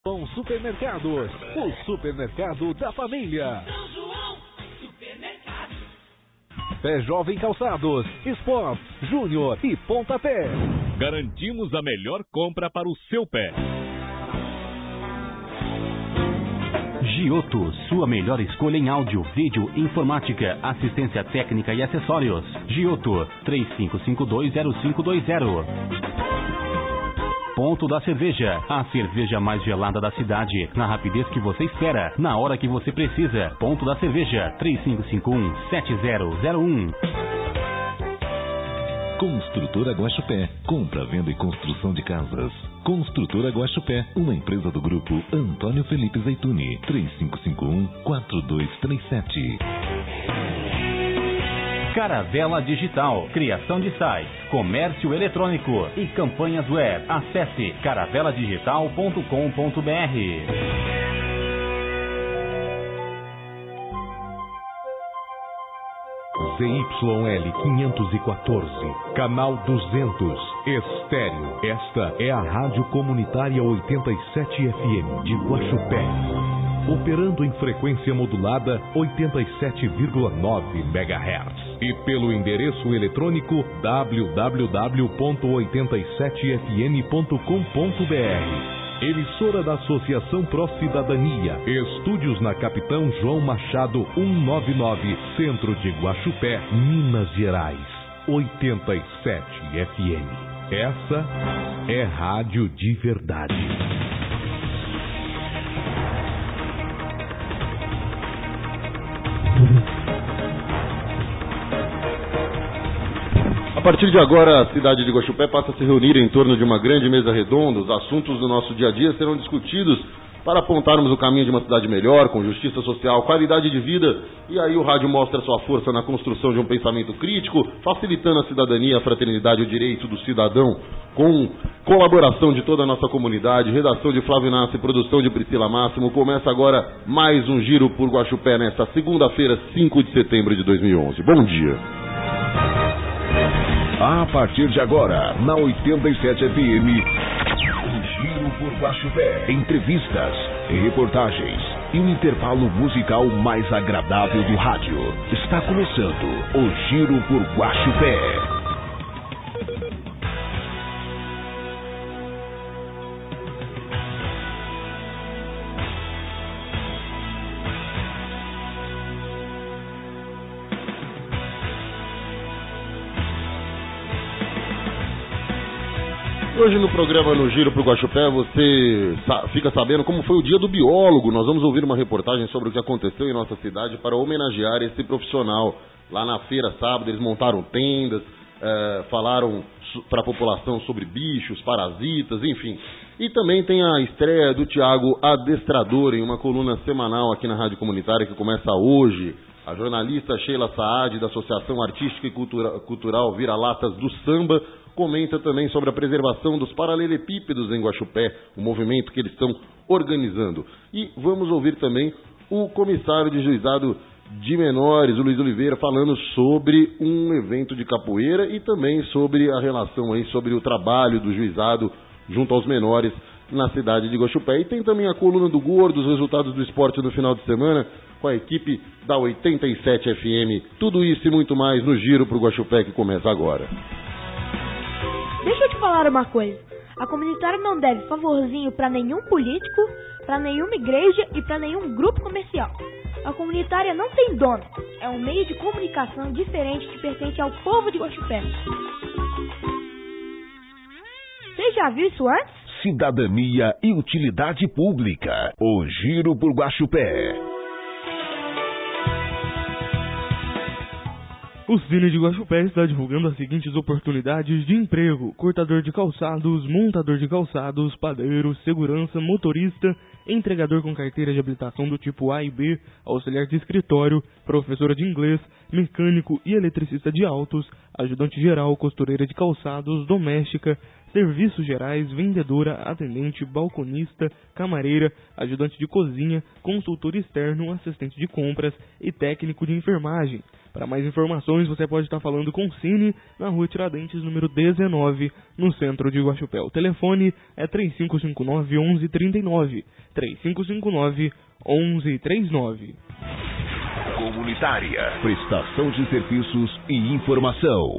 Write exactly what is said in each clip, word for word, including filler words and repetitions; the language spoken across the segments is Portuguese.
Bom Supermercados, o supermercado da família. São João Supermercado. Pé Jovem Calçados, Sports, Júnior e Pontapé. Garantimos a melhor compra para o seu pé. Giotto, sua melhor escolha em áudio, vídeo, informática, assistência técnica e acessórios. Giotto, três cinco cinco dois zero cinco dois zero. Ponto da Cerveja, a cerveja mais gelada da cidade, na rapidez que você espera, na hora que você precisa. Ponto da Cerveja, três cinco cinco um sete zero zero um. Construtora Guaxupé, compra, venda e construção de casas. Construtora Guaxupé, uma empresa do grupo Antônio Felipe Zeituni, três cinco cinco um quatro dois três sete. Caravela Digital, criação de sites, comércio eletrônico e campanhas web. Acesse caravela digital ponto com ponto br. Z Y L quinhentos e quatorze, canal duzentos, estéreo. Esta é a Rádio Comunitária oitenta e sete F M de Guaxupé. Operando em frequência modulada oitenta e sete vírgula nove megahertz. E pelo endereço eletrônico w w w ponto oitenta e sete f m ponto com ponto br. Emissora da Associação Pró Cidadania. Estúdios na Capitão João Machado cento e noventa e nove, Centro de Guaxupé, Minas Gerais. oitenta e sete F M. Essa é rádio de verdade. A partir de agora, a cidade de Guaxupé passa a se reunir em torno de uma grande mesa redonda. Os assuntos do nosso dia a dia serão discutidos para apontarmos o caminho de uma cidade melhor, com justiça social, qualidade de vida. E aí o rádio mostra sua força na construção de um pensamento crítico, facilitando a cidadania, a fraternidade e o direito do cidadão, com colaboração de toda a nossa comunidade. Redação de Flávio Nassi, produção de Priscila Máximo. Começa agora mais um Giro por Guaxupé nesta segunda-feira, cinco de setembro de dois mil e onze. Bom dia. A partir de agora, na oitenta e sete F M, o Giro por Guaxupé. Entrevistas, reportagens e o intervalo musical mais agradável do rádio. Está começando o Giro por Guaxupé. Hoje no programa No Giro pro Guaxupé você sa- fica sabendo como foi o dia do biólogo. Nós vamos ouvir uma reportagem sobre o que aconteceu em nossa cidade para homenagear esse profissional. Lá na feira sábado eles montaram tendas, eh, falaram para a população sobre bichos, parasitas, enfim. E também tem a estreia do Tiago Adestrador em uma coluna semanal aqui na Rádio Comunitária que começa hoje. A jornalista Sheila Saad, da Associação Artística e Cultura- Cultural Vira-Latas do Samba, comenta também sobre a preservação dos paralelepípedos em Guaxupé, o movimento que eles estão organizando. E vamos ouvir também o comissário de juizado de menores, o Luiz Oliveira, falando sobre um evento de capoeira e também sobre a relação aí, sobre o trabalho do juizado junto aos menores na cidade de Guaxupé. E tem também a coluna do Gordo, os resultados do esporte no final de semana, com a equipe da oitenta e sete F M. Tudo isso e muito mais no Giro pro Guaxupé que começa agora. Deixa eu te falar uma coisa. A comunitária não deve favorzinho pra nenhum político, pra nenhuma igreja e pra nenhum grupo comercial. A comunitária não tem dono. É um meio de comunicação diferente que pertence ao povo de Guaxupé. Você já viu isso antes? Cidadania e utilidade pública. O Giro por Guaxupé. O Cine de Guaxupé está divulgando as seguintes oportunidades de emprego: cortador de calçados, montador de calçados, padeiro, segurança, motorista, entregador com carteira de habilitação do tipo A e B, auxiliar de escritório, professora de inglês, mecânico e eletricista de autos, ajudante geral, costureira de calçados, doméstica, serviços gerais, vendedora, atendente, balconista, camareira, ajudante de cozinha, consultor externo, assistente de compras e técnico de enfermagem. Para mais informações, você pode estar falando com o Cine na Rua Tiradentes, número dezenove, no centro de Guaxupé. O telefone é três cinco cinco nove, onze trinta e nove, três cinco cinco nove, onze trinta e nove. Comunitária, prestação de serviços e informação.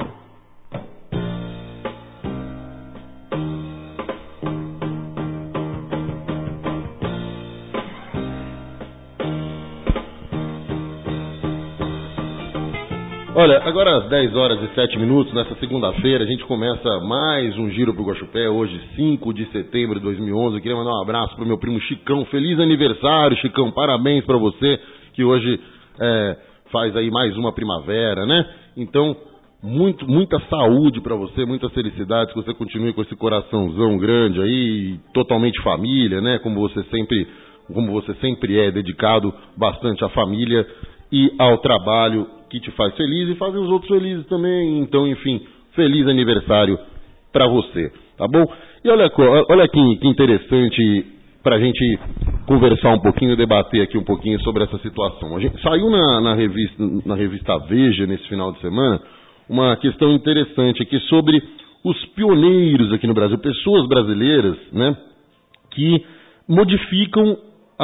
Olha, agora às dez horas e sete minutos, nessa segunda-feira, a gente começa mais um Giro pro Guaxupé, hoje cinco de setembro de dois mil e onze. Eu queria mandar um abraço pro meu primo Chicão. Feliz aniversário, Chicão, parabéns pra você, que hoje é, faz aí mais uma primavera, né? Então, muito, muita saúde pra você, muitas felicidades, que você continue com esse coraçãozão grande aí, totalmente família, né? Como você sempre, como você sempre é, dedicado bastante à família e ao trabalho que te faz feliz e faz os outros felizes também. Então, enfim, feliz aniversário pra você, tá bom? E olha, olha que, que interessante pra gente conversar um pouquinho, debater aqui um pouquinho sobre essa situação. A gente, saiu na, na, revista, na revista Veja, nesse final de semana, uma questão interessante aqui sobre os pioneiros aqui no Brasil, pessoas brasileiras, né, que modificam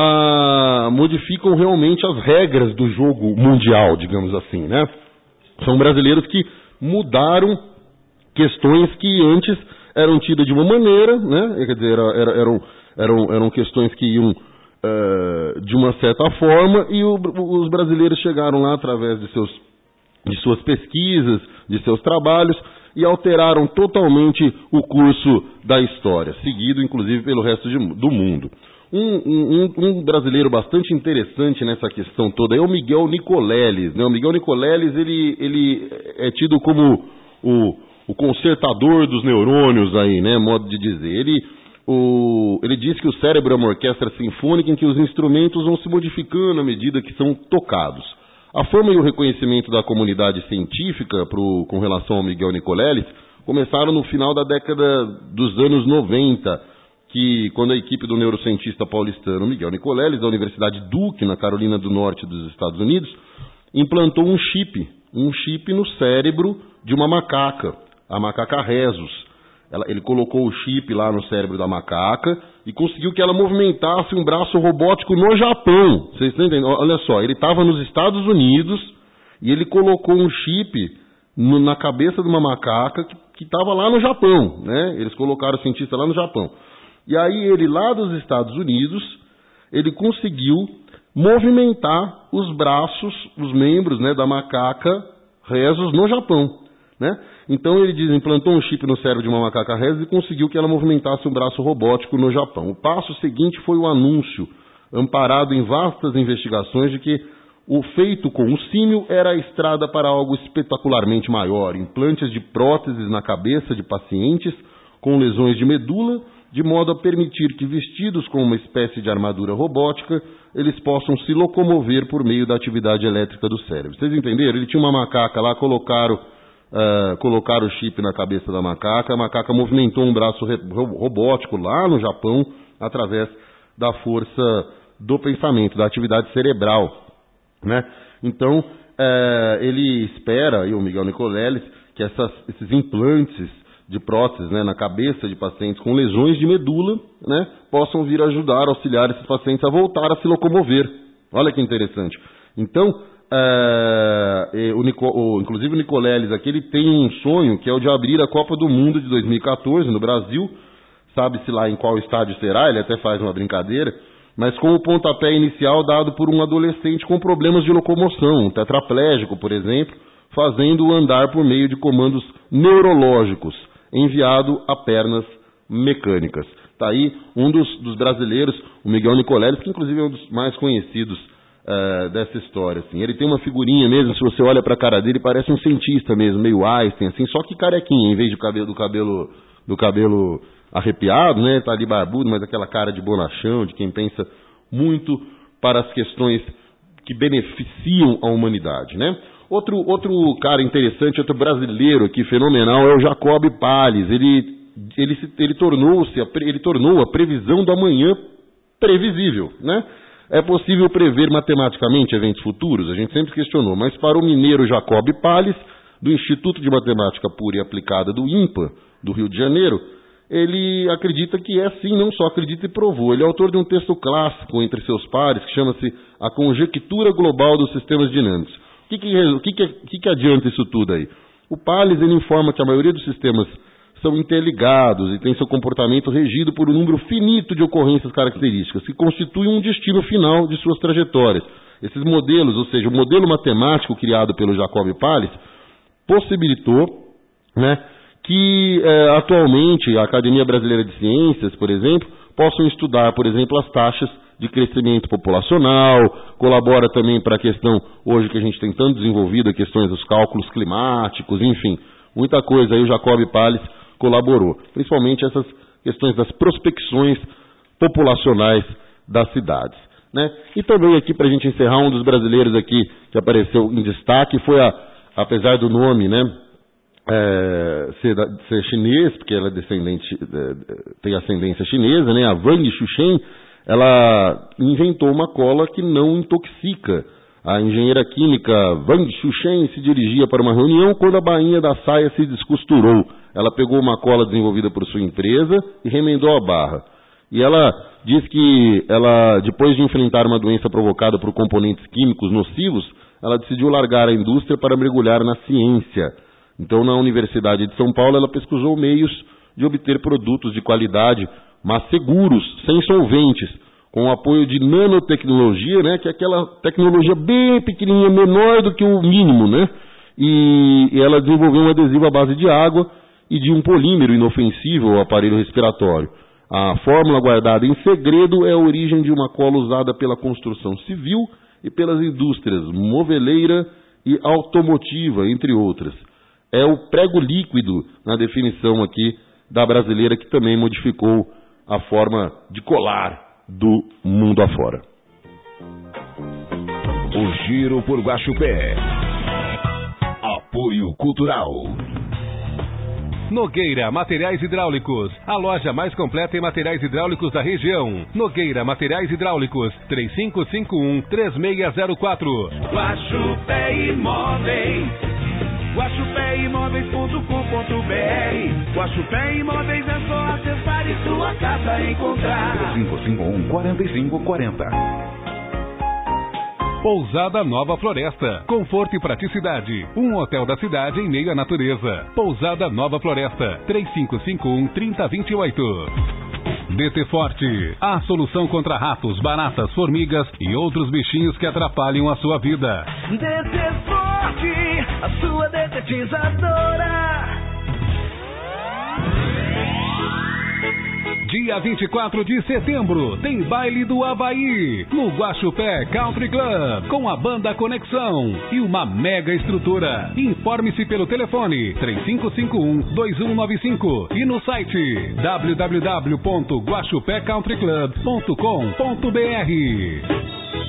Ah, modificam realmente as regras do jogo mundial, digamos assim, né? São brasileiros que mudaram questões que antes eram tidas de uma maneira, né? Quer dizer, era, era, eram, eram, eram questões que iam uh, de uma certa forma, e o, os brasileiros chegaram lá através de, seus, de suas pesquisas, de seus trabalhos, e alteraram totalmente o curso da história, seguido inclusive pelo resto de, do mundo. Um, um, um brasileiro bastante interessante nessa questão toda é o Miguel Nicoleles, né? O Miguel Nicoleles, ele, ele é tido como o, o consertador dos neurônios aí, né? Modo de dizer. Ele, o, ele diz que o cérebro é uma orquestra sinfônica em que os instrumentos vão se modificando à medida que são tocados. A fama e o reconhecimento da comunidade científica pro, com relação ao Miguel Nicoleles começaram no final da década dos anos noventa, que quando a equipe do neurocientista paulistano Miguel Nicoleles, da Universidade Duke, na Carolina do Norte dos Estados Unidos, implantou um chip, um chip no cérebro de uma macaca, a macaca Rhesus. Ela, ele colocou o chip lá no cérebro da macaca e conseguiu que ela movimentasse um braço robótico no Japão. Vocês estão entendendo? Olha só, ele estava nos Estados Unidos e ele colocou um chip no, na cabeça de uma macaca que estava lá no Japão, né? Eles colocaram o cientista lá no Japão. E aí ele, lá dos Estados Unidos, ele conseguiu movimentar os braços, os membros, né, da macaca Rhesus no Japão, né? Então ele diz, implantou um chip no cérebro de uma macaca Rhesus e conseguiu que ela movimentasse um braço robótico no Japão. O passo seguinte foi o anúncio, amparado em vastas investigações, de que o feito com o símio era a estrada para algo espetacularmente maior, implantes de próteses na cabeça de pacientes com lesões de medula, de modo a permitir que, vestidos com uma espécie de armadura robótica, eles possam se locomover por meio da atividade elétrica do cérebro. Vocês entenderam? Ele tinha uma macaca lá, colocaram, uh, colocaram o chip na cabeça da macaca, a macaca movimentou um braço robótico lá no Japão, através da força do pensamento, da atividade cerebral, né? Então, uh, ele espera, e o Miguel Nicoleles, que essas, esses implantes de próteses, né, na cabeça de pacientes com lesões de medula, né, possam vir ajudar, auxiliar esses pacientes a voltar a se locomover. Olha que interessante. Então, é, o Nico, o, inclusive o Nicoleles aqui, ele tem um sonho, que é o de abrir a Copa do Mundo de dois mil e quatorze no Brasil. Sabe-se lá em qual estádio será, ele até faz uma brincadeira, mas com o pontapé inicial dado por um adolescente com problemas de locomoção, um tetraplégico, por exemplo, fazendo-o andar por meio de comandos neurológicos, enviado a pernas mecânicas. Está aí um dos, dos brasileiros, o Miguel Nicoleles, que inclusive é um dos mais conhecidos uh, dessa história. Assim. Ele tem uma figurinha mesmo, se você olha para a cara dele, parece um cientista mesmo, meio Einstein, assim, só que carequinha, em vez de cabelo, do, cabelo, do cabelo arrepiado, né? Tá ali barbudo, mas aquela cara de bonachão, de quem pensa muito para as questões que beneficiam a humanidade, né? Outro, outro cara interessante, outro brasileiro aqui, fenomenal, é o Jacob Palles. Ele, ele, ele, tornou-se, ele tornou a previsão do amanhã previsível, né? É possível prever matematicamente eventos futuros? A gente sempre questionou, mas para o mineiro Jacob Palles, do Instituto de Matemática Pura e Aplicada do INPA, do Rio de Janeiro, ele acredita que é sim, não só acredita e provou. Ele é autor de um texto clássico entre seus pares, que chama-se A Conjectura Global dos Sistemas Dinâmicos. O que, que, o que, que, que, que adianta isso tudo aí? O Palles, ele informa que a maioria dos sistemas são interligados e tem seu comportamento regido por um número finito de ocorrências características, que constituem um destino final de suas trajetórias. Esses modelos, ou seja, o modelo matemático criado pelo Jacob Palles, possibilitou, né, que eh, atualmente a Academia Brasileira de Ciências, por exemplo, possam estudar, por exemplo, as taxas de crescimento populacional, colabora também para a questão, hoje que a gente tem tanto desenvolvido, a questões dos cálculos climáticos, enfim, muita coisa aí o Jacob Palles colaborou, principalmente essas questões das prospecções populacionais das cidades, né? E também aqui, para a gente encerrar, um dos brasileiros aqui que apareceu em destaque foi, a, apesar do nome, né, é, ser, ser chinês, porque ela é descendente, é, tem ascendência chinesa, né, a Wang Xuchen, ela inventou uma cola que não intoxica. A engenheira química Wang Xuchen se dirigia para uma reunião quando a bainha da saia se descosturou. Ela pegou uma cola desenvolvida por sua empresa e remendou a barra. E ela diz que ela, depois de enfrentar uma doença provocada por componentes químicos nocivos, ela decidiu largar a indústria para mergulhar na ciência. Então, na Universidade de São Paulo, ela pesquisou meios de obter produtos de qualidade, mas seguros, sem solventes, com o apoio de nanotecnologia, né, que é aquela tecnologia bem pequenininha, menor do que o mínimo, né? E, e ela desenvolveu um adesivo à base de água e de um polímero inofensivo ao aparelho respiratório. A fórmula guardada em segredo é a origem de uma cola usada pela construção civil e pelas indústrias moveleira e automotiva, entre outras. É o prego líquido, na definição aqui da brasileira, que também modificou a forma de colar do mundo afora. O Giro por Guaxupé. Apoio Cultural. Nogueira Materiais Hidráulicos, a loja mais completa em materiais hidráulicos da região. Nogueira Materiais Hidráulicos, três cinco cinco um, três seis zero quatro. Guaxupé Imóveis, guaxupé imóveis ponto com ponto br. Guaxupé Imóveis é só acessar e sua casa encontrar. três cinco cinco um, quatro cinco quatro zero. Pousada Nova Floresta, conforto e praticidade. Um hotel da cidade em meio à natureza. Pousada Nova Floresta, três cinco cinco um, três zero dois oito. D T Forte, a solução contra ratos, baratas, formigas e outros bichinhos que atrapalham a sua vida. D T Forte, a sua detetizadora. Dia vinte e quatro de setembro, tem baile do Havaí, no Guaxupé Country Club, com a banda Conexão e uma mega estrutura. Informe-se pelo telefone três cinco cinco um, dois um nove cinco e no site w w w ponto guaxupé country club ponto com ponto br.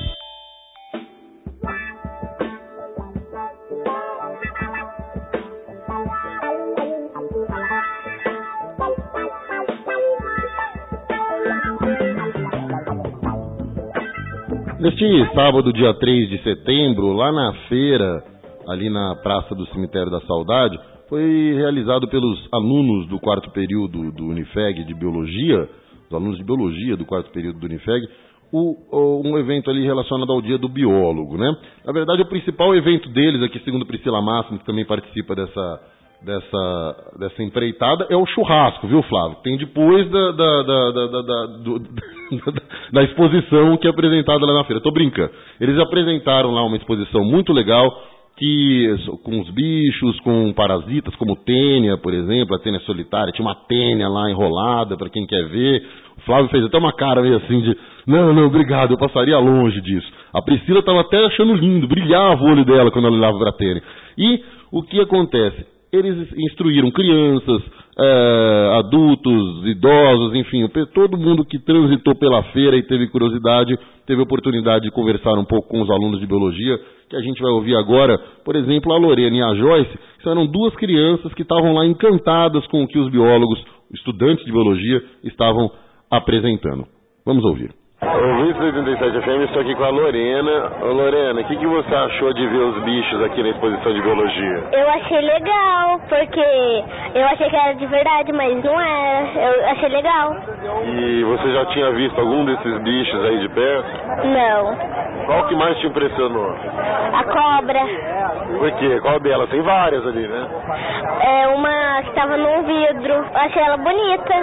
Neste sábado, dia três de setembro, lá na feira, ali na Praça do Cemitério da Saudade, foi realizado pelos alunos do quarto período do Unifeg de Biologia, os alunos de Biologia do quarto período do Unifeg, o, o, um evento ali relacionado ao Dia do Biólogo, né? Na verdade, o principal evento deles aqui, segundo Priscila Máximo, que também participa dessa, dessa, dessa empreitada, é o churrasco, viu, Flávio? Tem depois da, da, da, da, da, da, do, da exposição que é apresentada lá na feira. Tô brincando. Eles apresentaram lá uma exposição muito legal, que, com os bichos, com parasitas, como tênia, por exemplo, a tênia solitária. Tinha uma tênia lá enrolada, para quem quer ver. O Flávio fez até uma cara meio assim de, não, não, obrigado, eu passaria longe disso. A Priscila estava até achando lindo, brilhava o olho dela quando ela olhava para a tênia. E o que acontece? Eles instruíram crianças, é, adultos, idosos, enfim, todo mundo que transitou pela feira e teve curiosidade, teve oportunidade de conversar um pouco com os alunos de biologia, que a gente vai ouvir agora, por exemplo, a Lorena e a Joyce, que eram duas crianças que estavam lá encantadas com o que os biólogos, estudantes de biologia, estavam apresentando. Vamos ouvir. Ouvintes do oitenta e sete F M, estou aqui com a Lorena. Ô Lorena, o que, que você achou de ver os bichos aqui na exposição de biologia? Eu achei legal, porque eu achei que era de verdade, mas não era. Eu achei legal. E você já tinha visto algum desses bichos aí de perto? Não. Qual que mais te impressionou? A cobra. Por quê? Qual delas? Tem várias ali, né? É uma que estava num vidro. Eu achei ela bonita.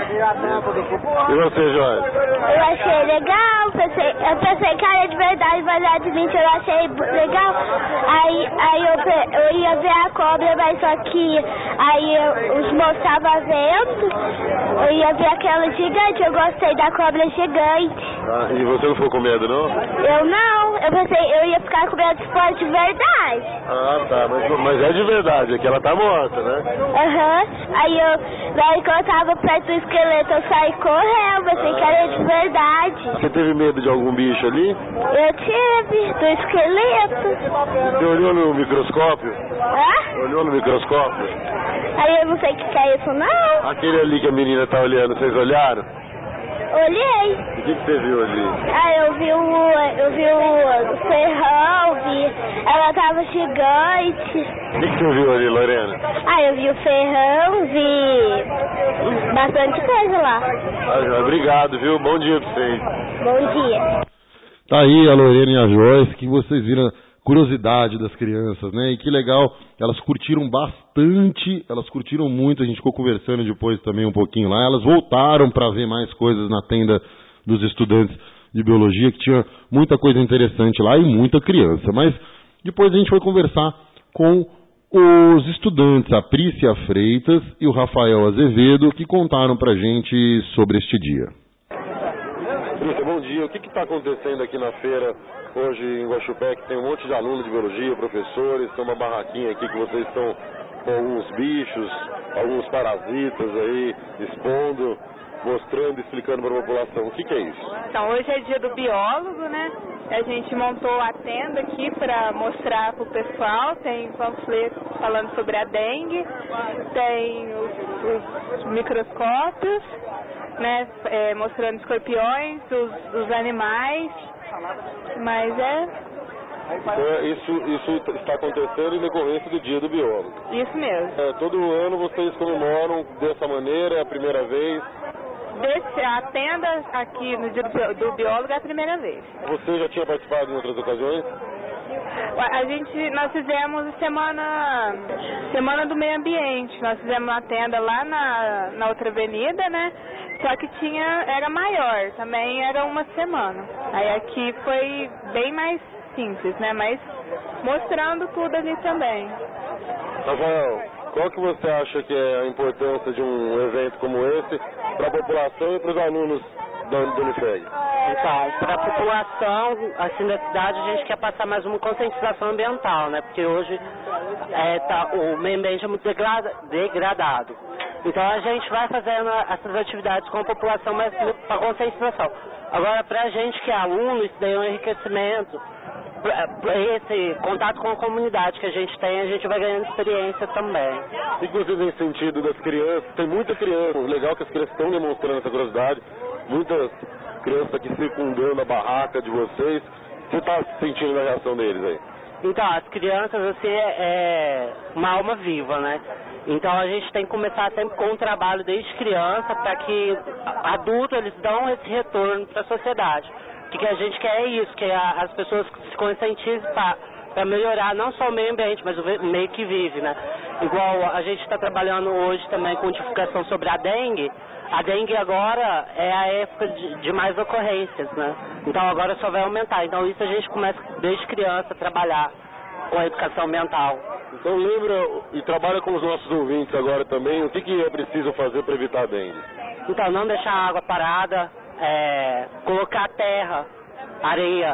E você, Jorge? Eu achei legal. Pensei, eu pensei que era de verdade, mas era de mentira. Eu achei legal. Aí, aí eu, eu ia ver a cobra, mas só que aí eu, os mostravam vento. Eu ia ver aquela gigante. Eu gostei da cobra gigante. Ah, e você não ficou com medo, não? Eu não. Eu pensei, eu ia ficar com medo se fosse de verdade. Ah, tá. Mas, mas é de verdade, é que ela tá morta, né? Aham. Uhum. Aí eu, daí quando eu tava perto do esqueleto, eu saí correndo, pensei que era de verdade. Você teve medo de algum bicho ali? Eu tive, do esqueleto. Você olhou no microscópio? Hã? Olhou no microscópio? Aí eu não sei o que, que é isso, não. Aquele ali que a menina tá olhando, vocês olharam? Olhei. O que, que você viu ali? Ah, eu vi o, eu vi o ferrão, vi, ela tava gigante. O que, que você viu ali, Lorena? Ah, eu vi o ferrão, vi bastante coisa lá. Ah, obrigado, viu? Bom dia pra vocês. Bom dia. Tá aí a Lorena e a Joyce, que vocês viram a curiosidade das crianças, né? E que legal, elas curtiram bastante, elas curtiram muito, a gente ficou conversando depois também um pouquinho lá, elas voltaram para ver mais coisas na tenda dos estudantes de biologia, que tinha muita coisa interessante lá e muita criança. Mas depois a gente foi conversar com os estudantes, a Prícia Freitas e o Rafael Azevedo, que contaram pra gente sobre este dia. Prícia, bom dia. O que está acontecendo aqui na feira hoje em Guaxupé, que tem um monte de alunos de biologia, professores, tem uma barraquinha aqui que vocês estão com alguns bichos, alguns parasitas aí, expondo, mostrando, explicando para a população. O que, que é isso? Então, hoje é dia do biólogo, né? A gente montou a tenda aqui para mostrar para o pessoal, tem panfletos falando sobre a dengue, tem os, os microscópios, né? É, mostrando escorpiões, os, os animais, mas é... Então, isso, isso está acontecendo em decorrência do dia do biólogo. Isso mesmo. É, todo ano vocês comemoram dessa maneira, é a primeira vez? Desse, a tenda aqui no dia do, do biólogo é a primeira vez. Você já tinha participado em outras ocasiões? A gente, nós fizemos semana, semana do meio ambiente, nós fizemos uma tenda lá na, na outra avenida, né? Só que tinha, era maior, também era uma semana. Aí aqui foi bem mais simples, né? Mas mostrando tudo ali também. Rafael, qual que você acha que é a importância de um evento como esse para a população e para os alunos do, do Unifeg? Então, para a população, assim, da cidade, a gente quer passar mais uma conscientização ambiental, né? Porque hoje é, tá, o meio ambiente é muito degrada, degradado. Então a gente vai fazendo essas atividades com a população, mas para conscientização. Agora, para a gente que é aluno, isso daí é um enriquecimento. Para esse contato com a comunidade que a gente tem, a gente vai ganhando experiência também. E que você tem sentido das crianças? Tem muita criança, legal que as crianças estão demonstrando essa curiosidade, muitas crianças aqui circundando a barraca de vocês. Você está sentindo a reação deles aí? Então, as crianças, assim, é, é uma alma viva, né? Então a gente tem que começar sempre com um trabalho desde criança para que adultos eles dão esse retorno para a sociedade. O que a gente quer é isso, que a, as pessoas se conscientizem para melhorar não só o meio ambiente, mas o meio que vive, né? Igual a gente está trabalhando hoje também com divulgação sobre a dengue. A dengue agora é a época de, de mais ocorrências, né? Então agora só vai aumentar. Então isso a gente começa desde criança a trabalhar com a educação ambiental. Então lembra e trabalha com os nossos ouvintes agora também, o que, que é preciso fazer para evitar a dengue? Então não deixar a água parada, é, colocar terra, areia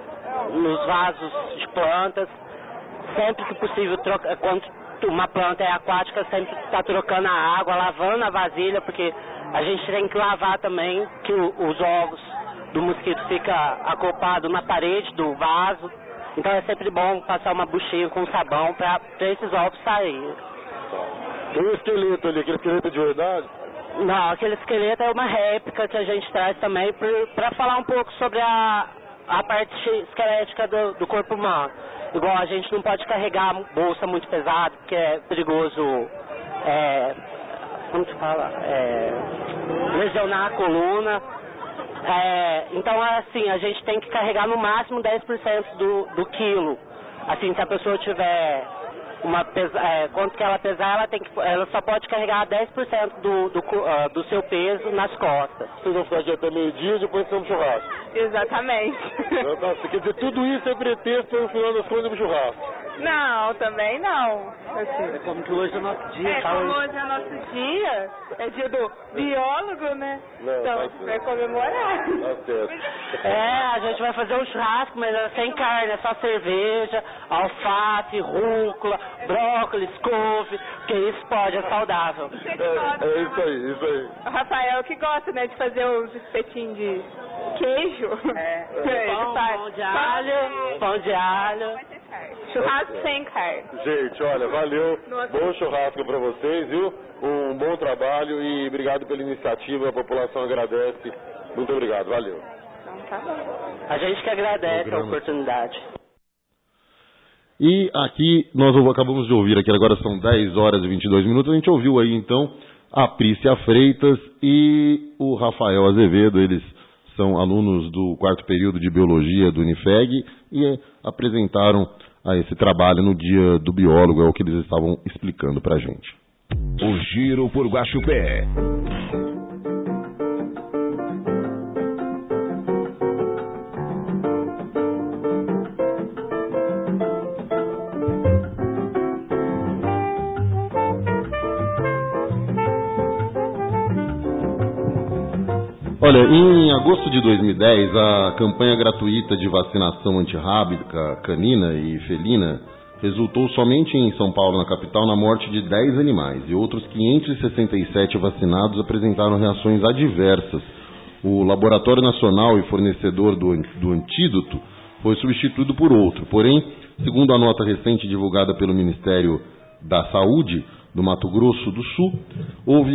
nos vasos de plantas, sempre que possível, troca, quando uma planta é aquática, sempre está trocando a água, lavando a vasilha, porque a gente tem que lavar também, que o, os ovos do mosquito ficam acoplados na parede do vaso. Então é sempre bom passar uma buchinha com sabão para esses ovos saírem. Tem um esqueleto ali, aquele esqueleto de verdade? Não, aquele esqueleto é uma réplica que a gente traz também para falar um pouco sobre a, a parte esquelética do, do corpo humano. Igual a gente não pode carregar bolsa muito pesada, porque é perigoso, é, como se fala, é, lesionar a coluna. É, então, assim, a gente tem que carregar no máximo dez por cento do, do quilo. Assim, se a pessoa tiver uma pesa, é, quanto que ela pesar, ela, tem que, ela só pode carregar dez por cento do, do, uh, do seu peso nas costas. Vocês vão ficar aqui até meio-dia e depois tem um churrasco. Exatamente. Então, quer dizer, tudo isso é pretexto para no final das contas um churrasco. Não, também não. Assim, é como que hoje é nosso dia. É, fala... como hoje é nosso dia, é dia do biólogo, né? Não, então, tá vai comemorar. Tá certo. É, a gente vai fazer um churrasco, mas é sem carne, é só cerveja, alface, rúcula, brócolis, couve, porque isso pode, é saudável. É, é isso aí, isso aí. O Rafael que gosta, né, de fazer os espetinhos de queijo. É, é pão, pão de alho, pão de alho. Churrasco sem carne. Gente, olha, valeu. Nossa. Bom churrasco pra vocês, viu? Um bom trabalho e obrigado pela iniciativa. A população agradece. Muito obrigado, valeu. Então tá bom. A gente que agradece a oportunidade. E aqui nós acabamos de ouvir, aqui agora são dez horas e vinte e dois minutos, a gente ouviu aí então a Prícia Freitas e o Rafael Azevedo, eles são alunos do quarto período de Biologia do Unifeg e apresentaram a esse trabalho no dia do biólogo, é o que eles estavam explicando pra gente. O Giro por Guaxupé. Olha, em agosto de dois mil e dez, a campanha gratuita de vacinação antirrábica canina e felina resultou somente em São Paulo, na capital, na morte de dez animais e outros quinhentos e sessenta e sete vacinados apresentaram reações adversas. O Laboratório Nacional e fornecedor do, do antídoto foi substituído por outro. Porém, segundo a nota recente divulgada pelo Ministério da Saúde do Mato Grosso do Sul, houve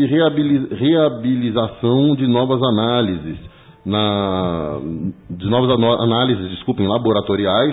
reabilização de novas análises, na, de novas análises, desculpem, laboratoriais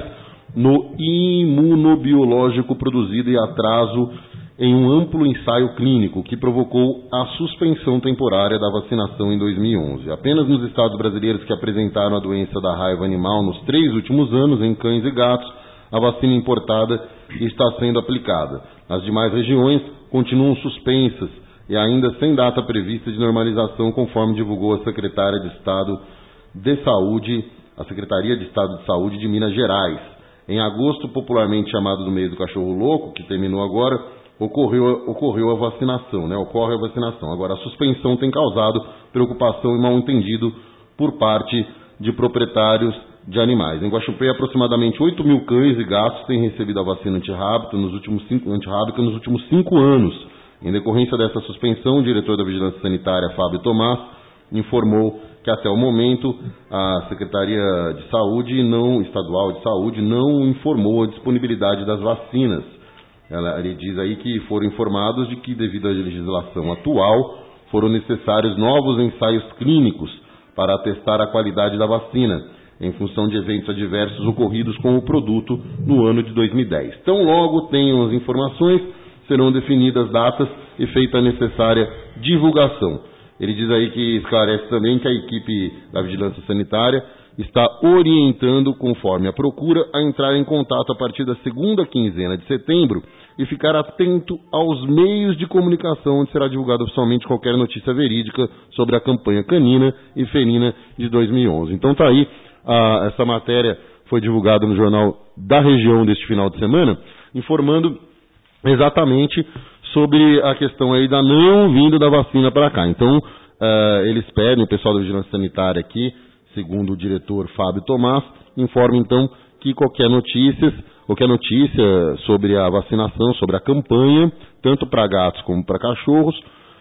no imunobiológico produzido e atraso em um amplo ensaio clínico que provocou a suspensão temporária da vacinação em dois mil e onze. Apenas nos estados brasileiros que apresentaram a doença da raiva animal nos três últimos anos, em cães e gatos, a vacina importada está sendo aplicada. As demais regiões continuam suspensas e ainda sem data prevista de normalização, conforme divulgou a secretária de Estado de Saúde, a Secretaria de Estado de Saúde de Minas Gerais. Em agosto, popularmente chamado do mês do cachorro louco, que terminou agora, ocorreu, ocorreu a vacinação, né? Ocorre a vacinação. Agora, a suspensão tem causado preocupação e mal-entendido por parte de proprietários de animais. Em Guaxupé, aproximadamente oito mil cães e gatos têm recebido a vacina antirrábica nos últimos cinco, antirrábica nos últimos cinco anos. Em decorrência dessa suspensão, o diretor da Vigilância Sanitária, Fábio Tomás, informou que até o momento a Secretaria de Saúde não, Estadual de Saúde não informou a disponibilidade das vacinas. Ela, ele diz aí que foram informados de que, devido à legislação atual, foram necessários novos ensaios clínicos para atestar a qualidade da vacina, em função de eventos adversos ocorridos com o produto no ano de dois mil e dez. Tão logo tenham as informações, serão definidas datas e feita a necessária divulgação. Ele diz aí que esclarece também que a equipe da Vigilância Sanitária está orientando, conforme a procura, a entrar em contato a partir da segunda quinzena de setembro e ficar atento aos meios de comunicação onde será divulgada oficialmente qualquer notícia verídica sobre a campanha canina e felina de dois mil e onze. Então tá aí, a, essa matéria foi divulgada no jornal da região deste final de semana, informando exatamente sobre a questão aí da não vinda da vacina para cá. Então, uh, eles pedem, o pessoal da Vigilância Sanitária aqui, segundo o diretor Fábio Tomás, informa então que qualquer notícias, qualquer notícia sobre a vacinação, sobre a campanha, tanto para gatos como para cachorros,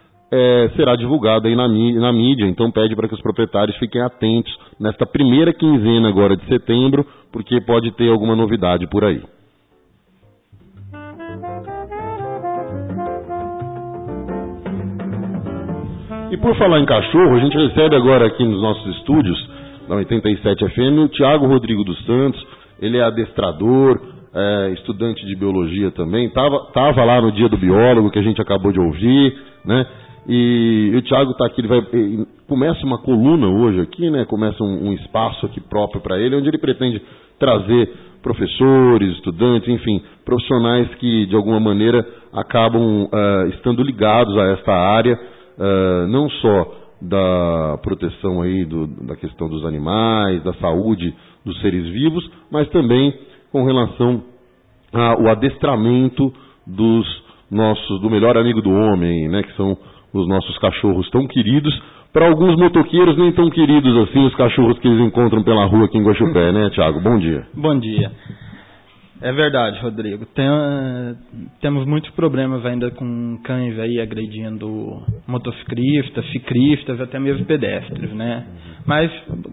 é, será divulgada aí na, na mídia. Então pede para que os proprietários fiquem atentos nesta primeira quinzena agora de setembro, porque pode ter alguma novidade por aí. E por falar em cachorro, a gente recebe agora aqui nos nossos estúdios, na oitenta e sete F M, o Tiago Rodrigo dos Santos. Ele é adestrador, é, estudante de biologia também. Tava, tava lá no dia do biólogo, que a gente acabou de ouvir, né? E, e o Tiago está aqui, ele vai, ele começa uma coluna hoje aqui, né? Começa um, um espaço aqui próprio para ele, onde ele pretende trazer professores, estudantes, enfim, profissionais que de alguma maneira acabam uh, estando ligados a esta área, uh, não só da proteção aí do, da questão dos animais, da saúde dos seres vivos, mas também com relação ao adestramento dos nossos, do melhor amigo do homem, né, que são os nossos cachorros tão queridos. Para alguns motoqueiros nem tão queridos assim, os cachorros que eles encontram pela rua aqui em Guaxupé, né, Tiago? Bom dia. Bom dia. É verdade, Rodrigo. Tem, temos muitos problemas ainda com cães aí agredindo motociclistas, ciclistas, até mesmo pedestres, né? Mas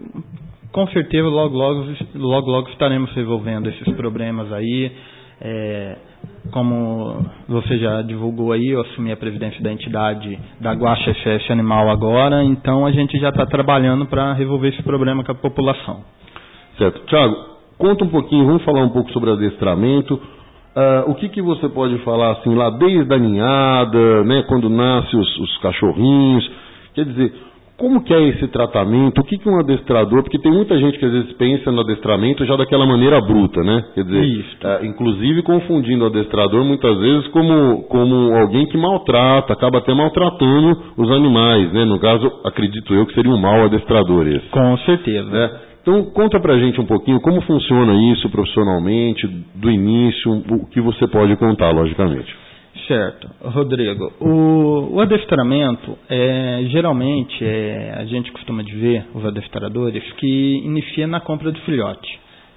com certeza logo logo, logo, logo estaremos resolvendo esses problemas aí. É, como você já divulgou aí, eu assumi a presidência da entidade da Guaxa S S Animal agora, então a gente já está trabalhando para resolver esse problema com a população. Certo. Tiago, conta um pouquinho, vamos falar um pouco sobre adestramento. Uh, o que, que você pode falar assim lá desde a ninhada, né, quando nascem os, os cachorrinhos? Quer dizer, como que é esse tratamento? O que, que um adestrador... Porque tem muita gente que às vezes pensa no adestramento já daquela maneira bruta, né? Quer dizer, uh, inclusive confundindo o adestrador muitas vezes como, como alguém que maltrata, acaba até maltratando os animais, né? No caso, acredito eu que seria um mau adestrador esse. Com certeza. Né? Então, conta pra gente um pouquinho como funciona isso profissionalmente, do início, o que você pode contar, logicamente. Certo. Rodrigo, o, o adestramento, é, geralmente, é, a gente costuma dizer, os adestradores, que inicia na compra do filhote,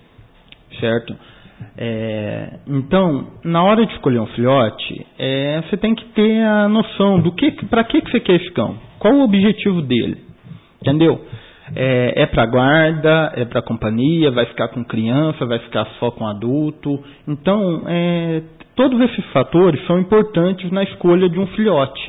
certo? É, então, na hora de escolher um filhote, é, você tem que ter a noção do que, para que, que você quer esse cão, qual o objetivo dele, entendeu? É, é para guarda, é para companhia, vai ficar com criança, vai ficar só com adulto. Então, é, todos esses fatores são importantes na escolha de um filhote.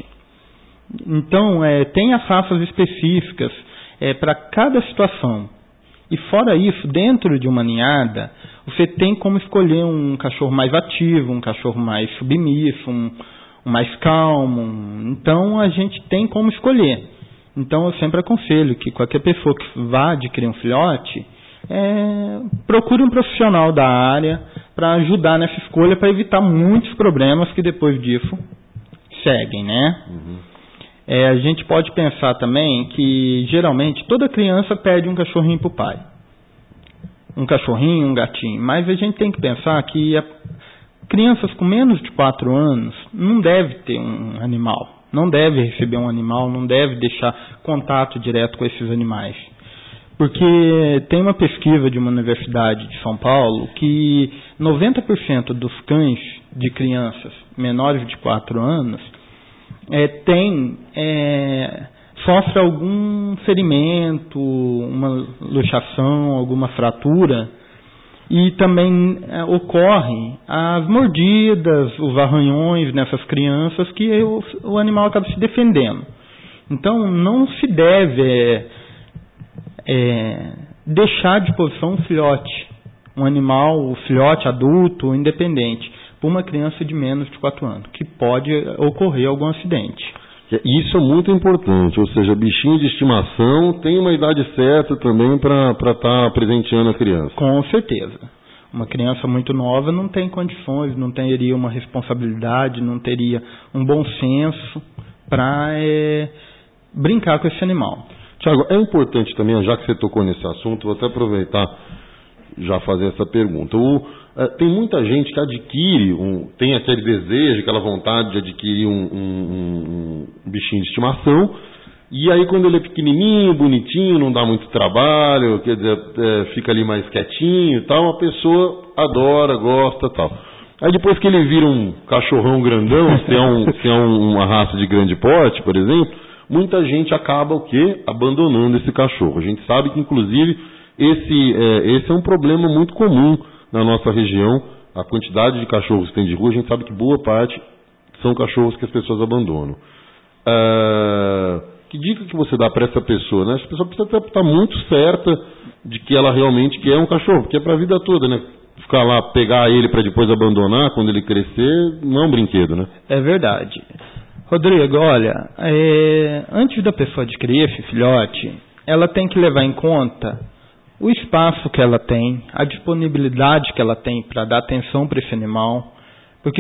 Então, é, tem as raças específicas é, para cada situação. E fora isso, dentro de uma ninhada, você tem como escolher um cachorro mais ativo, um cachorro mais submisso, um, um mais calmo. Então, a gente tem como escolher. Então, eu sempre aconselho que qualquer pessoa que vá adquirir um filhote, é, procure um profissional da área para ajudar nessa escolha, para evitar muitos problemas que depois disso seguem, né? Uhum. É, a gente pode pensar também que, geralmente, toda criança pede um cachorrinho para o pai. Um cachorrinho, um gatinho. Mas a gente tem que pensar que a, crianças com menos de quatro anos não devem ter um animal. Não deve receber um animal, não deve deixar contato direto com esses animais. Porque tem uma pesquisa de uma universidade de São Paulo que noventa por cento dos cães de crianças menores de quatro anos é, tem, é, sofre algum ferimento, uma luxação, alguma fratura. E também é, ocorrem as mordidas, os arranhões nessas crianças que o, o animal acaba se defendendo. Então, não se deve é, é, deixar de posição um filhote, um animal, o filhote adulto, independente, por uma criança de menos de quatro anos, que pode ocorrer algum acidente. Isso é muito importante, ou seja, bichinho de estimação tem uma idade certa também para estar tá presenteando a criança. Com certeza. Uma criança muito nova não tem condições, não teria uma responsabilidade, não teria um bom senso para é, brincar com esse animal. Tiago, é importante também, já que você tocou nesse assunto, vou até aproveitar já fazer essa pergunta. O, uh, tem muita gente que adquire, um, tem aquele desejo, aquela vontade de adquirir um, um, um bichinho de estimação, e aí quando ele é pequenininho, bonitinho, não dá muito trabalho, quer dizer, é, fica ali mais quietinho e tal, a pessoa adora, gosta e tal. Aí depois que ele vira um cachorrão grandão, se é, um, se é um, uma raça de grande porte, por exemplo, muita gente acaba o quê? Abandonando esse cachorro. A gente sabe que, inclusive, esse é, esse é um problema muito comum na nossa região. A quantidade de cachorros que tem de rua, a gente sabe que boa parte são cachorros que as pessoas abandonam. Uh, Que dica que você dá para essa pessoa, né? Essa pessoa precisa estar muito certa de que ela realmente quer um cachorro, porque é para a vida toda, né? Ficar lá, pegar ele para depois abandonar quando ele crescer, não é um brinquedo, né? É verdade. Rodrigo, olha, é, antes da pessoa adquirir esse filhote, ela tem que levar em conta o espaço que ela tem, a disponibilidade que ela tem para dar atenção para esse animal, porque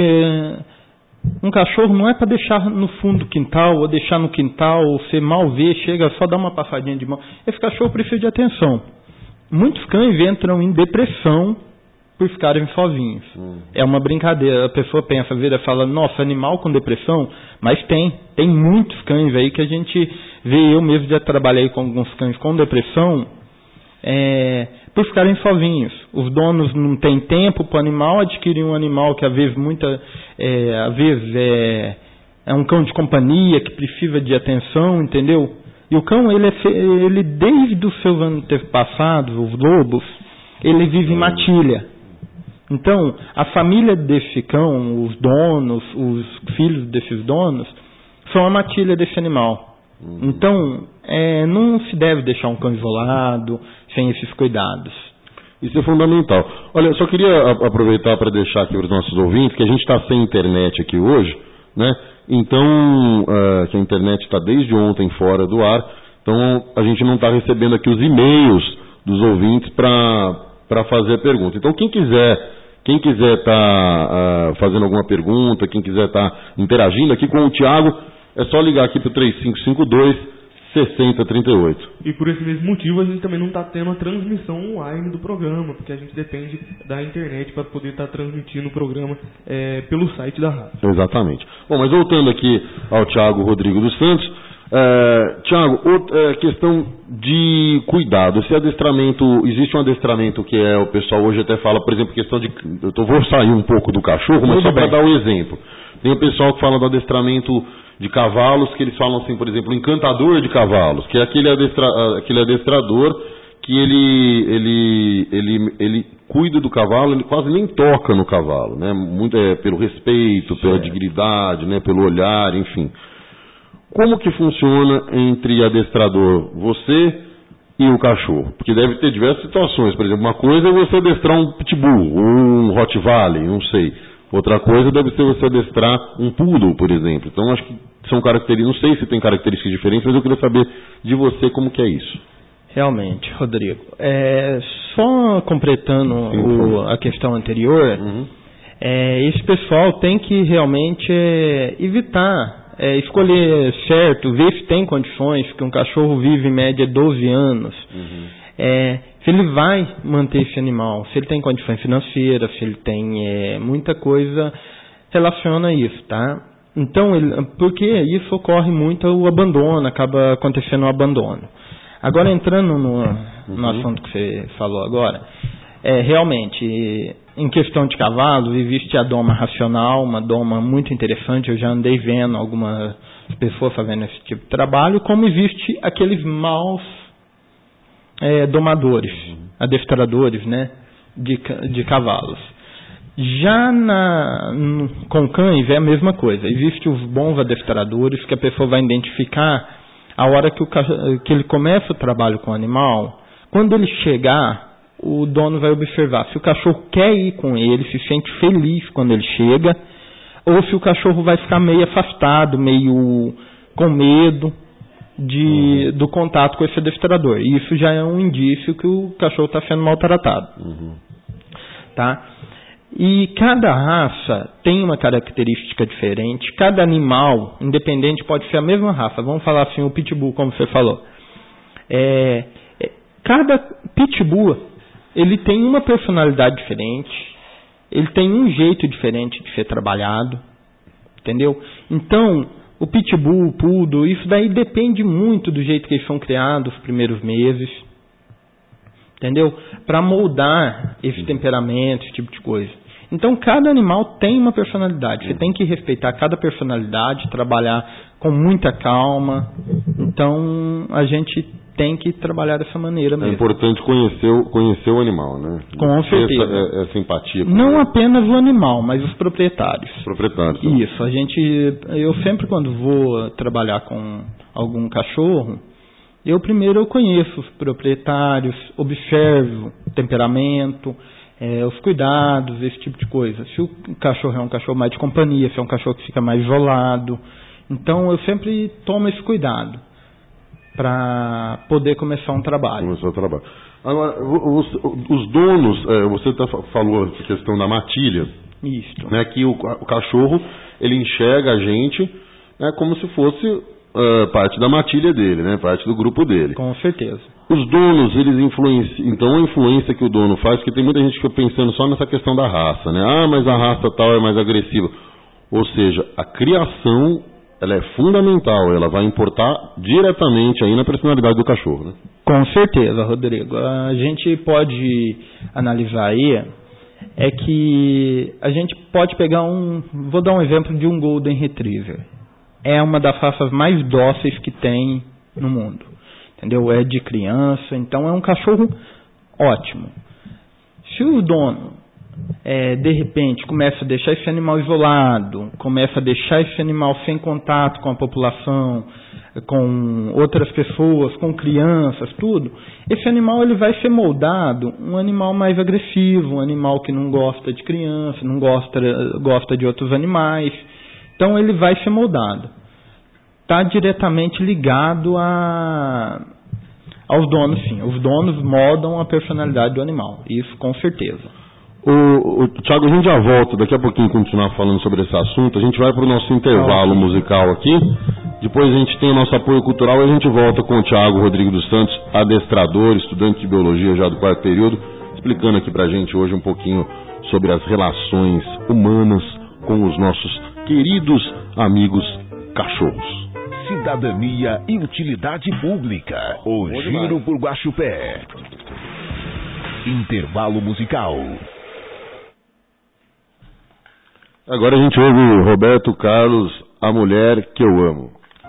um cachorro não é para deixar no fundo do quintal, ou deixar no quintal, ou você mal vê, chega só dar uma passadinha de mão. Esse cachorro precisa de atenção. Muitos cães entram em depressão por ficarem sozinhos. Hum. É uma brincadeira. A pessoa pensa, vira, fala, nossa, animal com depressão? Mas tem. Tem muitos cães aí que a gente vê. Eu mesmo já trabalhei com alguns cães com depressão, é, por ficarem sozinhos. Os donos não têm tempo para o animal, adquirir um animal que às vezes, muita, é, às vezes é, é um cão de companhia que precisa de atenção, entendeu? E o cão, ele, é, ele desde os seus antepassados, os lobos, ele vive em matilha. Então, a família desse cão, os donos, os filhos desses donos, são a matilha desse animal. Uhum. Então, é, não se deve deixar um cão isolado, sem esses cuidados. Isso é fundamental. Olha, eu só queria aproveitar para deixar aqui para os nossos ouvintes que a gente está sem internet aqui hoje, né? Então, uh, que a internet está desde ontem fora do ar, então a gente não está recebendo aqui os e-mails dos ouvintes para para fazer a pergunta. Então, quem quiser quem quiser estar tá, uh, fazendo alguma pergunta, quem quiser estar tá interagindo aqui com o Thiago, é só ligar aqui para o três cinco cinco dois, seis zero três oito. E por esse mesmo motivo a gente também não está tendo a transmissão online do programa, porque a gente depende da internet para poder estar tá transmitindo o programa é, pelo site da rádio. Exatamente. Bom, mas voltando aqui ao Thiago Rodrigo dos Santos, é, Thiago, outra, é, questão de cuidado. Esse adestramento, existe um adestramento que é, o pessoal hoje até fala, por exemplo, questão de, eu tô, vou sair um pouco do cachorro, mas Muito só para dar um exemplo. Tem o pessoal que fala do adestramento de cavalos, que eles falam assim, por exemplo, encantador de cavalos, que é aquele, adestra, aquele adestrador que ele, ele, ele, ele cuida do cavalo, ele quase nem toca no cavalo, né? Muito é pelo respeito, pela dignidade, né? Pelo olhar, enfim. Como que funciona entre adestrador, você e o cachorro? Porque deve ter diversas situações, por exemplo, uma coisa é você adestrar um pitbull, um Rottweiler, não sei. Outra coisa deve ser você adestrar um poodle, por exemplo. Então, acho que são características, não sei se tem características diferentes, mas eu queria saber de você como que é isso. Realmente, Rodrigo. É, só completando o, a questão anterior, uhum. é, esse pessoal tem que realmente é, evitar, é, escolher certo, ver se tem condições, porque um cachorro vive em média doze anos. Uhum. É, se ele vai manter esse animal, se ele tem condições financeiras, se ele tem é, muita coisa relaciona a isso, tá? Então, ele, porque isso ocorre muito o abandono, acaba acontecendo o abandono. Agora, entrando no, no assunto que você falou agora, é, realmente, em questão de cavalo, existe a doma racional, uma doma muito interessante, eu já andei vendo algumas pessoas fazendo esse tipo de trabalho, como existe aqueles maus É, domadores, adestradores, né, de, de cavalos. Já na, no, com cães é a mesma coisa. Existem os bons adestradores que a pessoa vai identificar a hora que, o, que ele começa o trabalho com o animal. Quando ele chegar, o dono vai observar se o cachorro quer ir com ele, se sente feliz quando ele chega, ou se o cachorro vai ficar meio afastado, meio com medo De, uhum. do contato com esse adestrador. E isso já é um indício que o cachorro está sendo maltratado. Uhum. Tá? E cada raça tem uma característica diferente. Cada animal, independente, pode ser a mesma raça. Vamos falar assim, o pitbull, como você falou. É, é, cada pitbull, ele tem uma personalidade diferente. Ele tem um jeito diferente de ser trabalhado. Entendeu? Então, o pitbull, o poodle, isso daí depende muito do jeito que eles são criados os primeiros meses, entendeu? Para moldar esse temperamento, esse tipo de coisa. Então, cada animal tem uma personalidade. Você tem que respeitar cada personalidade, trabalhar com muita calma. Então, a gente tem que trabalhar dessa maneira mesmo. É importante conhecer, o- conhecer o animal, né? Com Ter certeza. essa- é, é simpatia. com Não ele. apenas o animal, mas os proprietários. Proprietários. Isso, a gente, eu sempre quando vou trabalhar com algum cachorro, eu primeiro eu conheço os proprietários, observo o temperamento, eh, os cuidados, esse tipo de coisa. Se o cachorro é um cachorro mais de companhia, se é um cachorro que fica mais isolado. Então eu sempre tomo esse cuidado para poder começar um trabalho. Começar o trabalho. Agora, os, os donos, é, você tá, falou a questão da matilha. Isso. Né, que o, o cachorro, ele enxerga a gente, né, como se fosse uh, parte da matilha dele, né, parte do grupo dele. Com certeza. Os donos, eles influenciam, então a influência que o dono faz, porque tem muita gente que fica pensando só nessa questão da raça, né, ah, mas a raça tal é mais agressiva. Ou seja, a criação, ela é fundamental, ela vai importar diretamente aí na personalidade do cachorro, né? Com certeza, Rodrigo. A gente pode analisar aí, é que a gente pode pegar um, vou dar um exemplo de um Golden Retriever. É uma das raças mais dóceis que tem no mundo, entendeu? É de criança, então é um cachorro ótimo. Se o dono, é, de repente, começa a deixar esse animal isolado, começa a deixar esse animal sem contato com a população, com outras pessoas, com crianças, tudo, esse animal ele vai ser moldado um animal mais agressivo, um animal que não gosta de criança, não gosta, gosta de outros animais. Então ele vai ser moldado. Está diretamente ligado a, aos donos, sim. Os donos moldam a personalidade do animal, isso com certeza. O, o Thiago, a gente já volta daqui a pouquinho continuar falando sobre esse assunto. A gente vai para o nosso intervalo musical aqui. Depois a gente tem o nosso apoio cultural e a gente volta com o Thiago Rodrigo dos Santos, adestrador, estudante de biologia já do quarto período, explicando aqui pra gente hoje um pouquinho sobre as relações humanas com os nossos queridos amigos cachorros. Cidadania e utilidade pública. O Bom Giro demais. por Guaxupé. Intervalo musical. Agora a gente ouve o Roberto Carlos, A Mulher que Eu Amo.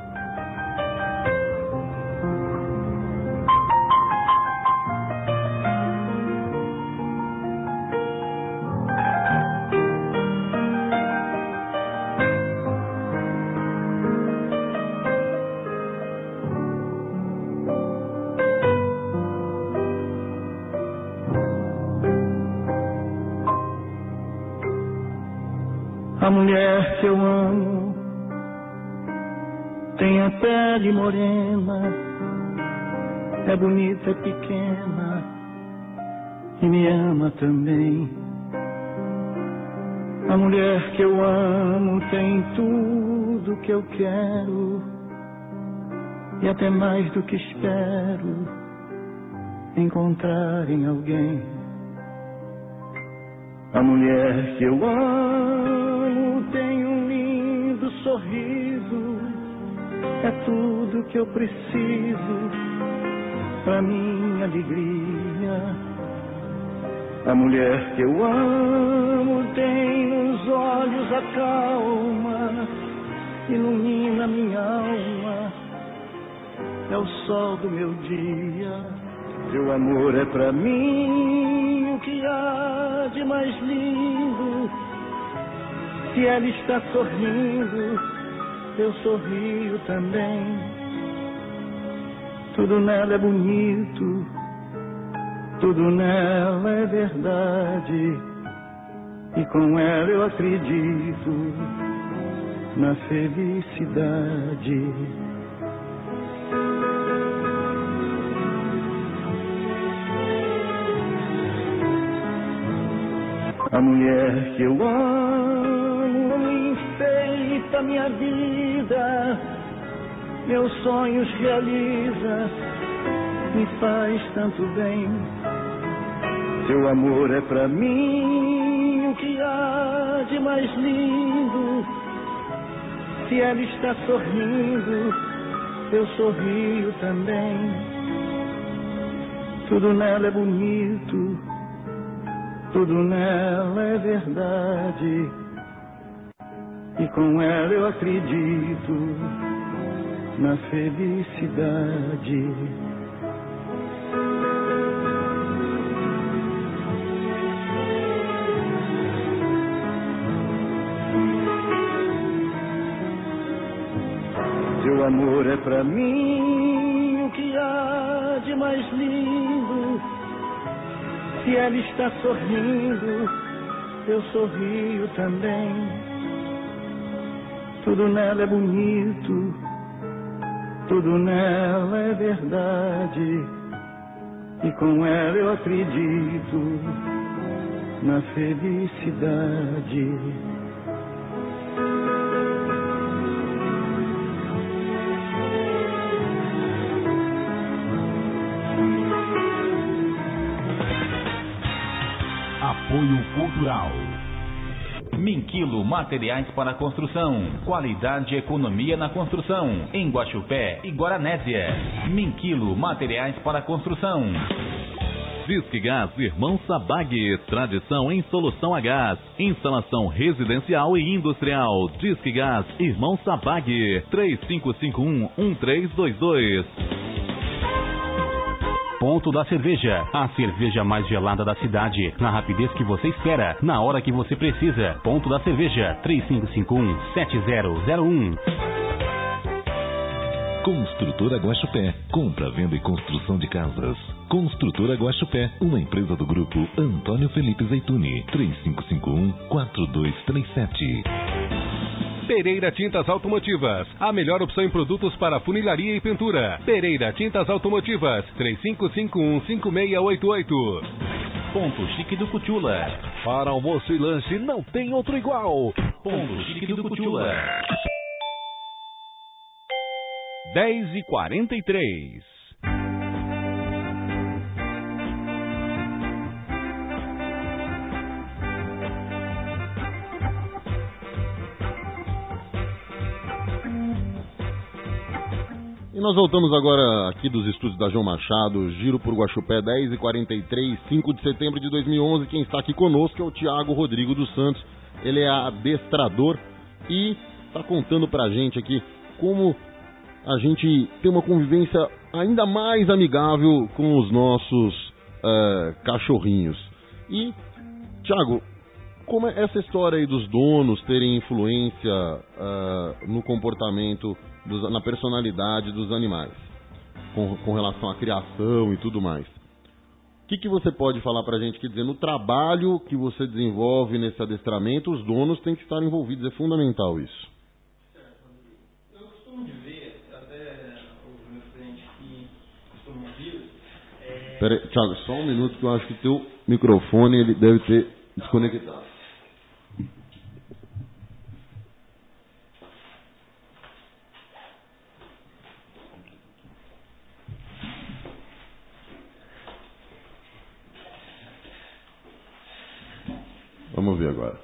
A mulher que eu amo tem a pele morena, é bonita, é pequena e me ama também. A mulher que eu amo tem tudo que eu quero e até mais do que espero encontrar em alguém. A mulher que eu amo tem um lindo sorriso, é tudo que eu preciso pra minha alegria. A mulher que eu amo tem nos olhos a calma, ilumina minha alma, é o sol do meu dia. Seu amor é pra mim o que há de mais lindo. Se ela está sorrindo, eu sorrio também. Tudo nela é bonito, tudo nela é verdade. E com ela eu acredito na felicidade. A mulher que eu amo enfeita minha vida, meus sonhos realiza, me faz tanto bem. Seu amor é pra mim o que há de mais lindo. Se ela está sorrindo, eu sorrio também. Tudo nela é bonito, tudo nela é verdade, e com ela eu acredito na felicidade. amor é pra mim o que há de mais lindo. Se ela está sorrindo, eu sorrio também. Tudo nela é bonito, tudo nela é verdade. E com ela eu acredito na felicidade. Apoio Cultural. Minquilo Materiais para Construção. Qualidade e economia na construção. Em Guaxupé e Guaranésia. Minquilo Materiais para Construção. Disque Gás Irmão Sabag. Tradição em solução a gás. Instalação residencial e industrial. Disque Gás Irmão Sabag. três cinco cinco um, um três dois dois. Ponto da Cerveja, a cerveja mais gelada da cidade, na rapidez que você espera, na hora que você precisa. Ponto da Cerveja, três cinco cinco um, sete zero zero um. Construtora Guaxupé, compra, venda e construção de casas. Construtora Guaxupé, uma empresa do grupo Antônio Felipe Zeituni, três cinco cinco um, quatro dois três sete. Pereira Tintas Automotivas, a melhor opção em produtos para funilaria e pintura. Pereira Tintas Automotivas, três cinco cinco um, cinco seis oito oito. Ponto Chique do Cutiula. Para almoço e lanche não tem outro igual. Ponto Chique do Cutiula. dez e quarenta e três. E nós voltamos agora aqui dos estúdios da João Machado, Giro por Guaxupé, dez e quarenta e três, cinco de setembro de dois mil e onze. Quem está aqui conosco é o Tiago Rodrigo dos Santos. Ele é adestrador e está contando pra gente aqui como a gente tem uma convivência ainda mais amigável com os nossos uh, cachorrinhos. E, Tiago, como é essa história aí dos donos terem influência uh, no comportamento, dos, na personalidade dos animais, com, com relação à criação e tudo mais? O que, que você pode falar pra gente? Quer dizer, no trabalho que você desenvolve nesse adestramento, os donos têm que estar envolvidos, é fundamental isso. Eu costumo dizer, até os meus clientes que costumam vir... É... Pera aí, Thiago, só um minuto que eu acho que teu microfone ele deve ter desconectado. Vamos ver agora.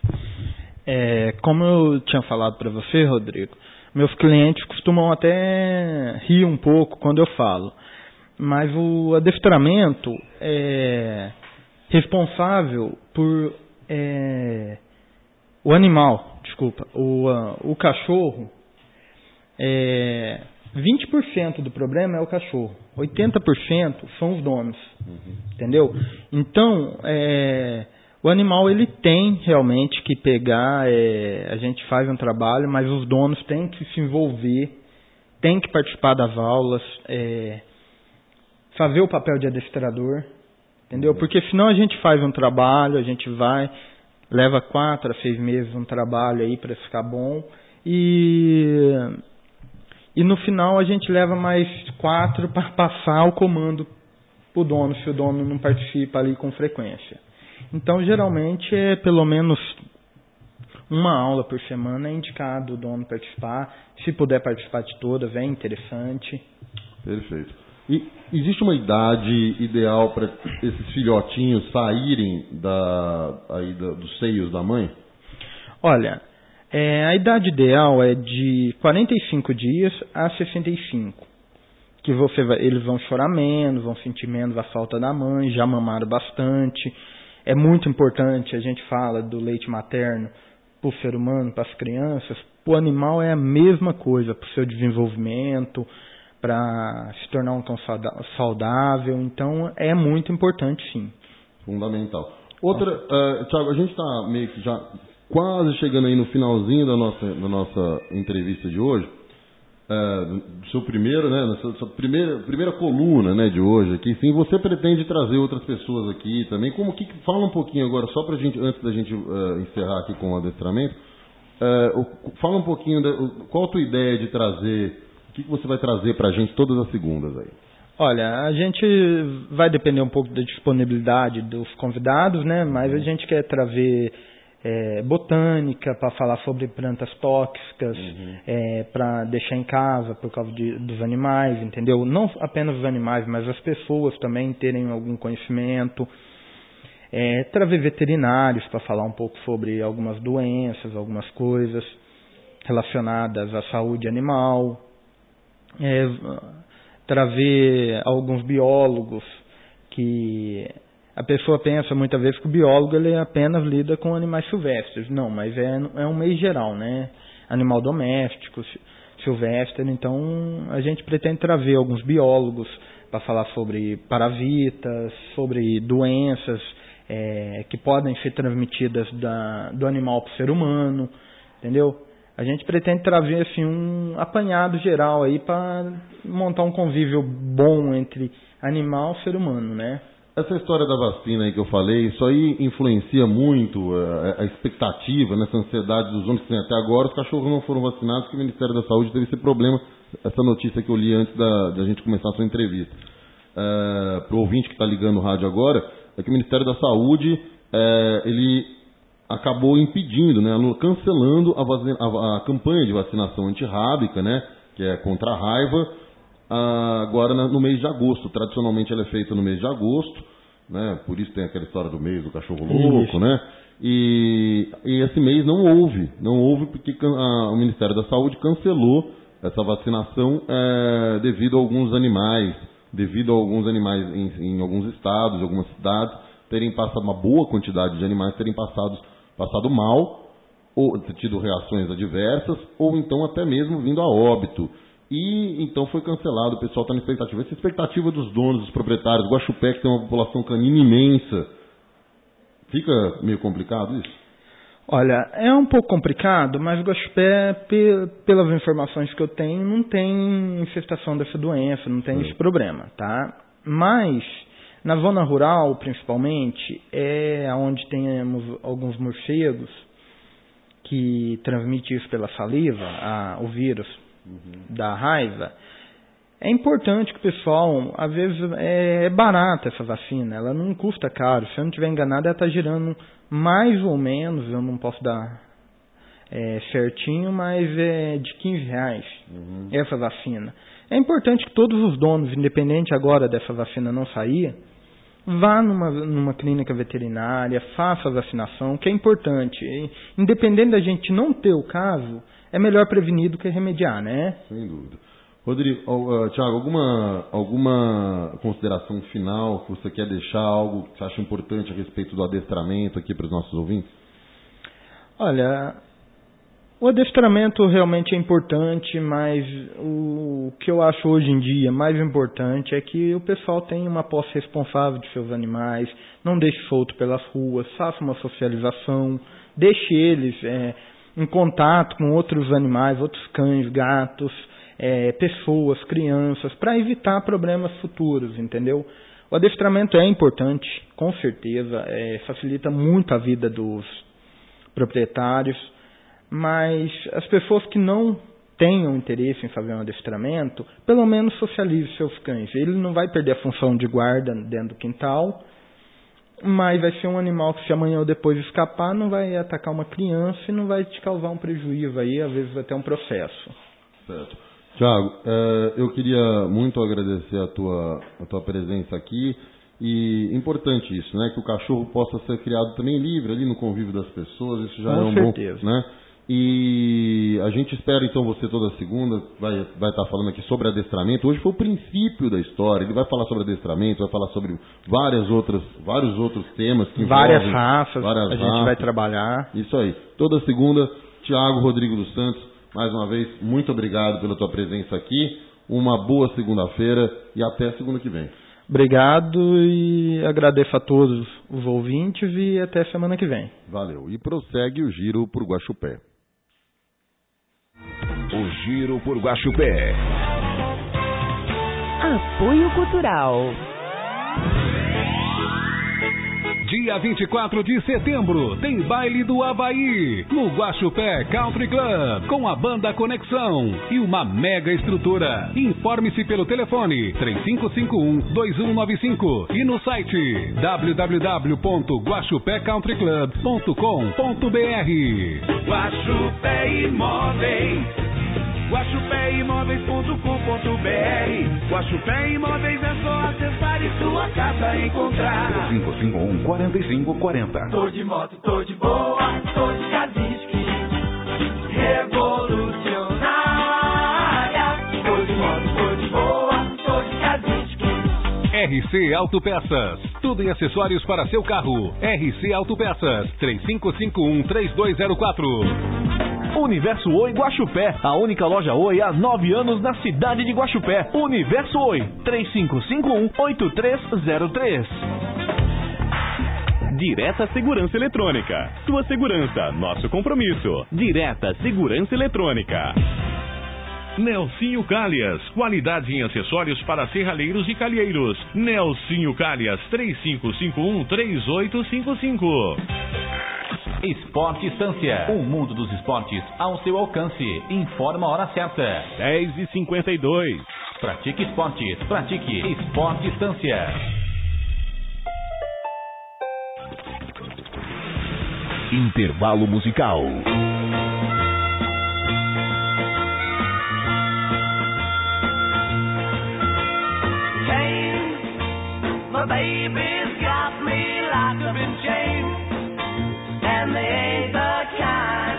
É, como eu tinha falado para você, Rodrigo, meus clientes costumam até rir um pouco quando eu falo, mas o adestramento é responsável por é, o animal, desculpa, o, uh, o cachorro, é, vinte por cento do problema é o cachorro, oitenta por cento são os donos, uhum. Entendeu? Então, é, o animal ele tem realmente que pegar, é, a gente faz um trabalho, mas os donos têm que se envolver, têm que participar das aulas, é, fazer o papel de adestrador, entendeu? Porque senão a gente faz um trabalho, a gente vai, leva quatro a seis meses um trabalho aí para ficar bom e, e no final a gente leva mais quatro para passar o comando para o dono, se o dono não participa ali com frequência. Então, geralmente, é pelo menos uma aula por semana é indicado o dono participar. Se puder participar de todas, é interessante. Perfeito. E existe uma idade ideal para esses filhotinhos saírem da, aí da, dos seios da mãe? Olha, é, a idade ideal é de quarenta e cinco dias a sessenta e cinco. Que você vai, eles vão chorar menos, vão sentir menos a falta da mãe, já mamaram bastante. É muito importante, a gente fala do leite materno para o ser humano, para as crianças. Para o animal é a mesma coisa, para o seu desenvolvimento, para se tornar um cão saudável. Então, é muito importante, sim. Fundamental. Outra, uh, Thiago, a gente está meio que já quase chegando aí no finalzinho da nossa, da nossa entrevista de hoje. uh, do seu primeiro, né, na sua, sua primeira, primeira coluna, né, de hoje aqui, sim, você pretende trazer outras pessoas aqui também. Como que fala um pouquinho agora, só pra gente, antes da gente uh, encerrar aqui com o adestramento, uh, fala um pouquinho da, qual a tua ideia de trazer, o que, que você vai trazer pra gente todas as segundas aí? Olha, a gente vai depender um pouco da disponibilidade dos convidados, né? Mas a gente quer trazer é, botânica para falar sobre plantas tóxicas, uhum. é, para deixar em casa por causa de, dos animais, entendeu? Não apenas os animais, mas as pessoas também terem algum conhecimento. É, trazer veterinários para falar um pouco sobre algumas doenças, algumas coisas relacionadas à saúde animal. É, trazer alguns biólogos, que a pessoa pensa muitas vezes que o biólogo ele apenas lida com animais silvestres. Não, mas é, é um meio geral, né? Animal doméstico, silvestre. Então a gente pretende trazer alguns biólogos para falar sobre parasitas, sobre doenças é, que podem ser transmitidas da, do animal para o ser humano, entendeu? A gente pretende trazer assim, um apanhado geral aí para montar um convívio bom entre animal e ser humano, né? Essa história da vacina aí que eu falei, isso aí influencia muito a, a expectativa, nessa ansiedade dos homens que tem até agora. Os cachorros não foram vacinados porque o Ministério da Saúde teve esse problema, essa notícia que eu li antes da, da gente começar a sua entrevista. Uh, para o ouvinte que está ligando o rádio agora, é que o Ministério da Saúde, uh, ele... acabou impedindo, né, cancelando a, vacina, a, a campanha de vacinação antirrábica, né, que é contra a raiva, a, agora na, no mês de agosto. Tradicionalmente ela é feita no mês de agosto, né, por isso tem aquela história do mês do cachorro louco, isso. né, e, e esse mês não houve, não houve porque a, o Ministério da Saúde cancelou essa vacinação é, devido a alguns animais, devido a alguns animais em, em alguns estados, em algumas cidades, terem passado uma boa quantidade de animais, terem passado passado mal, ou tido reações adversas, ou então até mesmo vindo a óbito. E então foi cancelado, o pessoal está na expectativa. Essa expectativa dos donos, dos proprietários, Guaxupé, que tem uma população canina imensa, fica meio complicado isso? Olha, é um pouco complicado, mas Guaxupé, pelas informações que eu tenho, não tem infestação dessa doença, não tem Sim. esse problema, tá? Mas... na zona rural, principalmente, é onde temos alguns morcegos que transmitem isso pela saliva, a, o vírus uhum. da raiva. É importante que o pessoal, às vezes, é, é barata essa vacina, ela não custa caro. Se eu não estiver enganado, ela está girando mais ou menos, eu não posso dar é, certinho, mas é de quinze reais uhum. essa vacina. É importante que todos os donos, independente agora dessa vacina não sair, vá numa, numa clínica veterinária, faça a vacinação, que é importante. E, independente da gente não ter o caso, é melhor prevenir do que remediar, né? Sem dúvida. Rodrigo, uh, Thiago, alguma, alguma consideração final que você quer deixar, algo que você acha importante a respeito do adestramento aqui para os nossos ouvintes? Olha, o adestramento realmente é importante, mas o que eu acho hoje em dia mais importante é que o pessoal tenha uma posse responsável de seus animais, não deixe solto pelas ruas, faça uma socialização, deixe eles é, em contato com outros animais, outros cães, gatos, é, pessoas, crianças, para evitar problemas futuros, entendeu? O adestramento é importante, com certeza, é, facilita muito a vida dos proprietários, mas as pessoas que não tenham interesse em fazer um adestramento, pelo menos socialize seus cães. Ele não vai perder a função de guarda dentro do quintal, mas vai ser um animal que, se amanhã ou depois escapar, não vai atacar uma criança e não vai te causar um prejuízo aí, às vezes até um processo. Certo. Thiago, eh, eu queria muito agradecer a tua, a tua presença aqui. E importante isso, né? Que o cachorro possa ser criado também livre ali no convívio das pessoas. Isso já Com é um certeza. bom, né? E a gente espera então você toda segunda vai vai estar falando aqui sobre adestramento. Hoje foi o princípio da história. Ele vai falar sobre adestramento, vai falar sobre várias outras vários outros temas que várias envolvem, raças. Várias a gente raças. vai trabalhar. Isso aí. Toda segunda, Thiago Rodrigo dos Santos, mais uma vez muito obrigado pela tua presença aqui. Uma boa segunda-feira e até segunda que vem. Obrigado e agradeço a todos os ouvintes e até semana que vem. Valeu. E prossegue o giro por Guaxupé. O Giro por Guaxupé. Apoio Cultural. Dia vinte e quatro de setembro tem baile do Havaí no Guaxupé Country Club com a banda Conexão e uma mega estrutura. Informe-se pelo telefone três cinco cinco um, dois um nove cinco e no site w w w ponto guaxupé country club ponto com ponto b r. Guaxupé Imóveis, guaxupé imóveis ponto com ponto b r. Guaxupé Imóveis é só acessar e sua casa encontrar. cinco cinco um, quatro cinco quatro zero. Tô de moto, tô de boa, tô de Kazinski, revolucionária. Tô de moto, tô de boa, tô de Kazinski. R C Autopeças, tudo em acessórios para seu carro. R C Autopeças, três cinco cinco um, três dois zero quatro. Universo Oi Guaxupé, a única loja Oi há nove anos na cidade de Guaxupé. Universo Oi, três cinco cinco um, oito três zero três. Direta Segurança Eletrônica. Sua segurança, nosso compromisso. Direta Segurança Eletrônica. Nelsinho Calhas, qualidade em acessórios para serralheiros e calheiros. Nelsinho Calhas, três cinco cinco um, três oito cinco cinco. Esporte Estância, o mundo dos esportes ao seu alcance. Informa a hora certa. dez e cinquenta e dois. Pratique esportes, pratique Esporte Estância. Intervalo musical. My baby's got me locked up in chains, and they ain't the kind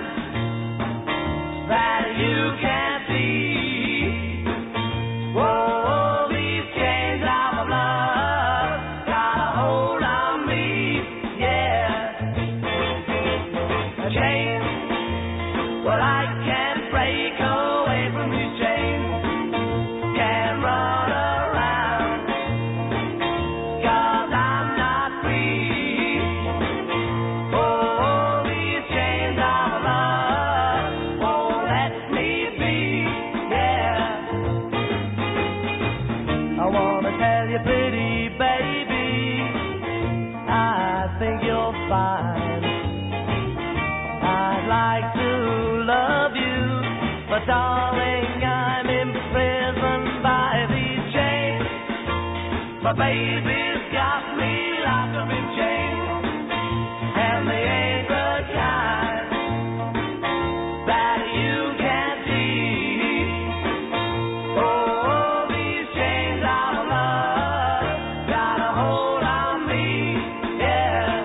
that you can see. Whoa, these chains of my love got a hold on me, yeah. A chain, well I can't break away from these chains, can't run around, 'cause I'm not free. Oh, these chains of love won't let me be, yeah. I wanna tell you, pretty baby, I think you're fine. I'd like to love you, but darling, I'm imprisoned by these chains. My baby's got me locked up in chains, and they ain't the kind that you can see. Oh, these chains of love got a hold on me, yeah.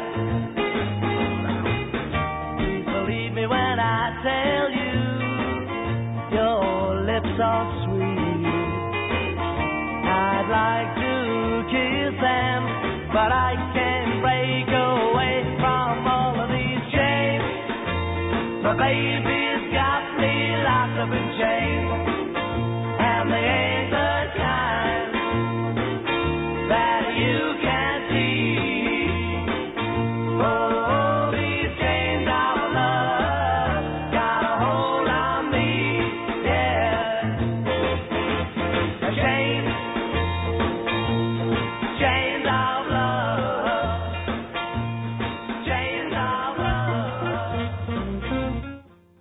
Please believe me when I tell you, your lips are sweet. I'd like to kiss them, but I can't break away from all of these chains. My baby's got me locked up in chains, and they ain't the kind that you can see. Oh, these chains of love got a hold on me, yeah. A chain, chains of love, chains of love.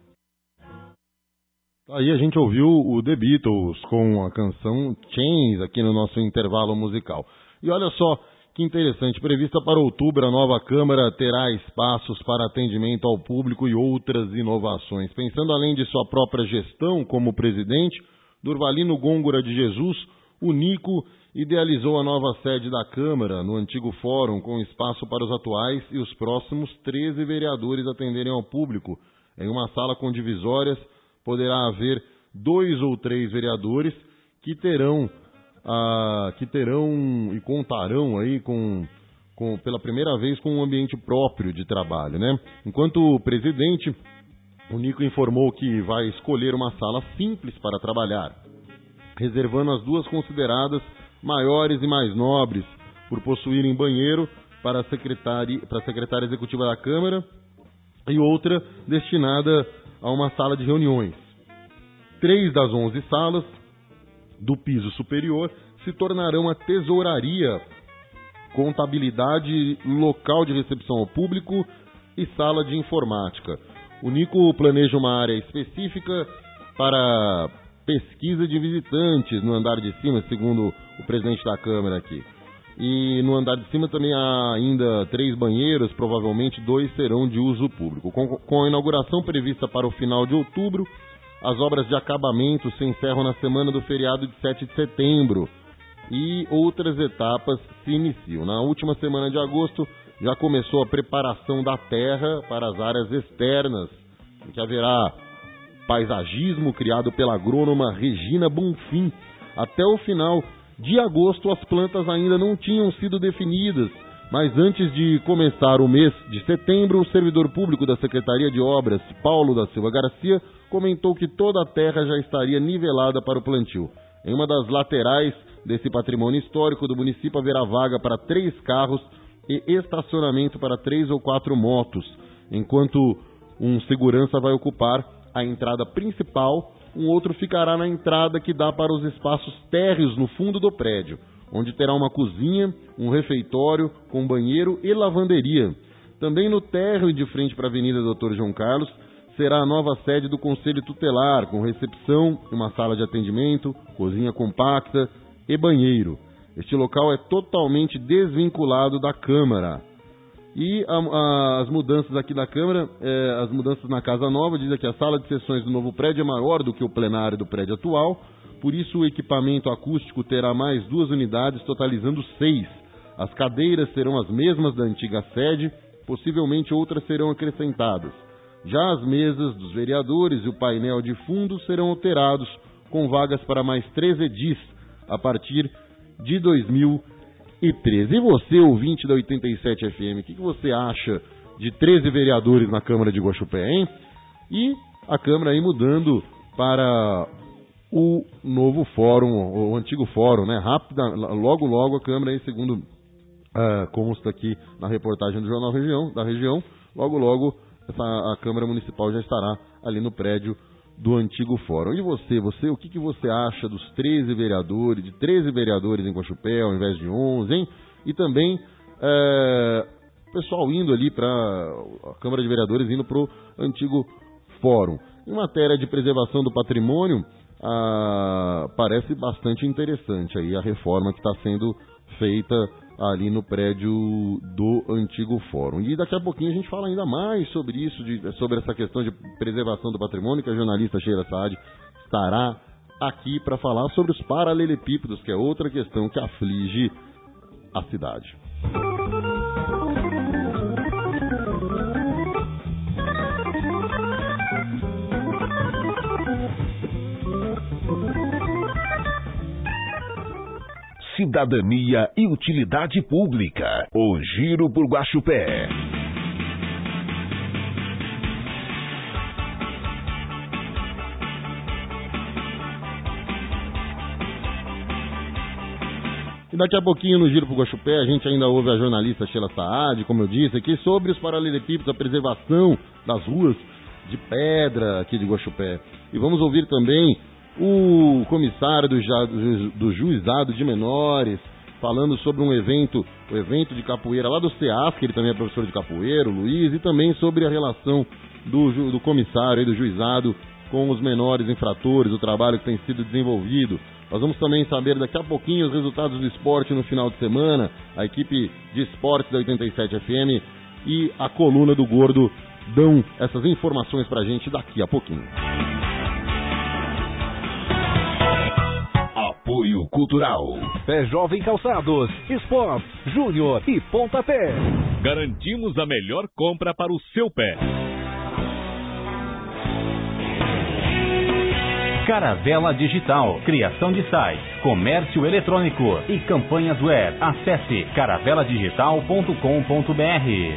Aí a gente ouviu o The Beatles com a canção Chains aqui no nosso intervalo musical. E olha só que interessante, prevista para outubro, a nova Câmara terá espaços para atendimento ao público e outras inovações. Pensando além de sua própria gestão como presidente, Durvalino Gôngora de Jesus, o Nico idealizou a nova sede da Câmara no antigo fórum, com espaço para os atuais e os próximos treze vereadores atenderem ao público. Em uma sala com divisórias, poderá haver dois ou três vereadores que terão, ah, que terão e contarão aí com, com, pela primeira vez com um ambiente próprio de trabalho, né? Enquanto presidente, o Nico informou que vai escolher uma sala simples para trabalhar, reservando as duas consideradas maiores e mais nobres, por possuírem banheiro para a secretária, para a secretária executiva da Câmara e outra destinada a uma sala de reuniões. três das onze salas do piso superior se tornarão a tesouraria, contabilidade, local de recepção ao público e sala de informática. O Nico planeja uma área específica para pesquisa de visitantes no andar de cima, segundo o presidente da Câmara aqui. E no andar de cima também há ainda três banheiros, provavelmente dois serão de uso público. Com, com a inauguração prevista para o final de outubro, as obras de acabamento se encerram na semana do feriado de sete de setembro e outras etapas se iniciam. Na última semana de agosto já começou a preparação da terra para as áreas externas, em que haverá paisagismo criado pela agrônoma Regina Bonfim. Até o final de agosto as plantas ainda não tinham sido definidas, mas antes de começar o mês de setembro, o servidor público da Secretaria de Obras, Paulo da Silva Garcia, comentou que toda a terra já estaria nivelada para o plantio. Em uma das laterais desse patrimônio histórico do município haverá vaga para três carros e estacionamento para três ou quatro motos, enquanto um segurança vai ocupar a entrada principal, um outro ficará na entrada que dá para os espaços térreos no fundo do prédio, onde terá uma cozinha, um refeitório com banheiro e lavanderia. Também no térreo e de frente para a Avenida doutor João Carlos será a nova sede do Conselho Tutelar, com recepção, uma sala de atendimento, cozinha compacta e banheiro. Este local é totalmente desvinculado da Câmara. E a, a, as mudanças aqui da Câmara, é, as mudanças na Casa Nova, diz que a sala de sessões do novo prédio é maior do que o plenário do prédio atual, por isso o equipamento acústico terá mais duas unidades, totalizando seis. As cadeiras serão as mesmas da antiga sede, possivelmente outras serão acrescentadas. Já as mesas dos vereadores e o painel de fundo serão alterados, com vagas para mais três edis, a partir de dois mil e treze. E você, ouvinte da oitenta e sete F M, o que, que você acha de treze vereadores na Câmara de Guaxupé, hein? E a Câmara aí mudando para o novo fórum, o antigo fórum, né? Rápida, logo, logo a Câmara aí, segundo uh, consta aqui na reportagem do Jornal Região, da região, logo, logo essa, a Câmara Municipal já estará ali no prédio do antigo fórum. E você, você, o que, que você acha dos treze vereadores, de treze vereadores em Guaxupé, ao invés de onze, hein? E também é, o pessoal indo ali para a Câmara de Vereadores, indo para o antigo fórum. Em matéria de preservação do patrimônio, ah, parece bastante interessante aí a reforma que está sendo feita ali no prédio do antigo fórum. E daqui a pouquinho a gente fala ainda mais sobre isso, de, sobre essa questão de preservação do patrimônio, que a jornalista Sheila Saad estará aqui para falar sobre os paralelepípedos, que é outra questão que aflige a cidade. Cidadania e utilidade pública. O Giro por Guaxupé. E daqui a pouquinho no Giro por Guaxupé a gente ainda ouve a jornalista Sheila Saad, como eu disse aqui, sobre os paralelepípedos, a preservação das ruas de pedra aqui de Guaxupé. E vamos ouvir também o comissário do, ju, do Juizado de Menores, falando sobre um evento, o evento de capoeira lá do SEASC, que ele também é professor de capoeira, o Luiz, e também sobre a relação do, do comissário e do juizado com os menores infratores, o trabalho que tem sido desenvolvido. Nós vamos também saber daqui a pouquinho os resultados do esporte no final de semana, a equipe de esportes da oitenta e sete F M e a coluna do Gordo dão essas informações pra gente daqui a pouquinho. Apoio Cultural. Pé Jovem Calçados, Esportes, Júnior e Pontapé. Garantimos a melhor compra para o seu pé. Caravela Digital, criação de sites, comércio eletrônico e campanhas web. Acesse caravela digital ponto com ponto b r.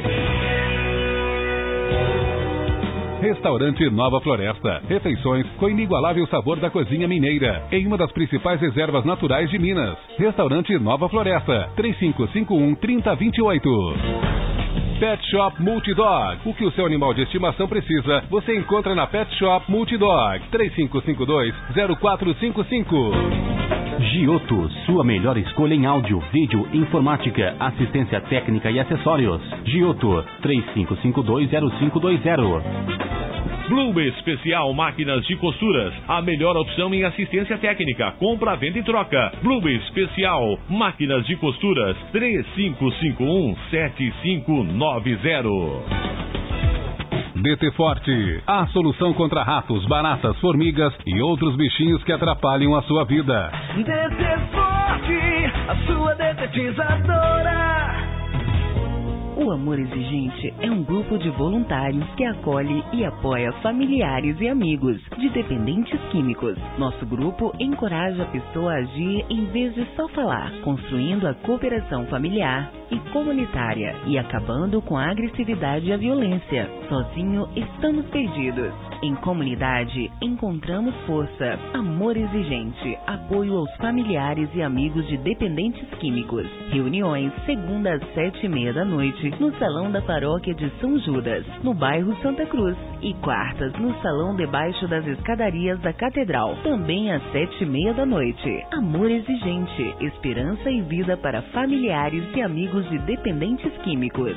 Restaurante Nova Floresta. Refeições com inigualável sabor da cozinha mineira, em uma das principais reservas naturais de Minas. Restaurante Nova Floresta. três cinco cinco um, três zero dois oito. Pet Shop Multidog. O que o seu animal de estimação precisa, você encontra na Pet Shop Multidog. três cinco cinco dois, zero quatro cinco cinco. Giotto, sua melhor escolha em áudio, vídeo, informática, assistência técnica e acessórios. Giotto, três cinco cinco dois, zero cinco dois zero. Blue Especial Máquinas de Costuras, a melhor opção em assistência técnica, compra, venda e troca. Blue Especial Máquinas de Costuras, três cinco cinco um, sete cinco nove zero. D T Forte, a solução contra ratos, baratas, formigas e outros bichinhos que atrapalham a sua vida. D T Forte, a sua detetizadora. O Amor Exigente é um grupo de voluntários que acolhe e apoia familiares e amigos de dependentes químicos. Nosso grupo encoraja a pessoa a agir em vez de só falar, construindo a cooperação familiar e comunitária e acabando com a agressividade e a violência. Sozinho estamos perdidos. Em comunidade encontramos força. Amor Exigente, apoio aos familiares e amigos de dependentes químicos. Reuniões segunda às sete e meia da noite no Salão da Paróquia de São Judas, no bairro Santa Cruz, e quartas no Salão debaixo das escadarias da Catedral, também às sete e meia da noite. Amor Exigente, esperança e vida para familiares e amigos de dependentes químicos.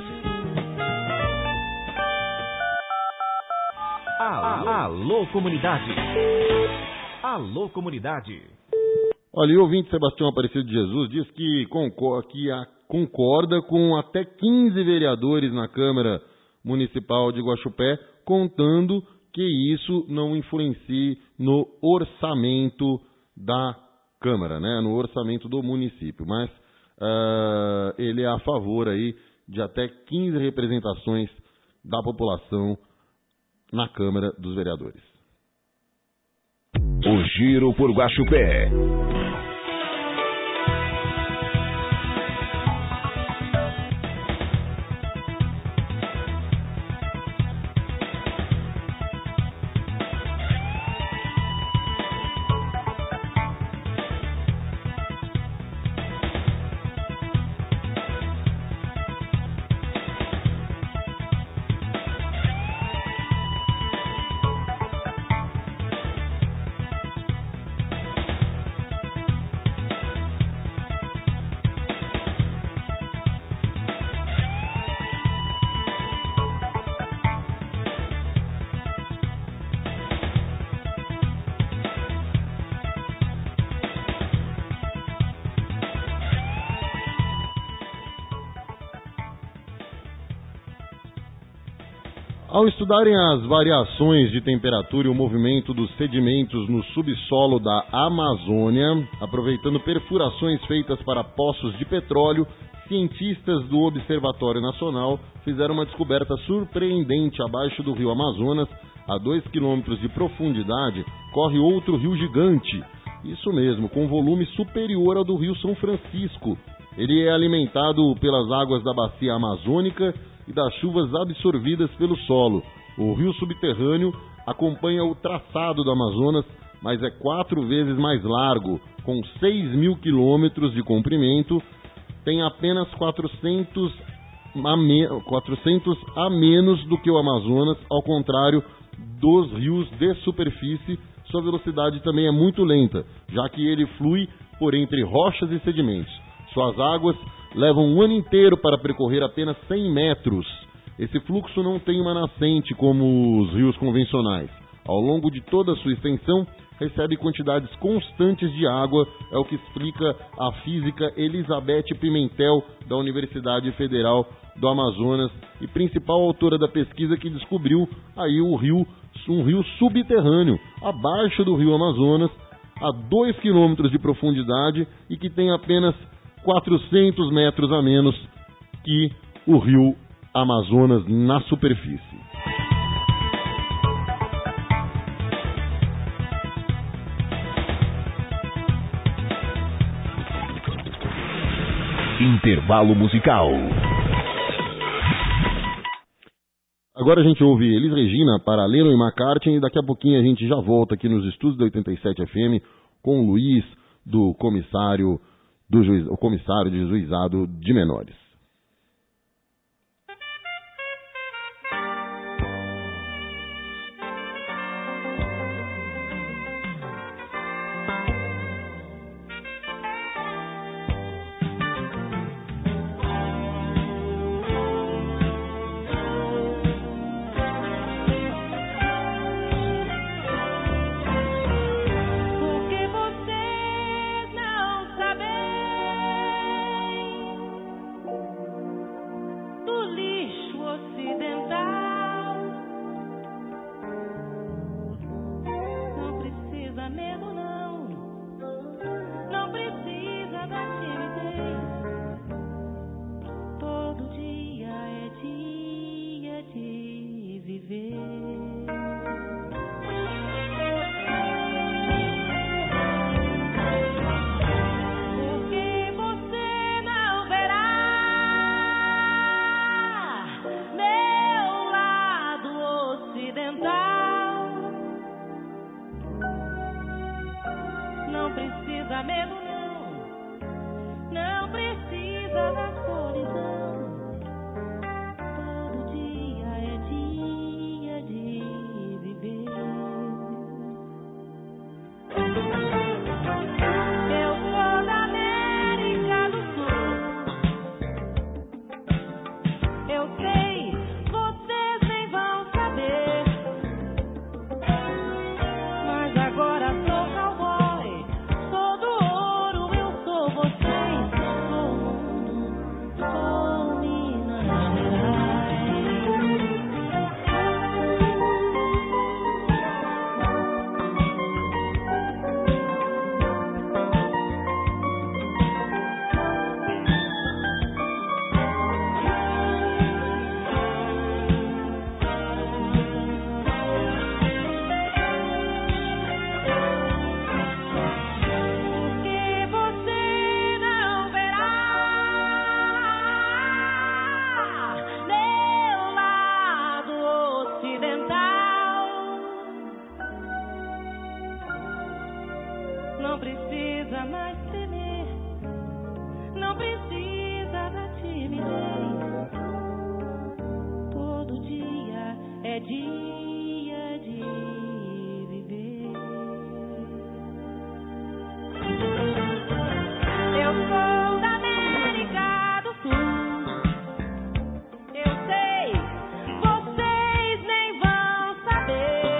Alô, alô comunidade. Alô comunidade. Olha, e o ouvinte Sebastião Aparecido de Jesus diz que concorda, que a, concorda com até quinze vereadores na Câmara Municipal de Guaxupé, contando que isso não influencie no orçamento da Câmara, né, no orçamento do município. Mas uh, ele é a favor aí de até quinze representações da população na Câmara dos Vereadores. O Giro por Guaxupé. Ao estudarem as variações de temperatura e o movimento dos sedimentos no subsolo da Amazônia, aproveitando perfurações feitas para poços de petróleo, cientistas do Observatório Nacional fizeram uma descoberta surpreendente. Abaixo do rio Amazonas, a dois quilômetros de profundidade, corre outro rio gigante. Isso mesmo, com volume superior ao do rio São Francisco. Ele é alimentado pelas águas da bacia amazônica e das chuvas absorvidas pelo solo. O rio subterrâneo acompanha o traçado do Amazonas, mas é quatro vezes mais largo, com seis mil quilômetros de comprimento, tem apenas quatrocentos a, me... quatrocentos a menos do que o Amazonas, ao contrário dos rios de superfície. Sua velocidade também é muito lenta, já que ele flui por entre rochas e sedimentos. Suas águas levam um ano inteiro para percorrer apenas cem metros. Esse fluxo não tem uma nascente como os rios convencionais. Ao longo de toda a sua extensão, recebe quantidades constantes de água, é o que explica a física Elizabeth Pimentel, da Universidade Federal do Amazonas, e principal autora da pesquisa que descobriu aí o rio, um rio subterrâneo, abaixo do rio Amazonas, a dois quilômetros de profundidade e que tem apenas quatrocentos metros a menos que o rio Amazonas na superfície. Intervalo musical. Agora a gente ouve Elis Regina, para Lennon e McCartney, e daqui a pouquinho a gente já volta aqui nos estúdios da oitenta e sete F M com o Luiz, do comissário do juiz, o comissário de juizado de menores. camelo não, não precisa da solidão. Todo dia é dia de viver. Eu sou da América do Sul. Eu sei, vocês nem vão saber. Mas agora sou cowboy, sou do ouro, eu sou vocês. Sou o mundo, sou Minas Gerais. Que você não verá meu lado ocidental. Não precisa mais temer, não precisa da timidez. Todo dia é dia de viver. Eu sou da América do Sul. Eu sei, vocês nem vão saber.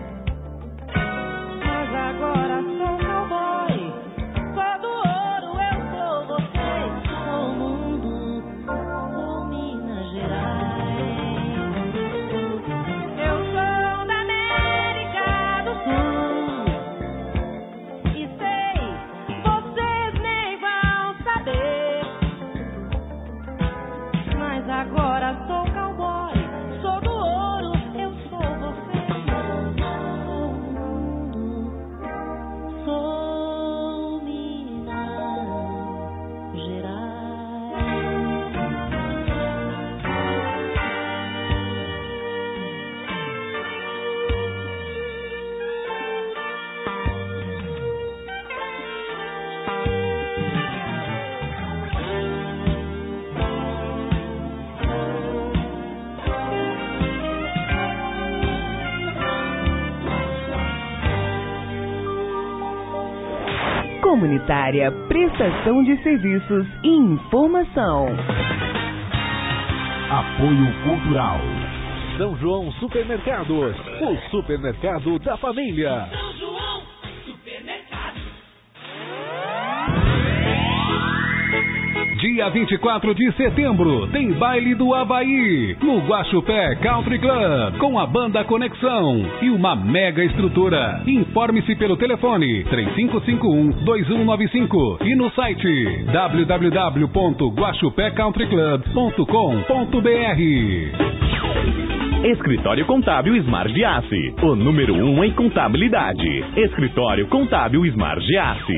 Mas agora sou cowboy, sou do ouro, eu sou vocês. Sou o mundo, sou Minas Gerais. Eu sou da América do Sul. E sei, vocês nem vão saber. Mas agora sou cowboy, sou do ouro, eu sou vocês. Sou o mundo, sou Minas Gerais. Comunitária, prestação de serviços e informação. Apoio Cultural. São João Supermercados, o supermercado da família. São João Supermercado. Dia vinte e quatro de setembro tem baile do Havaí no Guaxupé Country Club com a banda Conexão e uma mega estrutura. Informe-se pelo telefone três cinco cinco um, dois um nove cinco e no site w w w ponto guaxupé country club ponto com ponto b r. Escritório Contábil Smart Giassi, o número um em contabilidade. Escritório Contábil Smart Giassi.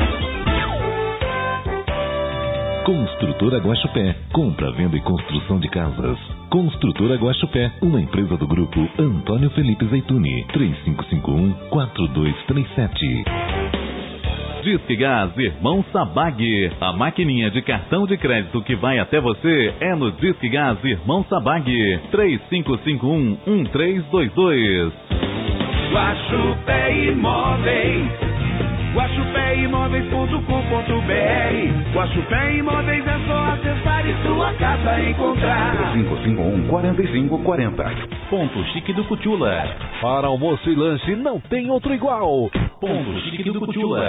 Construtora Guaxupé, compra, venda e construção de casas. Construtora Guaxupé, uma empresa do grupo Antônio Felipe Zeituni, três cinco cinco um, quatro dois três sete. Disque Gás Irmão Sabag. A maquininha de cartão de crédito que vai até você é no Disque Gás Irmão Sabag. três cinco cinco um, um três dois dois. Guaxupé Imóveis, guaxupé imóveis ponto com ponto b r. Guaxupé Imóveis é só acessar e sua casa encontrar. cinco cinco um, quatro cinco quatro zero. Ponto Chique do Cutula. Para almoço e lanche não tem outro igual. Ponto Chique do Cutula.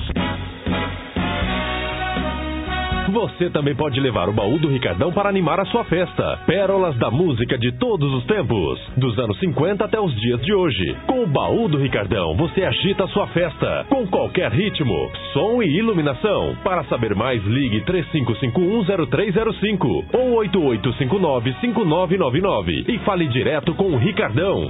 Você também pode levar o baú do Ricardão para animar a sua festa. Pérolas da música de todos os tempos, dos anos cinquenta até os dias de hoje. Com o baú do Ricardão, você agita a sua festa com qualquer ritmo, som e iluminação. Para saber mais, ligue três cinco cinco um, zero três zero cinco ou oito oito cinco nove, cinco nove nove nove e fale direto com o Ricardão.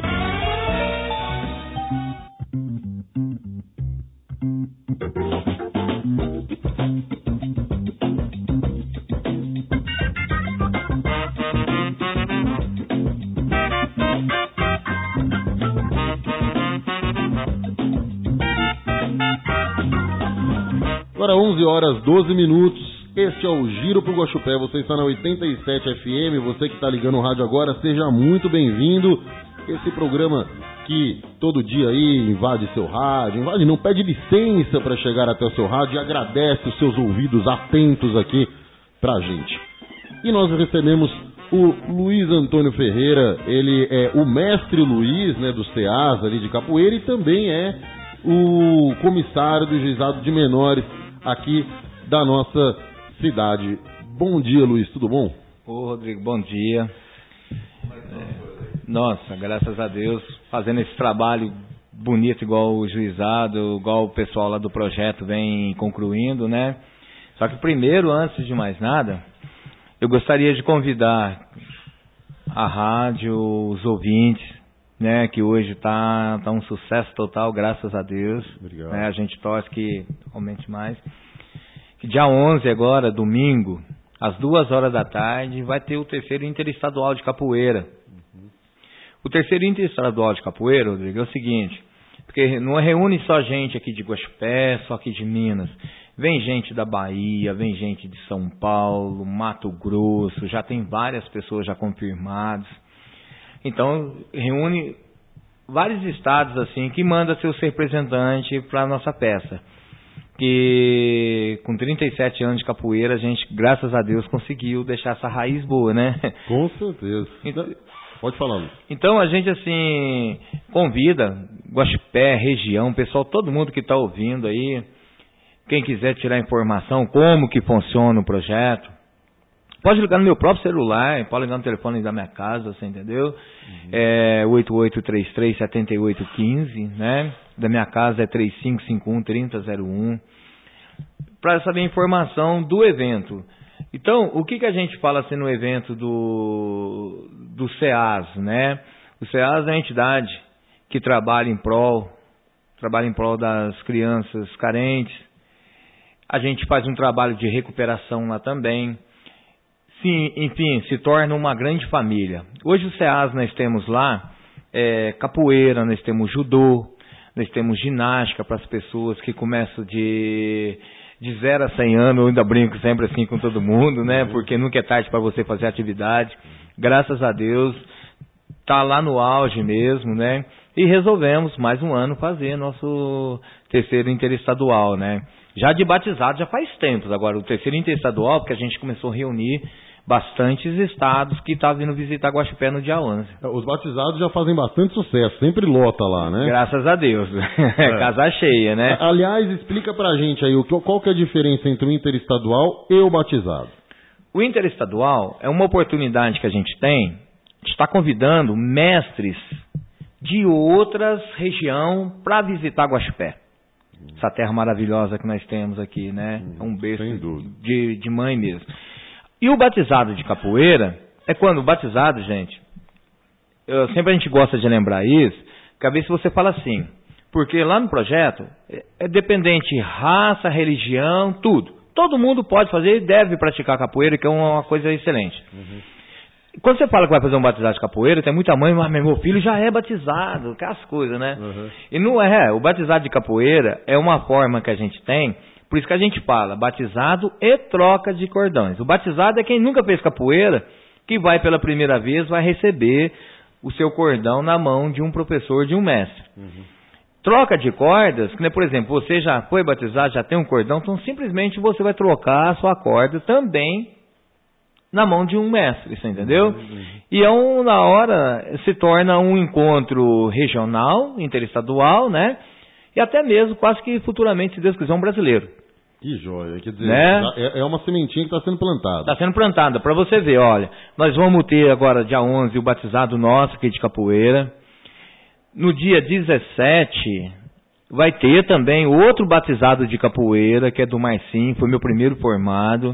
Agora onze horas doze minutos. Este é o Giro pro Guaxupé. Você está na oitenta e sete F M. Você que está ligando o rádio agora, seja muito bem-vindo. Esse programa que todo dia aí invade seu rádio, invade não, pede licença para chegar até o seu rádio e agradece os seus ouvidos atentos aqui pra gente. E nós recebemos o Luiz Antônio Ferreira. Ele é o mestre Luiz, né, do SEAS ali de Capoeira, e também é o comissário do Juizado de Menores aqui da nossa cidade. Bom dia, Luiz, tudo bom? Ô, Rodrigo, bom dia. É, nossa, graças a Deus, fazendo esse trabalho bonito, igual o juizado, igual o pessoal lá do projeto vem concluindo, né? Só que primeiro, antes de mais nada, eu gostaria de convidar a rádio, os ouvintes, né, que hoje está tá um sucesso total, graças a Deus. Obrigado. Né, a gente torce que aumente mais. Que dia onze agora, domingo, às duas horas da tarde, vai ter o terceiro interestadual de capoeira. Uhum. O terceiro interestadual de capoeira, Rodrigo, é o seguinte, porque não reúne só gente aqui de Guaxupé, só aqui de Minas. Vem gente da Bahia, vem gente de São Paulo, Mato Grosso, já tem várias pessoas já confirmadas. Então, reúne vários estados assim que manda seus representantes para a nossa peça. Que com trinta e sete anos de capoeira, a gente, graças a Deus, conseguiu deixar essa raiz boa, né? Com certeza. Então, pode falar. Então, a gente, assim, convida Guaxupé, região, pessoal, todo mundo que está ouvindo aí, quem quiser tirar informação, como que funciona o projeto, pode ligar no meu próprio celular, pode ligar no telefone da minha casa, você entendeu? Uhum. É oito oito três três, sete oito um cinco, né? Da minha casa é três cinco cinco um, três zero zero um. Para saber a informação do evento. Então, o que, que a gente fala assim no evento do, do SEAS, né? O SEAS é a entidade que trabalha em prol, trabalha em prol das crianças carentes. A gente faz um trabalho de recuperação lá também. Sim, enfim, se torna uma grande família. Hoje o SEAS nós temos lá é, capoeira, nós temos judô, nós temos ginástica para as pessoas que começam de, de zero a cem anos. Eu ainda brinco sempre assim com todo mundo, né? Porque nunca é tarde para você fazer atividade. Graças a Deus, tá lá no auge mesmo, né? E resolvemos mais um ano fazer nosso terceiro interestadual, né? Já de batizado já faz tempo. Agora o terceiro interestadual, porque a gente começou a reunir bastantes estados que estavam vindo visitar Guaxupé no dia onze. Os batizados já fazem bastante sucesso, sempre lota lá, né? Graças a Deus. É. Casa cheia, né? Aliás, explica pra gente aí qual que é a diferença entre o interestadual e o batizado. O interestadual é uma oportunidade que a gente tem de estar convidando mestres de outras regiões para visitar Guaxupé. Essa terra maravilhosa que nós temos aqui, né? É um berço de, de mãe mesmo. E o batizado de capoeira é quando o batizado, gente, eu, sempre a gente gosta de lembrar isso, que às vezes você fala assim, porque lá no projeto é, é dependente raça, religião, tudo. Todo mundo pode fazer e deve praticar capoeira, que é uma coisa excelente. Uhum. Quando você fala que vai fazer um batizado de capoeira, tem muita mãe, mas meu filho já é batizado, que é as coisas, né? Uhum. E não é, o batizado de capoeira é uma forma que a gente tem, por isso que a gente fala, batizado e troca de cordões. O batizado é quem nunca fez capoeira, que vai pela primeira vez, vai receber o seu cordão na mão de um professor, de um mestre. Uhum. Troca de cordas, que, né, por exemplo, você já foi batizado, já tem um cordão, então simplesmente você vai trocar a sua corda também na mão de um mestre, você entendeu? Uhum. E é um, na hora se torna um encontro regional, interestadual, né? E até mesmo, quase que futuramente, se Deus quiser, um brasileiro. Que joia, quer dizer, né? é uma sementinha que está sendo plantada. Está sendo plantada, para você ver, olha, nós vamos ter agora, dia onze, o batizado nosso aqui de capoeira. No dia dezessete, vai ter também outro batizado de capoeira, que é do Marcinho, foi meu primeiro formado.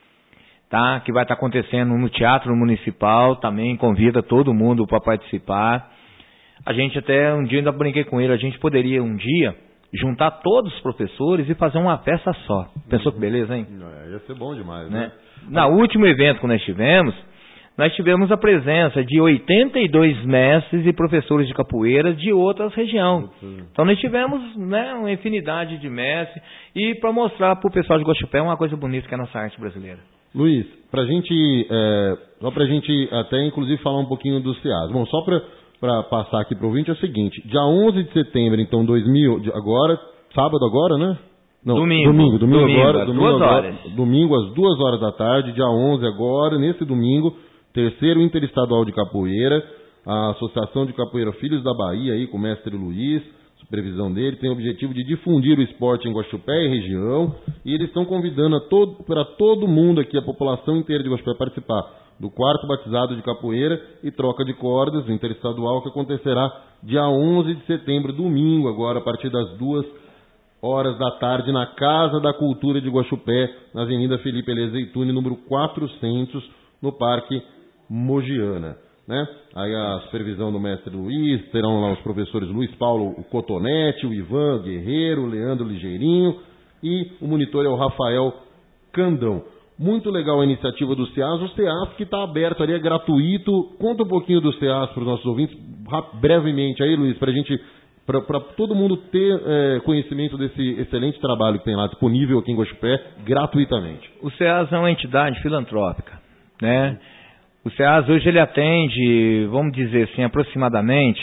Tá, que vai estar acontecendo no Teatro Municipal, também convida todo mundo para participar. A gente até, um dia ainda brinquei com ele, a gente poderia um dia juntar todos os professores e fazer uma festa só. Pensou que beleza, hein? Ia ser bom demais, né? né? No último evento que nós tivemos, nós tivemos a presença de oitenta e dois mestres e professores de capoeira de outras regiões. Então nós tivemos, né, uma infinidade de mestres, e para mostrar para o pessoal de Guaxupé uma coisa bonita que é a nossa arte brasileira. Luiz, pra gente, é, só pra gente até inclusive falar um pouquinho do SEAS. Bom, só pra, pra passar aqui pro ouvinte é o seguinte, dia onze de setembro, então, dois mil, agora, sábado agora, né? Não, domingo. Domingo, domingo, domingo agora. às Domingo duas agora, horas. Domingo às duas horas da tarde, dia onze agora, nesse domingo, terceiro Interestadual de Capoeira, a Associação de Capoeira Filhos da Bahia, aí com o mestre Luiz, supervisão dele, tem o objetivo de difundir o esporte em Guaxupé e região, e eles estão convidando para todo mundo aqui, a população inteira de Guaxupé, participar do quarto batizado de capoeira e troca de cordas, o interestadual, que acontecerá dia onze de setembro, domingo, agora, a partir das duas horas da tarde, na Casa da Cultura de Guaxupé, na Avenida Felipe Elezeitune, número quatrocentos, no Parque Mogiana. Né? Aí a supervisão do mestre Luiz, terão lá os professores Luiz Paulo o Cotonete, o Ivan Guerreiro, o Leandro Ligeirinho, e o monitor é o Rafael Candão. Muito legal a iniciativa do SEAS, o SEAS que está aberto ali, é gratuito. Conta um pouquinho do SEAS para os nossos ouvintes, brevemente aí, Luiz, para a gente, para todo mundo ter é, conhecimento desse excelente trabalho que tem lá disponível aqui em Guaxupé, gratuitamente. O SEAS é uma entidade filantrópica, né? O SEAS hoje ele atende, vamos dizer assim, aproximadamente,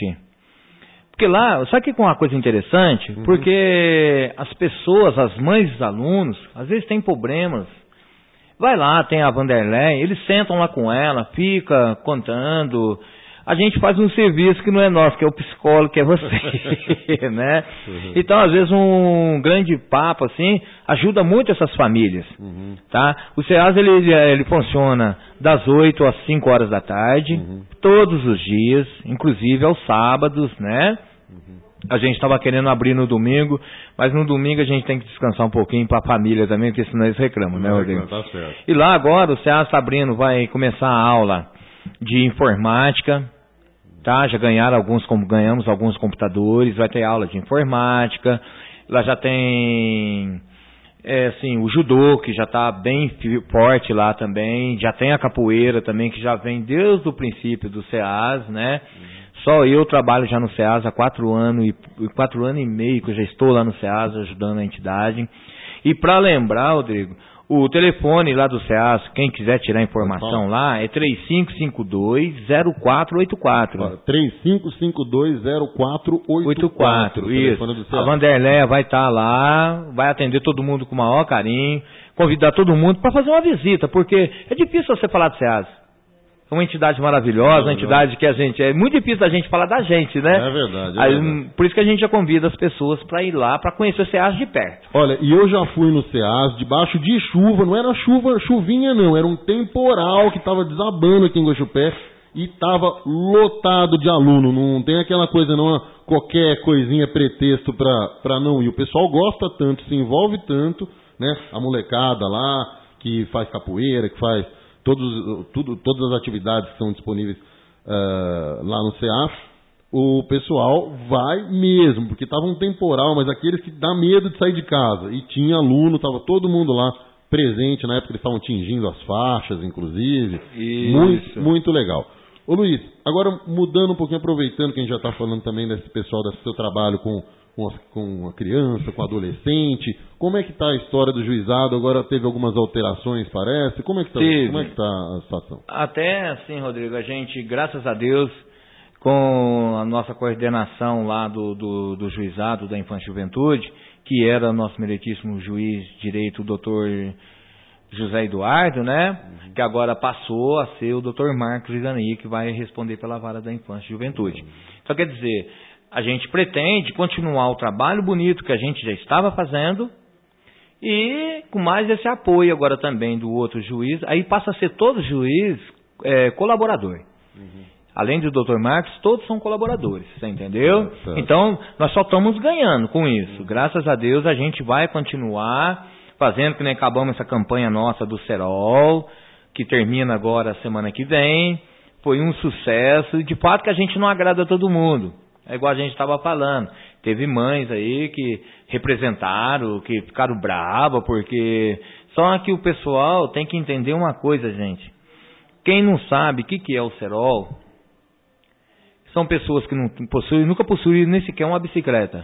porque lá, sabe que é uma coisa interessante? Uhum. Porque as pessoas, as mães dos alunos, às vezes têm problemas. Vai lá, tem a Vanderlei, eles sentam lá com ela, fica contando. A gente faz um serviço que não é nosso, que é o psicólogo, que é você, né? Uhum. Então, às vezes, um grande papo, assim, ajuda muito essas famílias, uhum. tá? O SEAS, ele, ele, ele funciona das oito às cinco horas da tarde, uhum. todos os dias, inclusive aos sábados, né? Uhum. A gente estava querendo abrir no domingo, mas no domingo a gente tem que descansar um pouquinho para a família também, porque senão eles reclamam, né, Rodrigo? Tá certo. E lá agora o SEAS está abrindo, vai começar a aula de informática, tá? Já ganharam alguns, como ganhamos alguns computadores, vai ter aula de informática, lá já tem, é, assim, o judô, que já está bem forte lá também, já tem a capoeira também, que já vem desde o princípio do SEAS, né? Uhum. Só eu trabalho já no SEAS há quatro anos e quatro anos e meio que eu já estou lá no SEAS ajudando a entidade. E para lembrar, Rodrigo, o telefone lá do SEAS, quem quiser tirar informação lá, é três cinco cinco dois, zero quatro oito quatro. três cinco cinco dois, zero quatro oito quatro. Isso. A Vanderlei vai estar tá lá, vai atender todo mundo com o maior carinho, convidar todo mundo para fazer uma visita, porque é difícil você falar do SEAS. É uma entidade maravilhosa, uma entidade que a gente... É muito difícil a gente falar da gente, né? É verdade. É Aí, verdade. Por isso que a gente já convida as pessoas para ir lá, para conhecer o SEAS de perto. Olha, e eu já fui no SEAS, debaixo de chuva, não era chuva, chuvinha não, era um temporal que estava desabando aqui em Guaxupé e estava lotado de aluno. Não tem aquela coisa, não, qualquer coisinha pretexto para não ir. O pessoal gosta tanto, se envolve tanto, né? A molecada lá, que faz capoeira, que faz... Todos, tudo, todas as atividades que são disponíveis uh, lá no SEAS, o pessoal vai mesmo, porque estava um temporal, mas aqueles que dá medo de sair de casa. E tinha aluno, estava todo mundo lá presente, na época eles estavam tingindo as faixas, inclusive. Isso. Muito, muito legal. Ô Luiz, agora mudando um pouquinho, aproveitando que a gente já está falando também desse pessoal, desse seu trabalho com... com a criança, com adolescente, como é que está a história do juizado? Agora teve algumas alterações, parece? Como é que está tá a situação? Até assim, Rodrigo, a gente, graças a Deus, com a nossa coordenação lá do, do, do juizado da Infância e Juventude, que era nosso meritíssimo juiz de direito, o doutor José Eduardo, né? Uhum. Que agora passou a ser o doutor Marcos Igani, que vai responder pela vara da Infância e Juventude. Uhum. Então, quer dizer... A gente pretende continuar o trabalho bonito que a gente já estava fazendo e com mais esse apoio agora também do outro juiz. Aí passa a ser todo juiz é, colaborador. Uhum. Além do doutor Marcos, todos são colaboradores, você entendeu? É, então, nós só estamos ganhando com isso. Graças a Deus a gente vai continuar fazendo, que nem acabamos essa campanha nossa do Serol, que termina agora a semana que vem. Foi um sucesso. De fato que a gente não agrada a todo mundo. É igual a gente estava falando. Teve mães aí que representaram, que ficaram bravas, porque... Só que o pessoal tem que entender uma coisa, gente. quem não sabe o que, que é o cerol, são pessoas que não possuem, nunca possuíram nem sequer uma bicicleta.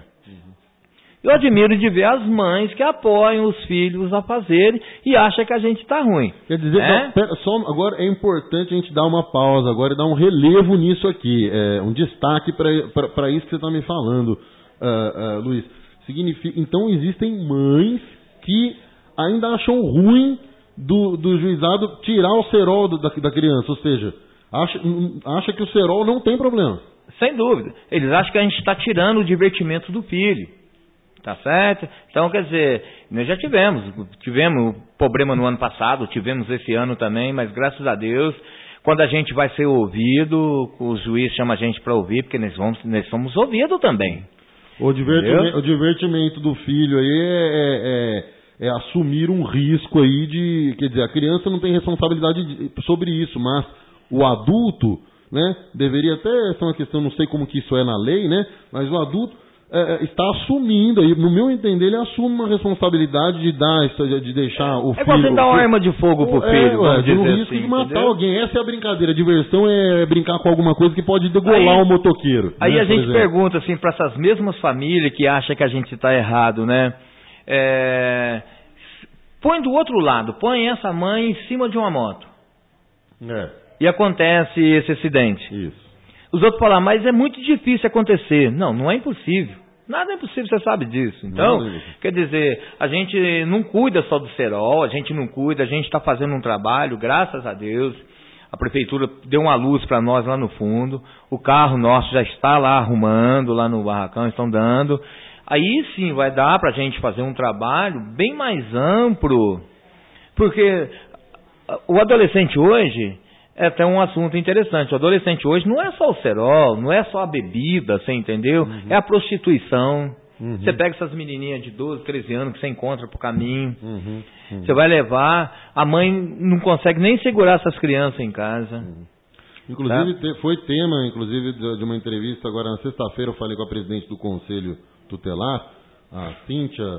Eu admiro de ver as mães que apoiam os filhos a fazerem e acham que a gente está ruim. Quer dizer, né? não, pera, só, agora é importante a gente dar uma pausa agora e dar um relevo nisso aqui, é, um destaque para isso que você está me falando, uh, uh, Luiz. Significa, então existem mães que ainda acham ruim do, do juizado tirar o cerol do, da, da criança, ou seja, acha, acha que o cerol não tem problema. Sem dúvida. Eles acham que a gente está tirando o divertimento do filho. Tá certo? Então, quer dizer, nós já tivemos, tivemos problema no ano passado, tivemos esse ano também, mas graças a Deus, quando a gente vai ser ouvido, o juiz chama a gente para ouvir, porque nós, vamos, nós somos ouvidos também. O divertimento, o divertimento do filho aí é, é, é assumir um risco aí de, quer dizer, a criança não tem responsabilidade de, sobre isso, mas o adulto, né, deveria até, essa é uma questão, não sei como que isso é na lei, né, mas o adulto É, está assumindo, aí, no meu entender, ele assume uma responsabilidade de dar, de deixar o filho... É igual você dar uma arma de fogo pro filho, é, vamos dizer o risco assim, de matar entendeu? alguém. Essa é a brincadeira. A diversão é brincar com alguma coisa que pode degolar aí, um motoqueiro. Aí né, a gente pergunta, assim, para essas mesmas famílias que acham que a gente está errado, né? É... Põe do outro lado, põe essa mãe em cima de uma moto. É. E acontece esse acidente. Isso. Os outros falam, mas é muito difícil acontecer. Não, não é impossível. Nada é impossível, você sabe disso. Então, não, quer dizer, a gente não cuida só do cerol, a gente não cuida, a gente está fazendo um trabalho, graças a Deus. A prefeitura deu uma luz para nós lá no fundo. O carro nosso já está lá arrumando, lá no barracão, estão dando. Aí sim vai dar para a gente fazer um trabalho bem mais amplo. Porque o adolescente hoje... É até um assunto interessante. O adolescente hoje não é só o cerol, não é só a bebida, você entendeu? Uhum. É a prostituição. Uhum. Você pega essas menininhas de doze, treze anos que você encontra pro caminho. Uhum. Uhum. Você vai levar, a mãe não consegue nem segurar essas crianças em casa. Uhum. Inclusive, tá? Foi tema, inclusive, de uma entrevista agora na sexta-feira, eu falei com a presidente do Conselho Tutelar, a Cíntia,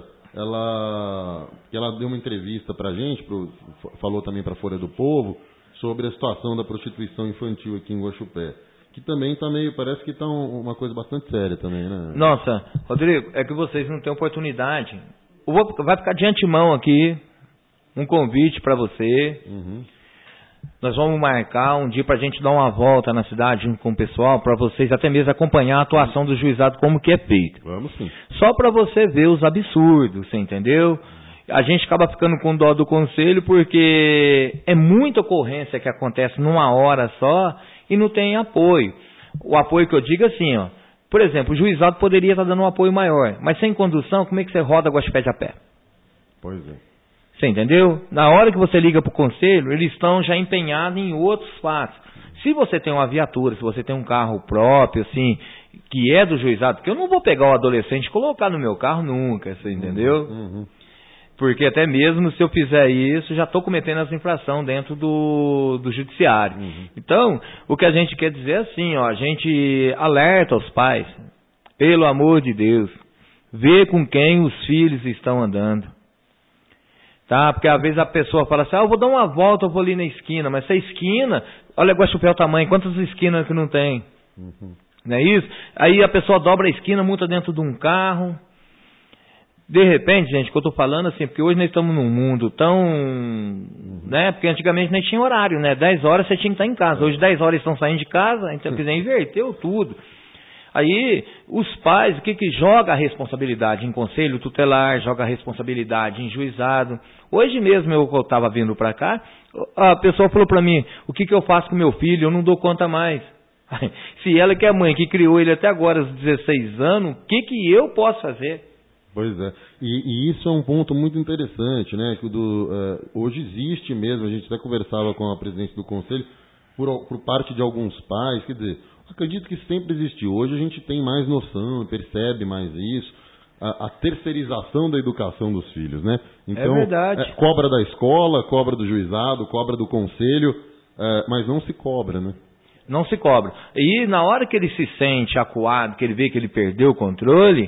ela, ela deu uma entrevista pra gente, pro, falou também pra Folha do Povo, sobre a situação da prostituição infantil aqui em Guaxupé. Que também está meio, parece que está um, uma coisa bastante séria também, né? Nossa, Rodrigo, é que vocês não têm oportunidade. Eu vou, vai ficar de antemão aqui um convite para você. Uhum. Nós vamos marcar um dia para a gente dar uma volta na cidade junto com o pessoal, para vocês até mesmo acompanhar a atuação do juizado, como que é feito. Vamos sim. Só para você ver os absurdos, você entendeu? A gente acaba ficando com dó do conselho porque é muita ocorrência que acontece numa hora só e não tem apoio. O apoio que eu digo é assim, ó. Por exemplo, o juizado poderia estar dando um apoio maior, mas sem condução, como é que você roda Guaxupé de a pé? Pois é. Você entendeu? Na hora que você liga para o conselho, eles estão já empenhados em outros fatos. Se você tem uma viatura, se você tem um carro próprio, assim, que é do juizado, porque eu não vou pegar o adolescente e colocar no meu carro nunca, você entendeu? Uhum, uhum. Porque até mesmo se eu fizer isso, já estou cometendo essa infração dentro do, do judiciário. Uhum. Então, o que a gente quer dizer é assim, ó, a gente alerta os pais, pelo amor de Deus, vê com quem os filhos estão andando. Tá? Porque às vezes a pessoa fala assim, ah, eu vou dar uma volta, eu vou ali na esquina, mas essa esquina, olha Guaxupé o tamanho, quantas esquinas que não tem? Uhum. Não é isso? Aí a pessoa dobra a esquina, multa dentro de um carro. De repente, gente, que eu tô falando assim, porque hoje nós estamos num mundo tão, uhum. né, porque antigamente nem tinha horário, né, dez horas você tinha que estar em casa, hoje dez horas estão saindo de casa, então quer dizer, inverteu tudo. Aí, os pais, o que que joga a responsabilidade em conselho tutelar, joga a responsabilidade em juizado. Hoje mesmo eu estava vindo para cá, a pessoa falou para mim, o que que eu faço com meu filho, eu não dou conta mais. Se ela que é a mãe que criou ele até agora, aos dezesseis anos, o que que eu posso fazer? Pois é, e, e isso é um ponto muito interessante, né, que do, uh, hoje existe mesmo, a gente até conversava com a presidente do conselho, por, por parte de alguns pais, quer dizer, acredito que sempre existiu, hoje a gente tem mais noção, percebe mais isso, a, a terceirização da educação dos filhos, né, então, é verdade. É, cobra da escola, cobra do juizado, cobra do conselho, uh, mas não se cobra, né. Não se cobra, e na hora que ele se sente acuado, que ele vê que ele perdeu o controle,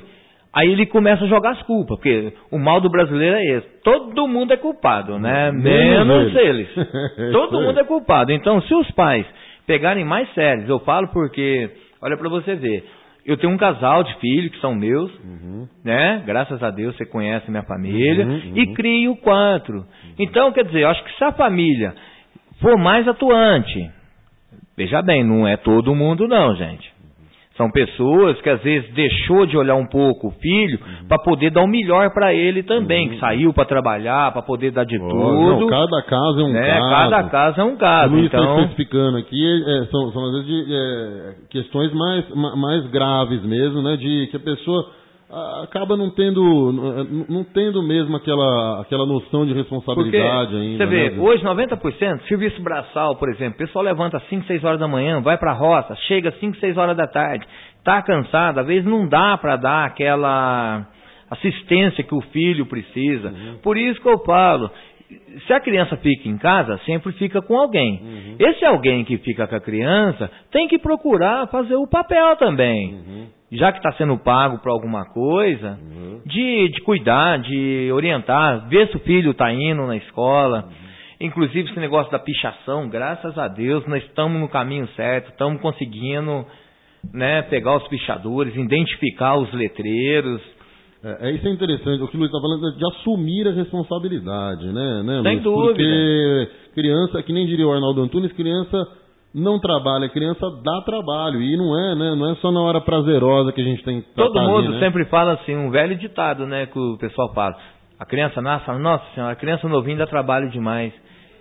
Aí ele começa a jogar as culpas, porque o mal do brasileiro é esse. Todo mundo é culpado, né? Menos eles. Todo mundo é culpado. Então, se os pais pegarem mais sérios, eu falo porque, olha pra você ver, eu tenho um casal de filhos que são meus, uhum. né? Graças a Deus você conhece minha família, uhum, uhum. e crio quatro. Uhum. Então, quer dizer, eu acho que se a família for mais atuante, veja bem, não é todo mundo não, gente. São pessoas que às vezes deixou de olhar um pouco o filho uhum. para poder dar o melhor para ele também, uhum. que saiu para trabalhar, para poder dar de oh, tudo. Não, cada caso é um né? caso. Cada caso é um caso. O Luiz então... está especificando aqui, é, são, são às vezes de, é, questões mais, mais graves mesmo, né? De que a pessoa acaba não tendo, não tendo mesmo aquela, aquela noção de responsabilidade porque, ainda. Você vê, né? hoje noventa por cento, serviço braçal, por exemplo, o pessoal levanta às cinco, seis horas da manhã, vai para a roça, chega às cinco, seis horas da tarde, está cansado, às vezes não dá para dar aquela assistência que o filho precisa. Uhum. Por isso que eu falo, se a criança fica em casa, sempre fica com alguém. Uhum. Esse alguém que fica com a criança tem que procurar fazer o papel também. Uhum. Já que está sendo pago por alguma coisa, uhum. de, de cuidar, de orientar, ver se o filho está indo na escola. Uhum. Inclusive esse negócio da pichação, graças a Deus, nós estamos no caminho certo, estamos conseguindo, né, pegar os pichadores, identificar os letreiros. É, isso é interessante, o que o Luiz está falando é de assumir a responsabilidade, né, né Sem Luiz? dúvida. Porque criança, que nem diria o Arnaldo Antunes, criança não trabalha, criança dá trabalho, e não é, né, não é só na hora prazerosa que a gente tem que Todo tratar mundo ali, né? sempre fala assim, um velho ditado, né, que o pessoal fala, a criança nasce, fala, nossa senhora, a criança novinha dá trabalho demais.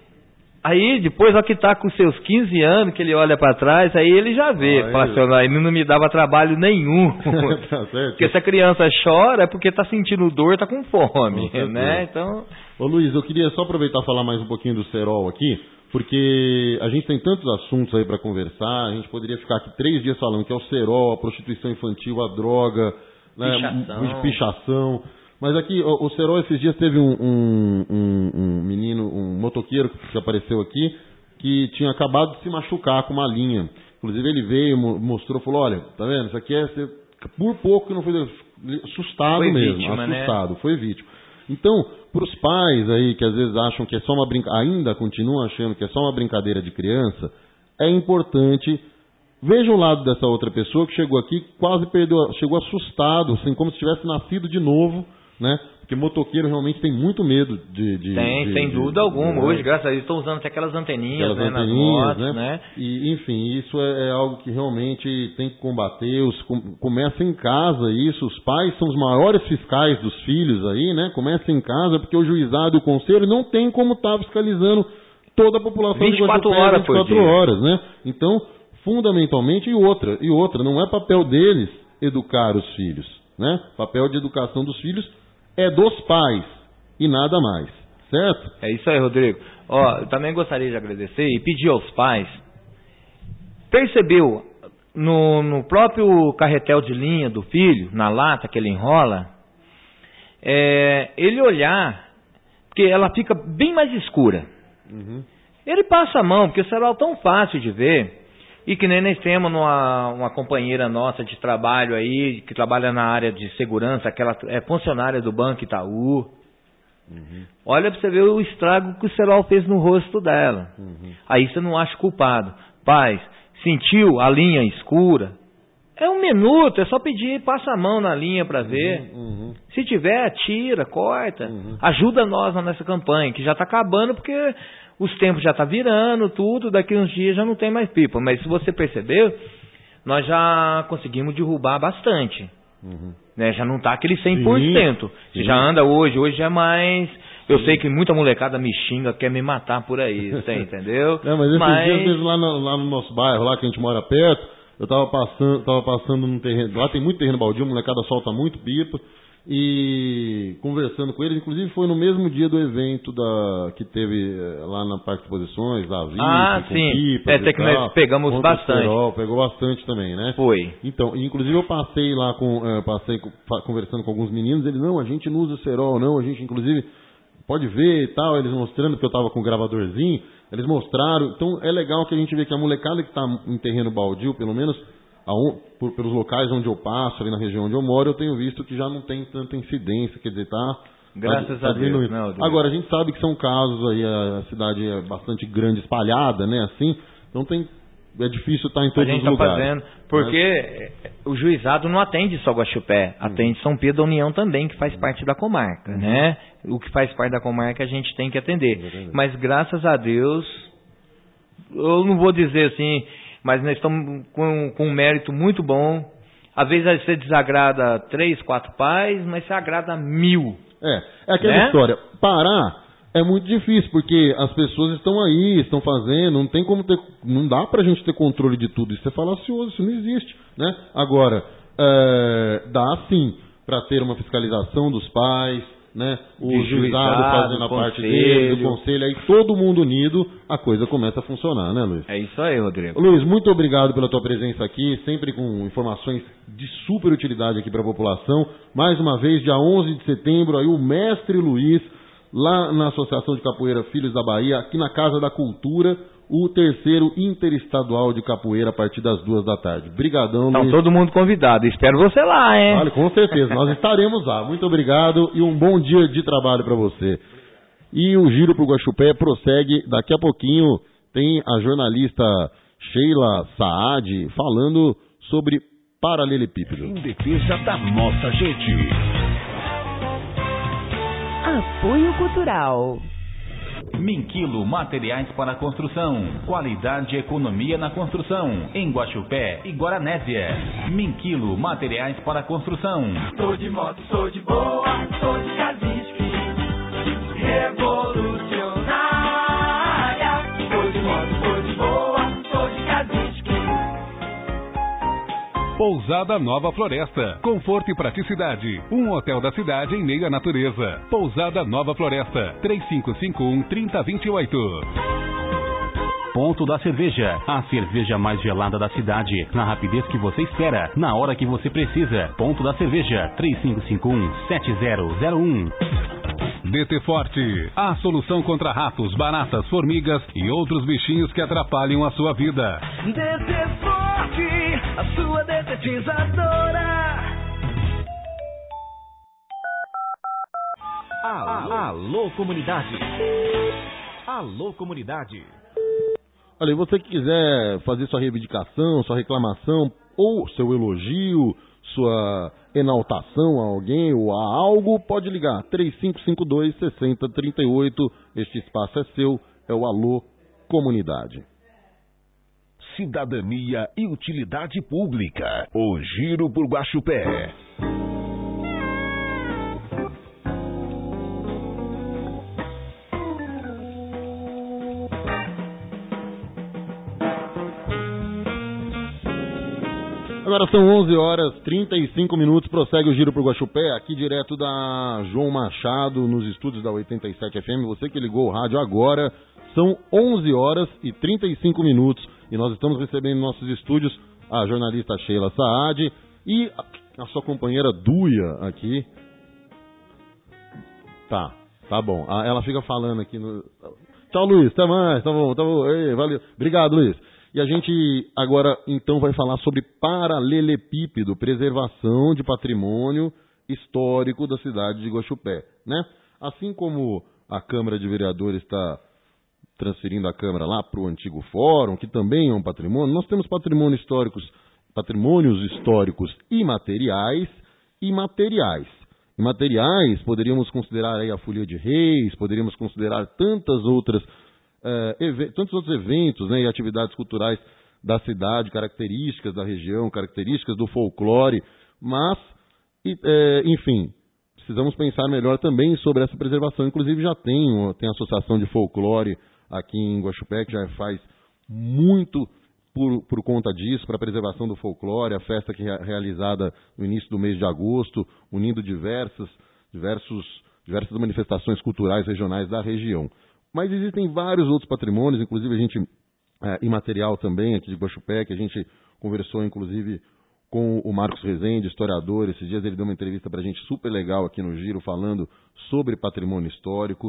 Aí, depois, ó, que tá com seus quinze anos, que ele olha pra trás, aí ele já vê. Ah, fala assim, ó, ele não me dava trabalho nenhum. Tá certo. Porque se a criança chora, é porque tá sentindo dor, tá com fome, com né? Então... Ô Luiz, eu queria só aproveitar e falar mais um pouquinho do Serol aqui, porque a gente tem tantos assuntos aí pra conversar, a gente poderia ficar aqui três dias falando que é o Serol, a prostituição infantil, a droga, né, pichação. pichação. Mas aqui, o, o Serol esses dias teve um, um, um, um menino, um motoqueiro que apareceu aqui, que tinha acabado de se machucar com uma linha. Inclusive ele veio, mostrou, falou, olha, tá vendo, isso aqui é ser, por pouco que não foi assustado foi mesmo, vítima, assustado, né? foi vítima. Então, para os pais aí que às vezes acham que é só uma brincadeira, ainda continuam achando que é só uma brincadeira de criança, é importante... Veja o lado dessa outra pessoa que chegou aqui, quase perdeu, chegou assustado, assim, como se tivesse nascido de novo, né? Porque motoqueiro realmente tem muito medo de... de tem, de, sem de, dúvida de, alguma. de, Hoje, graças a Deus, estão usando até aquelas anteninhas, aquelas né, anteninhas, nas motos, né? né? E, enfim, isso é, é algo que realmente tem que combater. Os, com, começa em casa isso. Os pais são os maiores fiscais dos filhos aí, né? Começa em casa, porque o juizado e o conselho não tem como estar fiscalizando toda a população vinte e quatro de horas vinte e quatro horas, né? Então... Fundamentalmente, e outra, e outra, não é papel deles educar os filhos, né? Papel de educação dos filhos é dos pais e nada mais, certo? É isso aí, Rodrigo. Ó, eu também gostaria de agradecer e pedir aos pais, percebeu no, no próprio carretel de linha do filho, na lata que ele enrola, é, ele olhar, porque ela fica bem mais escura. Uhum. Ele passa a mão, porque o celular é tão fácil de ver. E que nem nós temos uma, uma companheira nossa de trabalho aí, que trabalha na área de segurança, que ela é funcionária do Banco Itaú. Uhum. Olha pra você ver o estrago que o cerol fez no rosto dela. Uhum. Aí você não acha culpado. Paz, sentiu a linha escura? É um minuto, é só pedir, passa a mão na linha pra ver. Uhum. Uhum. Se tiver, tira, corta. Uhum. Ajuda nós nessa campanha, que já tá acabando porque... Os tempos já tá virando, tudo, daqui uns dias já não tem mais pipa. Mas se você percebeu, nós já conseguimos derrubar bastante. Uhum. Né? Já não tá aquele cem por cento. Sim, sim. Você já anda hoje, hoje é mais... Eu sim. sei que muita molecada me xinga, quer me matar por aí, você entendeu? Não, mas esses mas... dias, às vezes, lá no, lá no nosso bairro, lá que a gente mora perto, eu tava passando, tava passando num terreno... Lá tem muito terreno baldio, a molecada solta muito pipa. E conversando com eles, inclusive foi no mesmo dia do evento da, que teve lá na Parque de Exposições, da V I P, ah, com sim. pipas é, até que nós pegamos bastante. Serol, pegou bastante também, né? Foi. Então, inclusive eu passei lá, com, uh, passei conversando com alguns meninos, eles, não, a gente não usa cerol, não, a gente inclusive pode ver e tal, eles mostrando que eu tava com o gravadorzinho, eles mostraram, então é legal que a gente vê que a molecada que tá em terreno baldio, pelo menos, aon- por, pelos locais onde eu passo, ali na região onde eu moro, eu tenho visto que já não tem tanta incidência, quer dizer, tá... Graças tá, a tá Deus. diminuindo. Não, Deus. Agora, a gente sabe que são casos aí, a cidade é bastante grande, espalhada, né, assim, então tem... É difícil estar em A todos gente os tá lugares. fazendo, porque Mas... o juizado não atende só Guaxupé, atende São Pedro da União também, que faz parte da comarca, uhum. né? O que faz parte da comarca a gente tem que atender. Mas graças a Deus, eu não vou dizer assim, mas nós estamos com, com um mérito muito bom. Às vezes você desagrada três, quatro pais, mas você agrada mil. É, é aquela né? história. Parar é muito difícil, porque as pessoas estão aí, estão fazendo, não tem como ter, não dá pra gente ter controle de tudo. Isso é falacioso, isso não existe, né? Agora, é, dá sim pra ter uma fiscalização dos pais, né? O De juizado juizado, fazendo a parte conselho. dele, do conselho, aí todo mundo unido, a coisa começa a funcionar, né, Luiz? É isso aí, Rodrigo. Luiz, muito obrigado pela tua presença aqui, sempre com informações de super utilidade aqui para a população. Mais uma vez, dia onze de setembro, aí o Mestre Luiz, lá na Associação de Capoeira Filhos da Bahia, aqui na Casa da Cultura, o terceiro interestadual de capoeira a partir das duas da tarde. Brigadão, Então Luiz. todo mundo convidado, espero você lá, hein? Vale, com certeza, nós estaremos lá. Muito obrigado e um bom dia de trabalho para você. E o Giro pro Guaxupé prossegue, daqui a pouquinho tem a jornalista Sheila Saad falando sobre paralelepípedo. Em defesa da nossa gente. Apoio Cultural. Minquilo Materiais para Construção. Qualidade e economia na construção. Em Guaxupé e Guaranésia. Minquilo Materiais para Construção. Tô de moto, tô de boa, tô de Kavinsky. Revolucionária. Tô de moto, tô de boa, tô de Kavinsky. Pousada Nova Floresta. Conforto e praticidade. Um hotel da cidade em meio à natureza. Pousada Nova Floresta. três cinco cinco um, três zero dois oito. Ponto da Cerveja. A cerveja mais gelada da cidade. Na rapidez que você espera. Na hora que você precisa. Ponto da Cerveja. três cinco cinco um, sete zero zero um. D T Forte, a solução contra ratos, baratas, formigas e outros bichinhos que atrapalham a sua vida. D T Forte, a sua detetizadora. Alô, alô comunidade. Alô comunidade. Olha, e você que quiser fazer sua reivindicação, sua reclamação ou seu elogio, sua enaltação a alguém ou a algo, pode ligar três cinco cinco dois, seis zero três oito. Este espaço é seu, é o Alô Comunidade. Cidadania e utilidade pública. O Giro por Guaxupé. Agora são onze horas e trinta e cinco minutos, prossegue o Giro pro Guaxupé, aqui direto da João Machado, nos estúdios da oitenta e sete F M. Você que ligou o rádio agora, são onze horas e trinta e cinco minutos e nós estamos recebendo em nossos estúdios a jornalista Sheila Saad e a sua companheira Duia aqui. Tá, tá bom. Ela fica falando aqui no... Tchau, Luiz, até mais, tá bom, tá bom. Ei, valeu. Obrigado, Luiz. E a gente agora, então, vai falar sobre paralelepípedo, preservação de patrimônio histórico da cidade de Guaxupé, né? Assim como a Câmara de Vereadores está transferindo a Câmara lá para o antigo Fórum, que também é um patrimônio, nós temos patrimônios históricos, patrimônios históricos imateriais e materiais. Imateriais, poderíamos considerar aí a Folia de Reis, poderíamos considerar tantas outras É, event- tantos outros eventos, né, e atividades culturais da cidade, características da região, características do folclore, mas, e, é, enfim, precisamos pensar melhor também sobre essa preservação. Inclusive já tem, tem a Associação de Folclore aqui em Guaxupé, que já faz muito por, por conta disso, para a preservação do folclore, a festa que é realizada no início do mês de agosto, unindo diversas, diversos, diversas manifestações culturais regionais da região. Mas existem vários outros patrimônios, inclusive a gente, é, imaterial também, aqui de Guaxupé, que a gente conversou, inclusive, com o Marcos Rezende, historiador. Esses dias ele deu uma entrevista pra gente super legal aqui no Giro, falando sobre patrimônio histórico.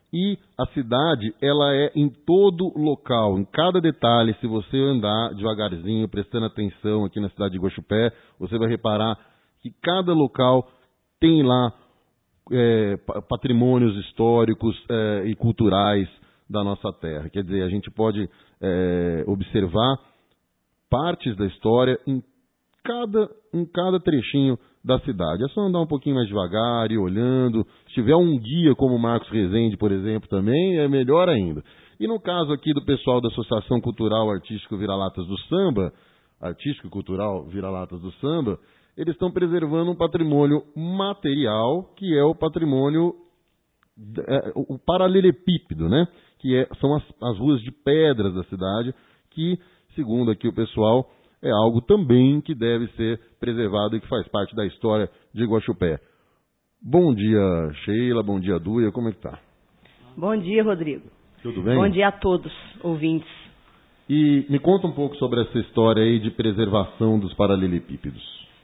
E a cidade, ela é em todo local, em cada detalhe. Se você andar devagarzinho, prestando atenção aqui na cidade de Guaxupé, você vai reparar que cada local tem lá é, patrimônios históricos é, e culturais da nossa terra. Quer dizer, a gente pode é, observar partes da história em cada, em cada trechinho da cidade. É só andar um pouquinho mais devagar e olhando. Se tiver um guia como o Marcos Rezende, por exemplo, também é melhor ainda. E no caso aqui do pessoal da Associação Cultural Artístico Vira-Latas do Samba, Artístico e Cultural Vira-Latas do Samba, eles estão preservando um patrimônio material, que é o patrimônio, é, o paralelepípedo, né? Que é, são as, as ruas de pedras da cidade, que, segundo aqui o pessoal, é algo também que deve ser preservado e que faz parte da história de Guaxupé. Bom dia, Sheila, bom dia, Duia, como é que tá? Bom dia, Rodrigo. Tudo bem? Bom dia a todos, ouvintes. E me conta um pouco sobre essa história aí de preservação dos paralelepípedos.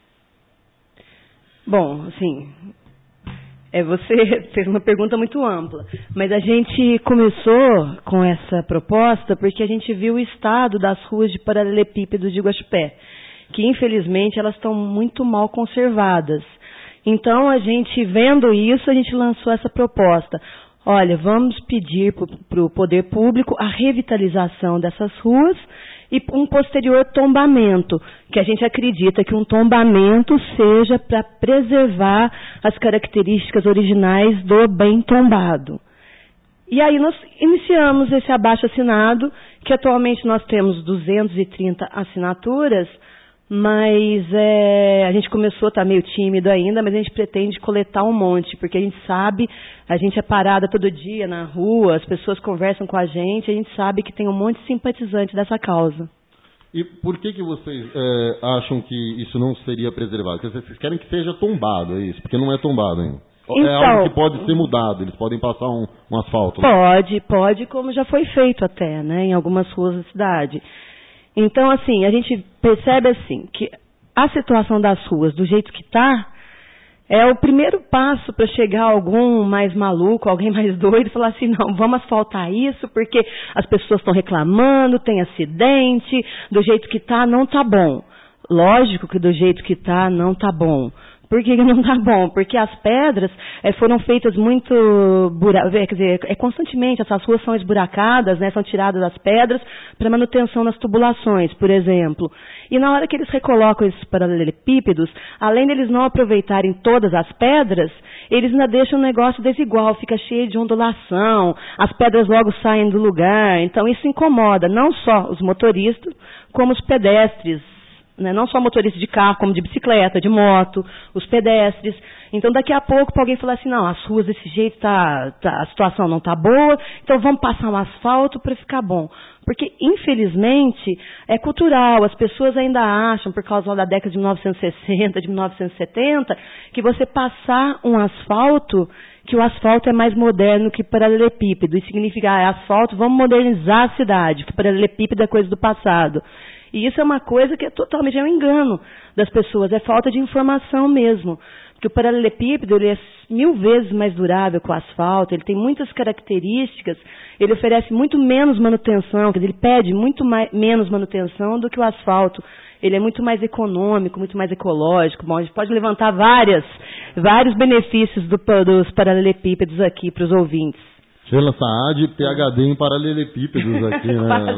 Bom, assim, é, você fez uma pergunta muito ampla, mas a gente começou com essa proposta porque a gente viu o estado das ruas de paralelepípedos de Guaxupé, que infelizmente elas estão muito mal conservadas. Então, a gente, vendo isso, a gente lançou essa proposta. Olha, vamos pedir para o poder público a revitalização dessas ruas e um posterior tombamento, que a gente acredita que um tombamento seja para preservar as características originais do bem tombado. E aí nós iniciamos esse abaixo-assinado, que atualmente nós temos duzentas e trinta assinaturas, mas é, a gente começou, está meio tímido ainda, mas a gente pretende coletar um monte, porque a gente sabe, a gente é parada todo dia na rua, as pessoas conversam com a gente, a gente sabe que tem um monte de simpatizantes dessa causa. E por que que vocês é, acham que isso não seria preservado? Porque vocês querem que seja tombado, é isso? Porque não é tombado ainda. Então, é algo que pode ser mudado, eles podem passar um, um asfalto. Pode, pode, como já foi feito até, né, em algumas ruas da cidade. Então, assim, a gente percebe assim, que a situação das ruas, do jeito que está, é o primeiro passo para chegar algum mais maluco, alguém mais doido, e falar assim, não, vamos asfaltar isso, porque as pessoas estão reclamando, tem acidente, do jeito que está, não está bom. Lógico que do jeito que está, não está bom. Por que não está bom? Porque as pedras é, foram feitas muito... Bura... Quer dizer, é, constantemente essas ruas são esburacadas, né, são tiradas as pedras para manutenção nas tubulações, por exemplo. E na hora que eles recolocam esses paralelepípedos, além deles não aproveitarem todas as pedras, eles ainda deixam o negócio desigual, fica cheio de ondulação, as pedras logo saem do lugar. Então isso incomoda não só os motoristas, como os pedestres. Né? Não só motorista de carro, como de bicicleta, de moto, os pedestres. Então, daqui a pouco, para alguém falar assim, não, as ruas desse jeito, tá, tá, a situação não está boa, então vamos passar um asfalto para ficar bom. Porque, infelizmente, é cultural. As pessoas ainda acham, por causa da década de mil novecentos e sessenta, de mil novecentos e setenta, que você passar um asfalto, que o asfalto é mais moderno que paralelepípedo. Isso significa, ah, é asfalto, vamos modernizar a cidade, que paralelepípedo é coisa do passado. E isso é uma coisa que é totalmente é um engano das pessoas, é falta de informação mesmo. Porque o paralelepípedo ele é mil vezes mais durável que o asfalto, ele tem muitas características, ele oferece muito menos manutenção, quer dizer, ele pede muito mais, menos manutenção do que o asfalto. Ele é muito mais econômico, muito mais ecológico. Bom, a gente pode levantar várias, vários benefícios do, dos paralelepípedos aqui para os ouvintes. Sheila Saad, P H D em paralelepípedos aqui, né?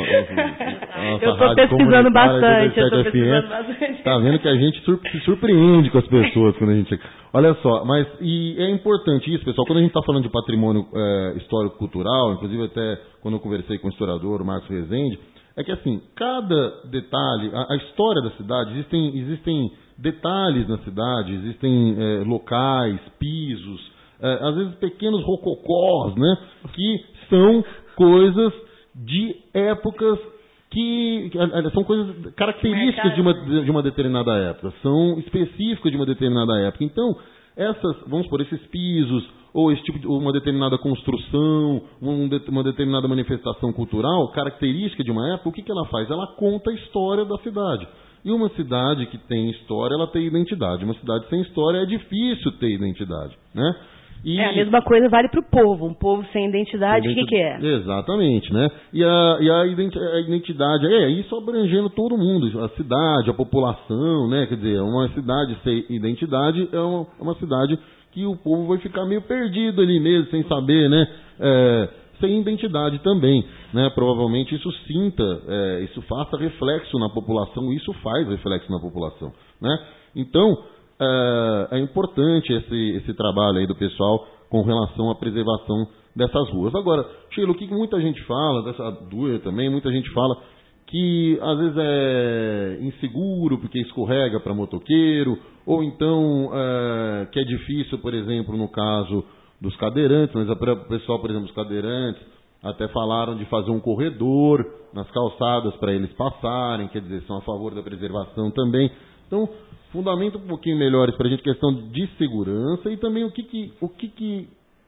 Eu estou pesquisando bastante, eu estou pesquisando bastante. Tá vendo que a gente se surpreende com as pessoas quando a gente... Olha só, mas e é importante isso, pessoal, quando a gente está falando de patrimônio é, histórico-cultural, inclusive até quando eu conversei com o historiador, o Marcos Rezende, é que assim, cada detalhe, a, a história da cidade, existem, existem detalhes na cidade, existem é, locais, pisos, É, às vezes pequenos rococós, né, que são coisas de épocas que, que são coisas características de uma, de uma determinada época, são específicas de uma determinada época. Então, essas, vamos por esses pisos, ou esse tipo de, uma determinada construção, um, uma determinada manifestação cultural, característica de uma época, o que, que ela faz? Ela conta a história da cidade. E uma cidade que tem história, ela tem identidade. Uma cidade sem história é difícil ter identidade, né? E... É, a mesma coisa vale para o povo. Um povo sem identidade, o que, que é? Exatamente, né? E a, e a identidade, é, isso abrangendo todo mundo, a cidade, a população, né? Quer dizer, uma cidade sem identidade é uma, uma cidade que o povo vai ficar meio perdido ali mesmo, sem saber, né? É, sem identidade também, né? Provavelmente isso sinta, é, isso faça reflexo na população, isso faz reflexo na população, né? Então, é, é importante esse, esse trabalho aí do pessoal com relação à preservação dessas ruas. Agora, Sheila, o que muita gente fala, dessa Duer também, muita gente fala que às vezes é inseguro porque escorrega para motoqueiro, ou então é, que é difícil, por exemplo, no caso dos cadeirantes, mas o pessoal, por exemplo, os cadeirantes até falaram de fazer um corredor nas calçadas para eles passarem, quer dizer, são a favor da preservação também. Então, fundamenta um pouquinho melhores para a gente questão de segurança e também o que, que, o que, que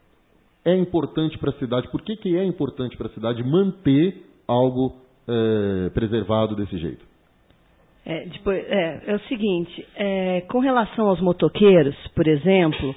é importante para a cidade, por que, que é importante para a cidade manter algo é, preservado desse jeito. É, depois, é, é o seguinte, é, com relação aos motoqueiros, por exemplo,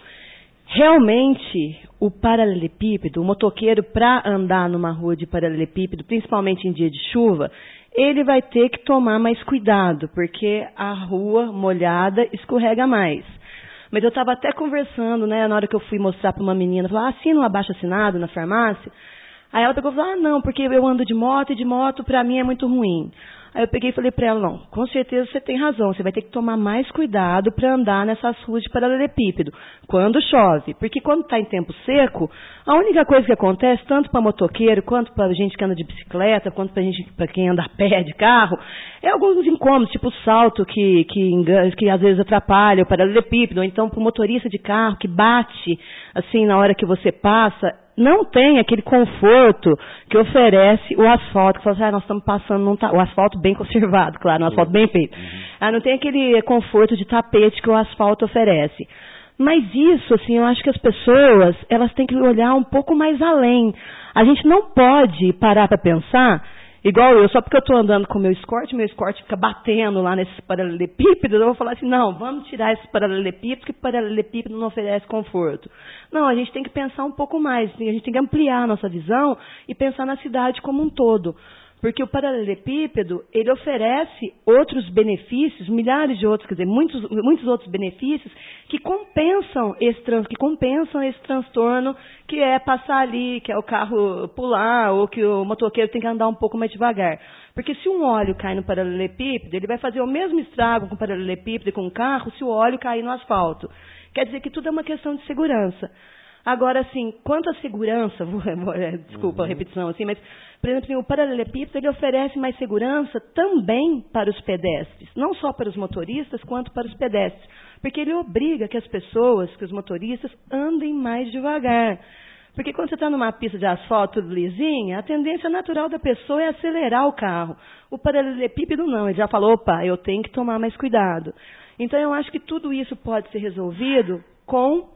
realmente o paralelepípedo, o motoqueiro para andar numa rua de paralelepípedo, principalmente em dia de chuva, ele vai ter que tomar mais cuidado, porque a rua molhada escorrega mais. Mas eu estava até conversando, né, na hora que eu fui mostrar para uma menina, falar, ah, assina um abaixo-assinado na farmácia? Aí ela pegou e falou, ah, não, porque eu ando de moto e de moto para mim é muito ruim. Aí eu peguei e falei para ela, não, com certeza você tem razão, você vai ter que tomar mais cuidado para andar nessas ruas de paralelepípedo, quando chove. Porque quando está em tempo seco, a única coisa que acontece, tanto para motoqueiro, quanto para gente que anda de bicicleta, quanto para gente, para quem anda a pé de carro, é alguns incômodos, tipo salto que, que, engana, que às vezes atrapalha o paralelepípedo, ou então para o motorista de carro que bate, assim, na hora que você passa, não tem aquele conforto que oferece o asfalto, que fala assim, ah, nós estamos passando num ta... o asfalto bem conservado, claro, um asfalto bem feito. Ah, não tem aquele conforto de tapete que o asfalto oferece. Mas isso, assim, eu acho que as pessoas, elas têm que olhar um pouco mais além. A gente não pode parar para pensar, igual eu, só porque eu estou andando com o meu escort, meu escort fica batendo lá nesses paralelepípedos, eu vou falar assim, não, vamos tirar esses paralelepípedos, que paralelepípedo não oferece conforto. Não, a gente tem que pensar um pouco mais, a gente tem que ampliar a nossa visão e pensar na cidade como um todo. Porque o paralelepípedo, ele oferece outros benefícios, milhares de outros, quer dizer, muitos, muitos outros benefícios que compensam esse, que compensam esse transtorno que é passar ali, que é o carro pular, ou que o motoqueiro tem que andar um pouco mais devagar. Porque se um óleo cai no paralelepípedo, ele vai fazer o mesmo estrago com o paralelepípedo e com o carro se o óleo cair no asfalto. Quer dizer que tudo é uma questão de segurança. Agora, assim, quanto à segurança, desculpa a repetição, assim, mas, por exemplo, o paralelepípedo, ele oferece mais segurança também para os pedestres, não só para os motoristas, quanto para os pedestres, porque ele obriga que as pessoas, que os motoristas, andem mais devagar. Porque quando você está numa pista de asfalto tudo lisinha, a tendência natural da pessoa é acelerar o carro. O paralelepípedo não, ele já falou, opa, eu tenho que tomar mais cuidado. Então, eu acho que tudo isso pode ser resolvido com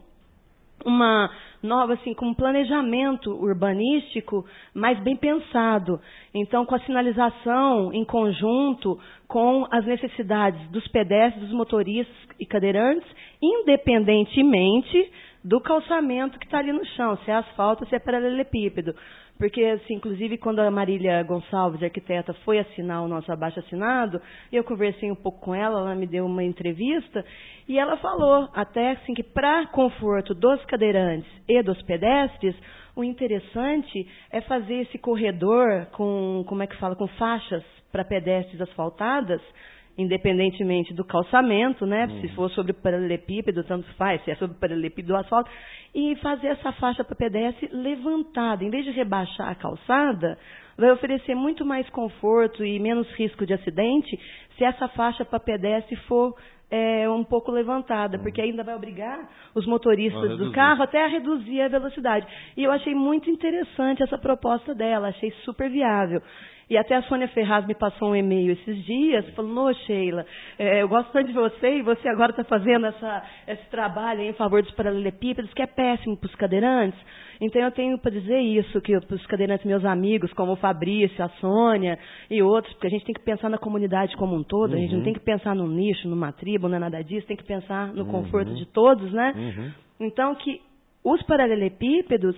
uma nova, assim, com um planejamento urbanístico mais bem pensado. Então, com a sinalização em conjunto com as necessidades dos pedestres, dos motoristas e cadeirantes, independentemente do calçamento que está ali no chão, se é asfalto ou se é paralelepípedo. Porque, assim, inclusive, quando a Marília Gonçalves, arquiteta, foi assinar o nosso abaixo-assinado, eu conversei um pouco com ela, ela me deu uma entrevista, e ela falou até assim, que, para conforto dos cadeirantes e dos pedestres, o interessante é fazer esse corredor com, como é que fala, com faixas para pedestres asfaltadas, independentemente do calçamento, né? Uhum. Se for sobre o paralelepípedo, tanto faz, se é sobre o paralelepípedo do asfalto, e fazer essa faixa para pedestre levantada. Em vez de rebaixar a calçada, vai oferecer muito mais conforto e menos risco de acidente se essa faixa para pedestre for é, um pouco levantada, porque ainda vai obrigar os motoristas do carro até a reduzir a velocidade. E eu achei muito interessante essa proposta dela, achei super viável. E até a Sônia Ferraz me passou um e-mail esses dias, falando, ô Sheila, é, eu gosto tanto de você e você agora está fazendo essa, esse trabalho em favor dos paralelepípedos, que é péssimo para os cadeirantes. Então eu tenho para dizer isso, que para os cadeirantes meus amigos, como o Fabrício, a Sônia e outros, porque a gente tem que pensar na comunidade como um todo, uhum. A gente não tem que pensar num nicho, numa tribo, não é nada disso, tem que pensar no uhum. conforto de todos, né? Uhum. Então que os paralelepípedos,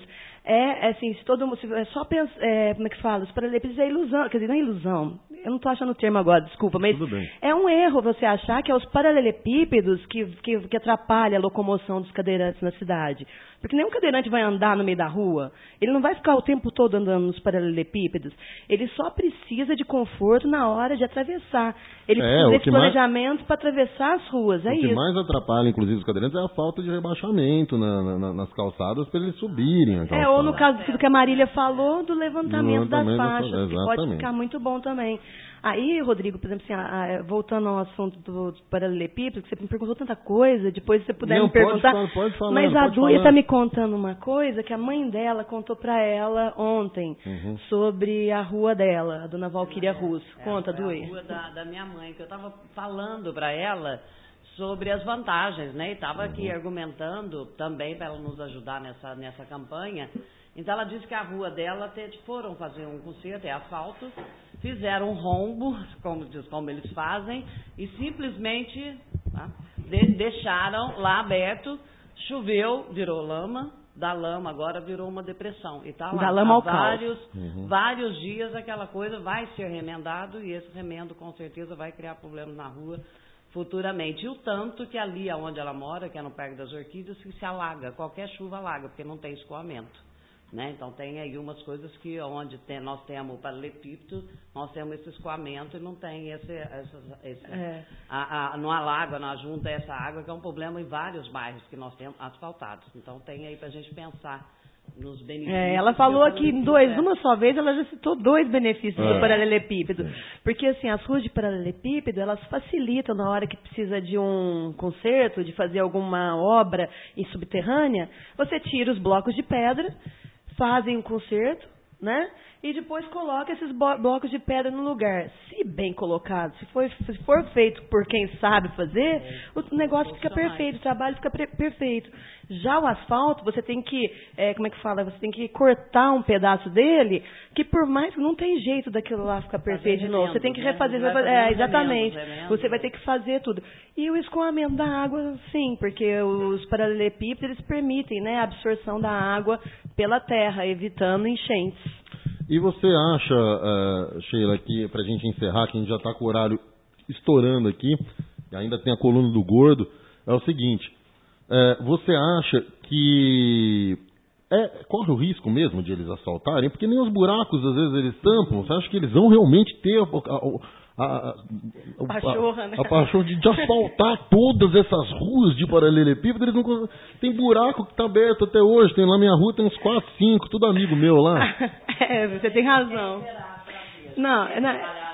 é assim, se todo mundo, se é só pensa, é, como é que fala? Os paralelepípedos é ilusão, quer dizer, não é ilusão, eu não estou achando o termo agora, desculpa, mas é um erro você achar que é os paralelepípedos que, que, que atrapalham a locomoção dos cadeirantes na cidade. Porque nenhum cadeirante vai andar no meio da rua, ele não vai ficar o tempo todo andando nos paralelepípedos, ele só precisa de conforto na hora de atravessar. Ele É, precisa o desse que mais- planejamento para atravessar as ruas, é O que isso. mais atrapalha, inclusive, os cadeirantes é a falta de rebaixamento na- na- nas calçadas para eles subirem a É, calçada. ou no caso do que a Marília falou, do levantamento, das levantamento das faixas, faixas, que pode exatamente. ficar muito bom também. Aí, Rodrigo, por exemplo, assim, a- a- voltando ao assunto do, do paralelepípedo, que você me perguntou tanta coisa, depois se você puder Não, me perguntar. pode, falar, pode falar, Mas a pode Duia falar. está me contando uma coisa que a mãe dela contou para ela ontem, Uhum. sobre a rua dela, a dona Valquíria Russo. Conta, Foi Duia. a rua da, da minha mãe, que eu estava falando para ela sobre as vantagens, né? E estava aqui argumentando também para ela nos ajudar nessa, nessa campanha. Então ela disse que a rua dela te- foram fazer um conserto, é asfalto, fizeram um rombo, como, diz- como eles fazem, e simplesmente tá, de- deixaram lá aberto, choveu, virou lama, da lama agora virou uma depressão. E tá lá Da lama há ao caos. vários, Uhum. vários dias aquela coisa vai ser remendado e esse remendo com certeza vai criar problemas na rua futuramente. E o tanto que ali onde ela mora, que é no Parque das Orquídeas, que se alaga, qualquer chuva alaga, porque não tem escoamento. Né? Então tem aí umas coisas que onde tem, nós temos o paralelepípedo, nós temos esse escoamento e não tem esse, esse, esse É. a, a, não alaga, não junta essa água, que é um problema em vários bairros que nós temos asfaltados. Então tem aí para a gente pensar nos benefícios. É, ela falou que o aqui em paralelepípedo dois, é. uma só vez, ela já citou dois benefícios É. do paralelepípedo. Porque, assim, as ruas de paralelepípedo, elas facilitam na hora que precisa de um conserto, de fazer alguma obra em subterrânea, você tira os blocos de pedra, fazem um conserto, né? E depois coloca esses bo- blocos de pedra no lugar. Se bem colocado, se for, se for feito por quem sabe fazer, o negócio fica perfeito, o trabalho fica pre- perfeito. Já o asfalto, você tem que, é, como é que fala? Você tem que cortar um pedaço dele, que por mais que não tem jeito daquilo lá ficar perfeito de novo. Você tem que remendos, né? refazer, Vai refazer- fazendo é, exatamente. remendos, remendos. Você vai ter que fazer tudo. E o escoamento da água, sim, porque os paralelepípedos eles permitem, né, a absorção da água pela terra, evitando enchentes. E você acha, uh, Sheila, que pra gente encerrar, que a gente já está com o horário estourando aqui, e ainda tem a coluna do Gordo, é o seguinte, uh, você acha que é, corre o risco mesmo de eles assaltarem? Porque nem os buracos, às vezes, eles tampam. Você acha que eles vão realmente ter a, a, a, a, a, Pachorra, né? a paixão de, de asfaltar todas essas ruas de paralelepípedo? Eles não cons- tem buraco que está aberto até hoje. Tem lá na minha rua, tem uns quatro, cinco, tudo amigo meu lá. É, você tem razão. Não, não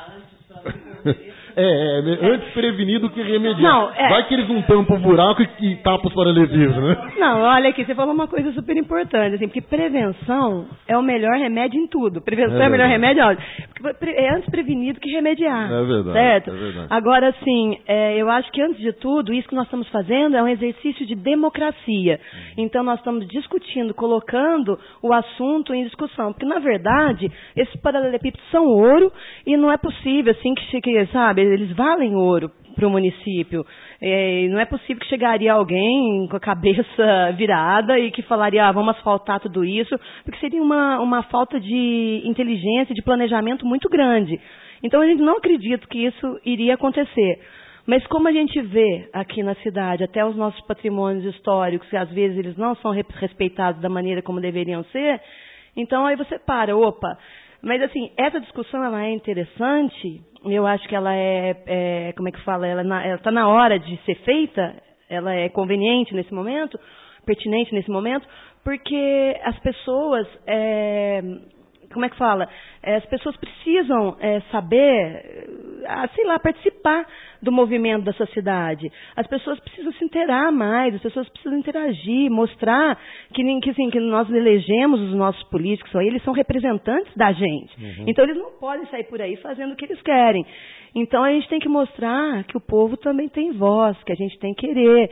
É, é, antes prevenido que remediar. Não, é- Vai que eles não tampam o buraco e, e tapam os paralelepípedos, né? Não, olha aqui, você falou uma coisa super importante, assim, porque prevenção é o melhor remédio em tudo. Prevenção é, É o melhor verdade. remédio, olha, porque pre- é antes prevenido que remediar. É verdade, Certo? é verdade. Agora, assim, é, eu acho que antes de tudo, isso que nós estamos fazendo é um exercício de democracia. Então, nós estamos discutindo, colocando o assunto em discussão. Porque, na verdade, esses paralelepípedos são ouro e não é possível, assim, que chegue, sabe, eles valem ouro para o município. É, não é possível que chegaria alguém com a cabeça virada e que falaria, ah, vamos asfaltar tudo isso, porque seria uma, uma falta de inteligência, de planejamento muito grande. Então, a gente não acredita que isso iria acontecer. Mas como a gente vê aqui na cidade, até os nossos patrimônios históricos, que às vezes eles não são re- respeitados da maneira como deveriam ser, então aí você para, opa. Mas assim, essa discussão ela é interessante, eu acho que ela é, é como é que fala, ela está na hora de ser feita, ela é conveniente nesse momento, pertinente nesse momento, porque as pessoas, é, como é que fala, é, as pessoas precisam é, saber, ah, sei lá, participar do movimento da sociedade. As pessoas precisam se inteirar mais, as pessoas precisam interagir, mostrar que, nem- que, assim, que nós elegemos os nossos políticos, eles são representantes da gente. Uhum. Então eles não podem sair por aí fazendo o que eles querem. Então a gente tem que mostrar que o povo também tem voz, que a gente tem querer.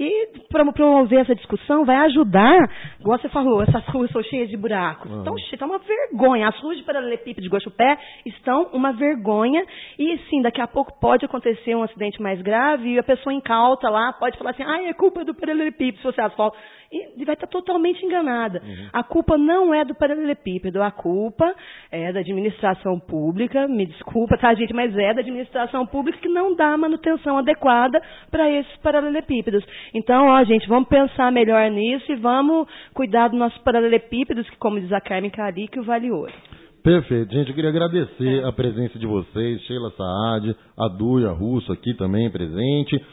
E promover essa discussão vai ajudar, igual você falou, essas ruas são cheias de buracos. Estão cheias, está uma vergonha. As ruas de paralelepípedo de Guaxupé estão uma vergonha. E sim, daqui a pouco pode acontecer um acidente mais grave e a pessoa incauta lá pode falar assim, ah, é culpa do paralelepípedo se você asfalta. E vai estar totalmente enganada. Uhum. A culpa não é do paralelepípedo, a culpa é da administração pública, me desculpa, tá, gente, mas é da administração pública que não dá manutenção adequada para esses paralelepípedos. Então, ó, gente, vamos pensar melhor nisso e vamos cuidar dos nossos paralelepípedos, que, como diz a Carmen Carique, o vale ouro. Perfeito, gente, eu queria agradecer é. a presença de vocês, Sheila Saad, a Duia Russo aqui também presente,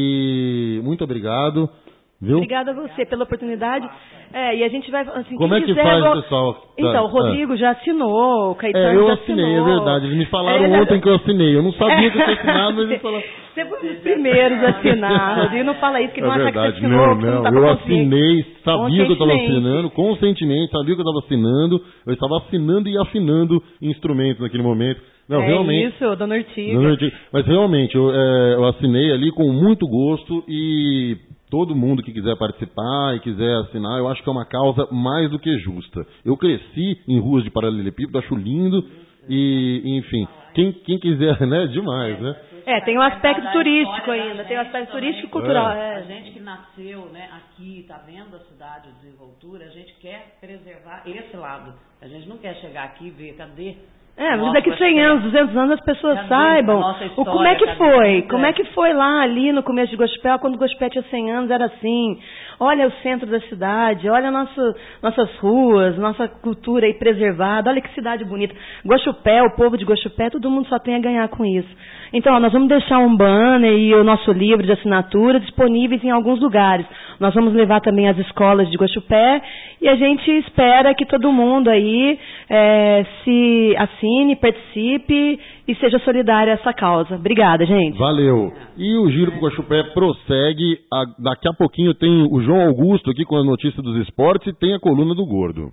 e muito obrigado. Viu? Obrigada a você pela oportunidade. É, e a gente vai... Assim, Como é que quiser, faz, vou... pessoal? Então, o Rodrigo é. já assinou, o Caetano é, eu já assinei, assinou. É verdade, eles me falaram é, ontem que eu assinei. Eu não sabia é. que eu tinha assinado, mas eles falaram... Você foi um dos primeiros a assinar, Rodrigo. Não fala isso, que é não acha que você assinou. Não, que não, não tá eu assinei, sabia que eu estava assinando, conscientemente, sabia que eu estava assinando. Eu estava assinando e afinando instrumentos naquele momento. Não, é realmente, isso, Dona Ortiga. Dona Ortiga. Mas realmente, eu, é, eu assinei ali com muito gosto e... Todo mundo que quiser participar e quiser assinar, eu acho que é uma causa mais do que justa. Eu cresci em ruas de paralelepípedo, acho lindo e, enfim, quem, quem quiser, né, demais, né? É, tem um aspecto turístico ainda, tem um aspecto turístico e cultural. É. A gente que nasceu, né, aqui, está vendo a cidade, a desenvoltura, a gente quer preservar esse lado. A gente não quer chegar aqui e ver, cadê... É, mas daqui a cem anos, duzentos anos as pessoas Cadê saibam história, o como é que foi, como é que foi lá ali no começo de Guaxupé, quando Guaxupé tinha cem anos, era assim. Olha o centro da cidade, olha nosso, nossas ruas, nossa cultura aí preservada, olha que cidade bonita. Guaxupé, o povo de Guaxupé, todo mundo só tem a ganhar com isso. Então, ó, nós vamos deixar um banner e o nosso livro de assinatura disponíveis em alguns lugares. Nós vamos levar também às escolas de Guaxupé e a gente espera que todo mundo aí é, se assine, participe e seja solidário a essa causa. Obrigada, gente. Valeu. E o Giro pro Guaxupé prossegue. A, daqui a pouquinho tem o João Augusto aqui com a notícia dos esportes e tem a coluna do Gordo.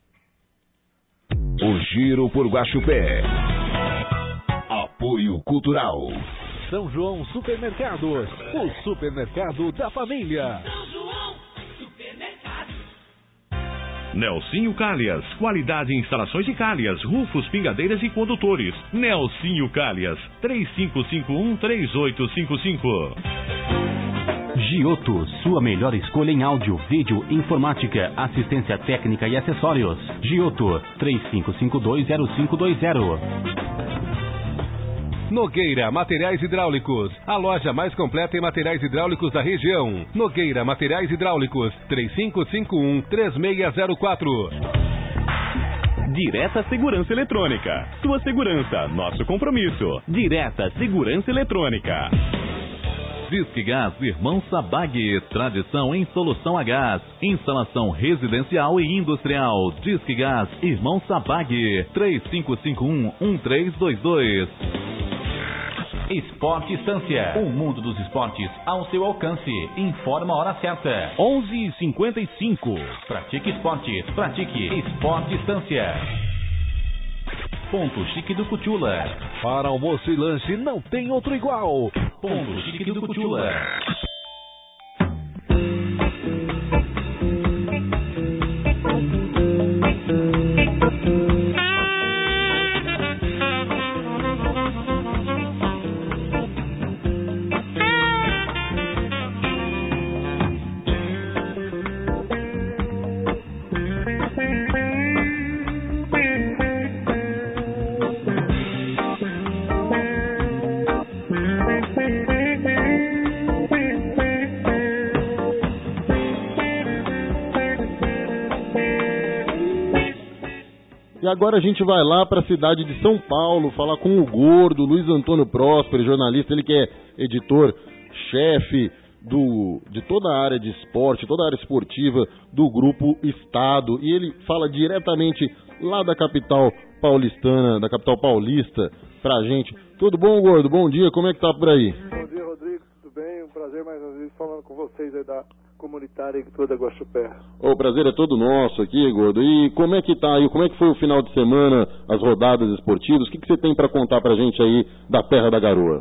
O Giro por Guaxupé. Apoio Cultural. São João Supermercados, o supermercado da família. São João Supermercados. Nelsinho Calhas, qualidade em instalações de calhas, rufos, pingadeiras e condutores. Nelsinho Calhas, três cinco cinco um, três oito cinco cinco. Giotto, sua melhor escolha em áudio, vídeo, informática, assistência técnica e acessórios. Giotto, três cinco cinco dois, zero cinco dois zero. Nogueira Materiais Hidráulicos, a loja mais completa em materiais hidráulicos da região. Nogueira Materiais Hidráulicos, três cinco cinco um, três seis zero quatro. Direta Segurança Eletrônica. Sua segurança, nosso compromisso. Direta Segurança Eletrônica. Disque Gás Irmão Sabag, tradição em solução a gás, instalação residencial e industrial. Disque Gás Irmão Sabag, três cinco cinco um, um três dois dois. Esporte Estância, o mundo dos esportes ao seu alcance. Informa a hora certa. onze e cinquenta e cinco. Pratique esportes, pratique Esporte Estância. Ponto Chique do Cutiula. Para almoço e lanche não tem outro igual. Ponto Chique do Cutiula. E agora a gente vai lá para a cidade de São Paulo, falar com o Gordo, Luiz Antônio Próspero, jornalista, ele que é editor-chefe do, de toda a área de esporte, toda a área esportiva do Grupo Estado. E ele fala diretamente lá da capital paulistana, da capital paulista, pra gente. Tudo bom, Gordo? Bom dia, como é que tá por aí? Bom dia, Rodrigo, tudo bem? Um prazer mais uma vez falando com vocês aí da comunitária e toda Guaxupé. O prazer é todo nosso aqui, Gordo. E como é que tá aí? Como é que foi o final de semana, as rodadas esportivas? O que, que você tem para contar pra gente aí da Terra da Garoa?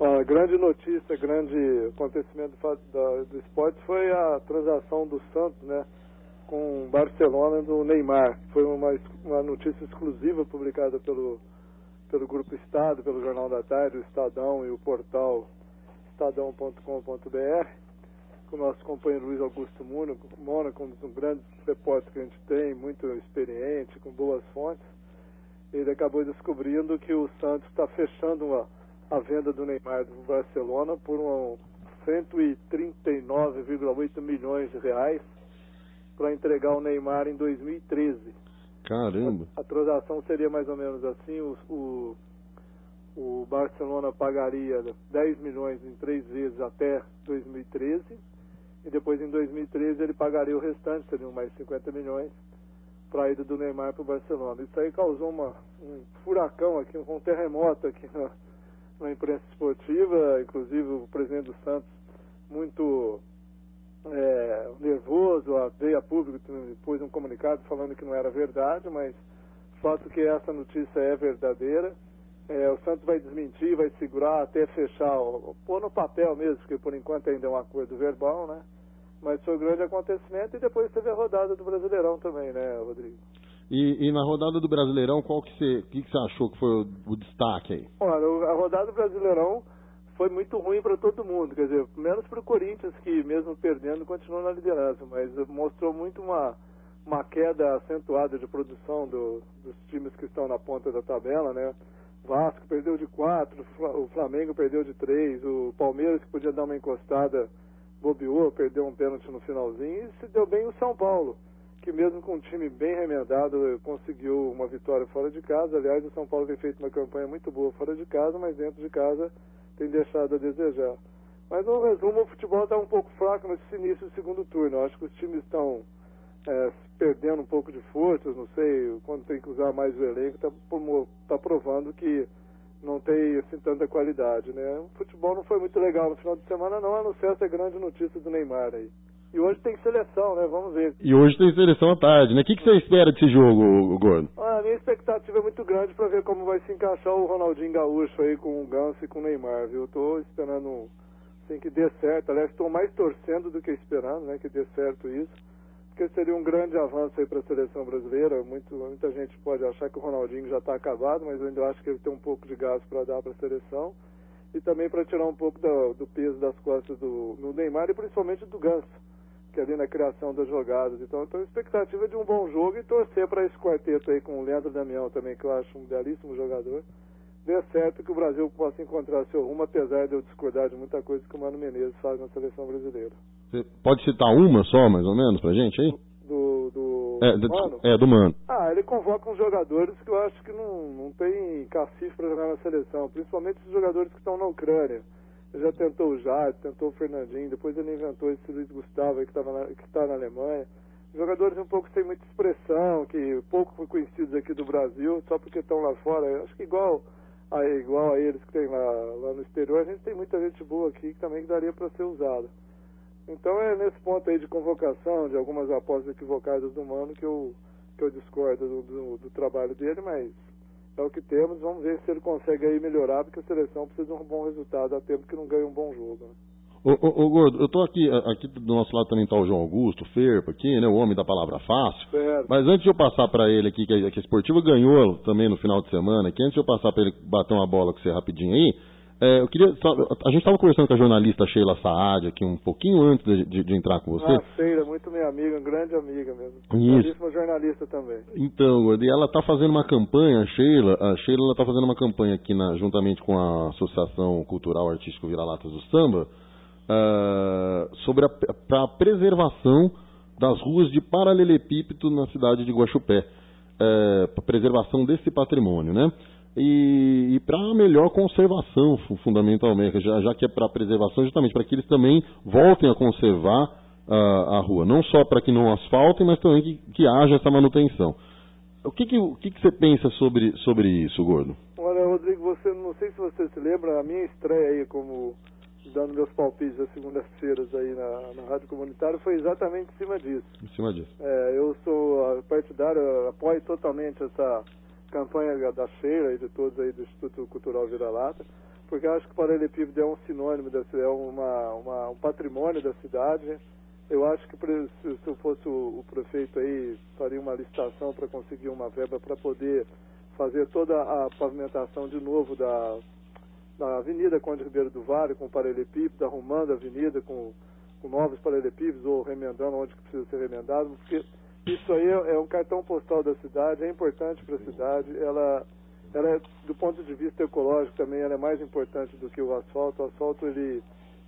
A grande notícia, grande acontecimento do, do esporte foi a transação do Santos, né, com o Barcelona do Neymar. Foi uma, uma notícia exclusiva publicada pelo, pelo Grupo Estado, pelo Jornal da Tarde, o Estadão e o portal estadão ponto com ponto b r, com o nosso companheiro Luiz Augusto Mônaco, Mônaco, um grande repórter que a gente tem, muito experiente, com boas fontes. Ele acabou descobrindo que o Santos está fechando uma, a venda do Neymar do Barcelona por um cento e trinta e nove vírgula oito milhões de reais para entregar o Neymar em dois mil e treze. Caramba! A, a transação seria mais ou menos assim, o, o, o Barcelona pagaria dez milhões em três vezes até dois mil e treze, e depois em dois mil e treze ele pagaria o restante, seriam mais cinquenta milhões, para a ida do Neymar para o Barcelona. Isso aí causou uma, um furacão aqui, um terremoto aqui na, na imprensa esportiva, inclusive o presidente do Santos muito é, nervoso, veio a público, pôs um comunicado falando que não era verdade, mas o fato que essa notícia é verdadeira. É, o Santos vai desmentir, vai segurar até fechar, pôr no papel mesmo, porque por enquanto ainda é um acordo verbal, né? Mas foi um grande acontecimento, e depois teve a rodada do Brasileirão também, né, Rodrigo? E, e na rodada do Brasileirão, qual que você, que que você achou que foi o, o destaque aí? Olha, a rodada do Brasileirão foi muito ruim para todo mundo, quer dizer, menos para o Corinthians, que mesmo perdendo continua na liderança, mas mostrou muito uma, uma queda acentuada de produção do, dos times que estão na ponta da tabela, né? Vasco perdeu de quatro, o Flamengo perdeu de três, o Palmeiras, que podia dar uma encostada, bobeou, perdeu um pênalti no finalzinho, e se deu bem o São Paulo, que mesmo com um time bem remendado, conseguiu uma vitória fora de casa. Aliás, o São Paulo tem feito uma campanha muito boa fora de casa, mas dentro de casa tem deixado a desejar. Mas no resumo, o futebol está um pouco fraco nesse início do segundo turno. Eu acho que os times estão é, perdendo um pouco de forças, não sei, quando tem que usar mais o elenco, está tá provando que não tem assim tanta qualidade, né? O futebol não foi muito legal no final de semana, não, a não ser essa grande notícia do Neymar aí. E hoje tem seleção, né? Vamos ver. E hoje tem seleção à tarde, né? O que, que você espera desse jogo, Gordo? Ah, a minha expectativa é muito grande para ver como vai se encaixar o Ronaldinho Gaúcho aí com o Ganso e com o Neymar, viu? Eu tô esperando assim, que dê certo. Aliás, estou mais torcendo do que esperando, né? Que dê certo isso. Porque seria um grande avanço aí para a seleção brasileira. Muito, muita gente pode achar que o Ronaldinho já está acabado, mas eu ainda acho que ele tem um pouco de gás para dar para a seleção. E também para tirar um pouco do, do peso das costas do, do Neymar e principalmente do Ganso, que é ali na criação das jogadas. Então, eu estou expectativa de um bom jogo e torcer para esse quarteto aí com o Leandro Damião também, que eu acho um belíssimo jogador. Dê certo que o Brasil possa encontrar seu rumo, apesar de eu discordar de muita coisa que o Mano Menezes faz na seleção brasileira. Você pode citar uma só, mais ou menos, pra gente aí? Do, do é, do Mano? É, do Mano. Ah, ele convoca uns jogadores que eu acho que não, não tem cacife para jogar na seleção, principalmente os jogadores que estão na Ucrânia. Ele já tentou o Jade, tentou o Fernandinho, depois ele inventou esse Luiz Gustavo aí que está na Alemanha. Jogadores um pouco sem muita expressão, que pouco conhecidos aqui do Brasil, só porque estão lá fora. Eu acho que igual a, igual a eles que tem lá, lá no exterior, a gente tem muita gente boa aqui que também daria para ser usada. Então é nesse ponto aí de convocação, de algumas apostas equivocadas do Mano, que eu, que eu discordo do, do, do trabalho dele, mas é o que temos. Vamos ver se ele consegue aí melhorar, porque a seleção precisa de um bom resultado, há tempo que não ganha um bom jogo, né? Ô, ô, ô, Gordo, eu tô aqui, aqui do nosso lado também tá o João Augusto, o Ferpa aqui, né, o homem da palavra fácil. Certo. Mas antes de eu passar pra ele aqui, que a, que a Esportiva ganhou também no final de semana, aqui, antes de eu passar pra ele bater uma bola com você rapidinho aí, é, eu queria, só, a gente tava conversando com a jornalista Sheila Saad aqui um pouquinho antes de, de, de entrar com você. Ah, Sheila, muito minha amiga, grande amiga mesmo. Isso. Belíssima jornalista também. Então, Gordo, e ela tá fazendo uma campanha, a Sheila, a Sheila ela tá fazendo uma campanha aqui, na, juntamente com a Associação Cultural Artístico Vira-Latas do Samba, Uh, sobre a, a preservação das ruas de paralelepípedo na cidade de Guaxupé, uh, para preservação desse patrimônio, né? E, e para melhor conservação, fundamentalmente, já, já que é para preservação, justamente para que eles também voltem a conservar uh, a rua, não só para que não asfaltem, mas também que, que haja essa manutenção. O que, que, o que, que você pensa sobre, sobre isso, Gordo? Olha, Rodrigo, você, não sei se você se lembra, a minha estreia aí como dando meus palpites às segundas-feiras aí na, na Rádio Comunitária foi exatamente em cima disso. Em cima disso. É, eu sou partidário, apoio totalmente essa campanha da Sheila e de todos aí do Instituto Cultural Vira-Lata, porque eu acho que o paralelepípedo é um sinônimo, da, é uma, uma, um patrimônio da cidade. Eu acho que se eu fosse o, o prefeito aí, faria uma licitação para conseguir uma verba para poder fazer toda a pavimentação de novo da, da Avenida Conde Ribeiro do Vale, com paralelepípedo, arrumando a avenida com, com novos paralelepípedos ou remendando onde que precisa ser remendado, porque isso aí é, é um cartão postal da cidade, é importante para a cidade, ela, ela é, do ponto de vista ecológico também, ela é mais importante do que o asfalto. O asfalto, ele...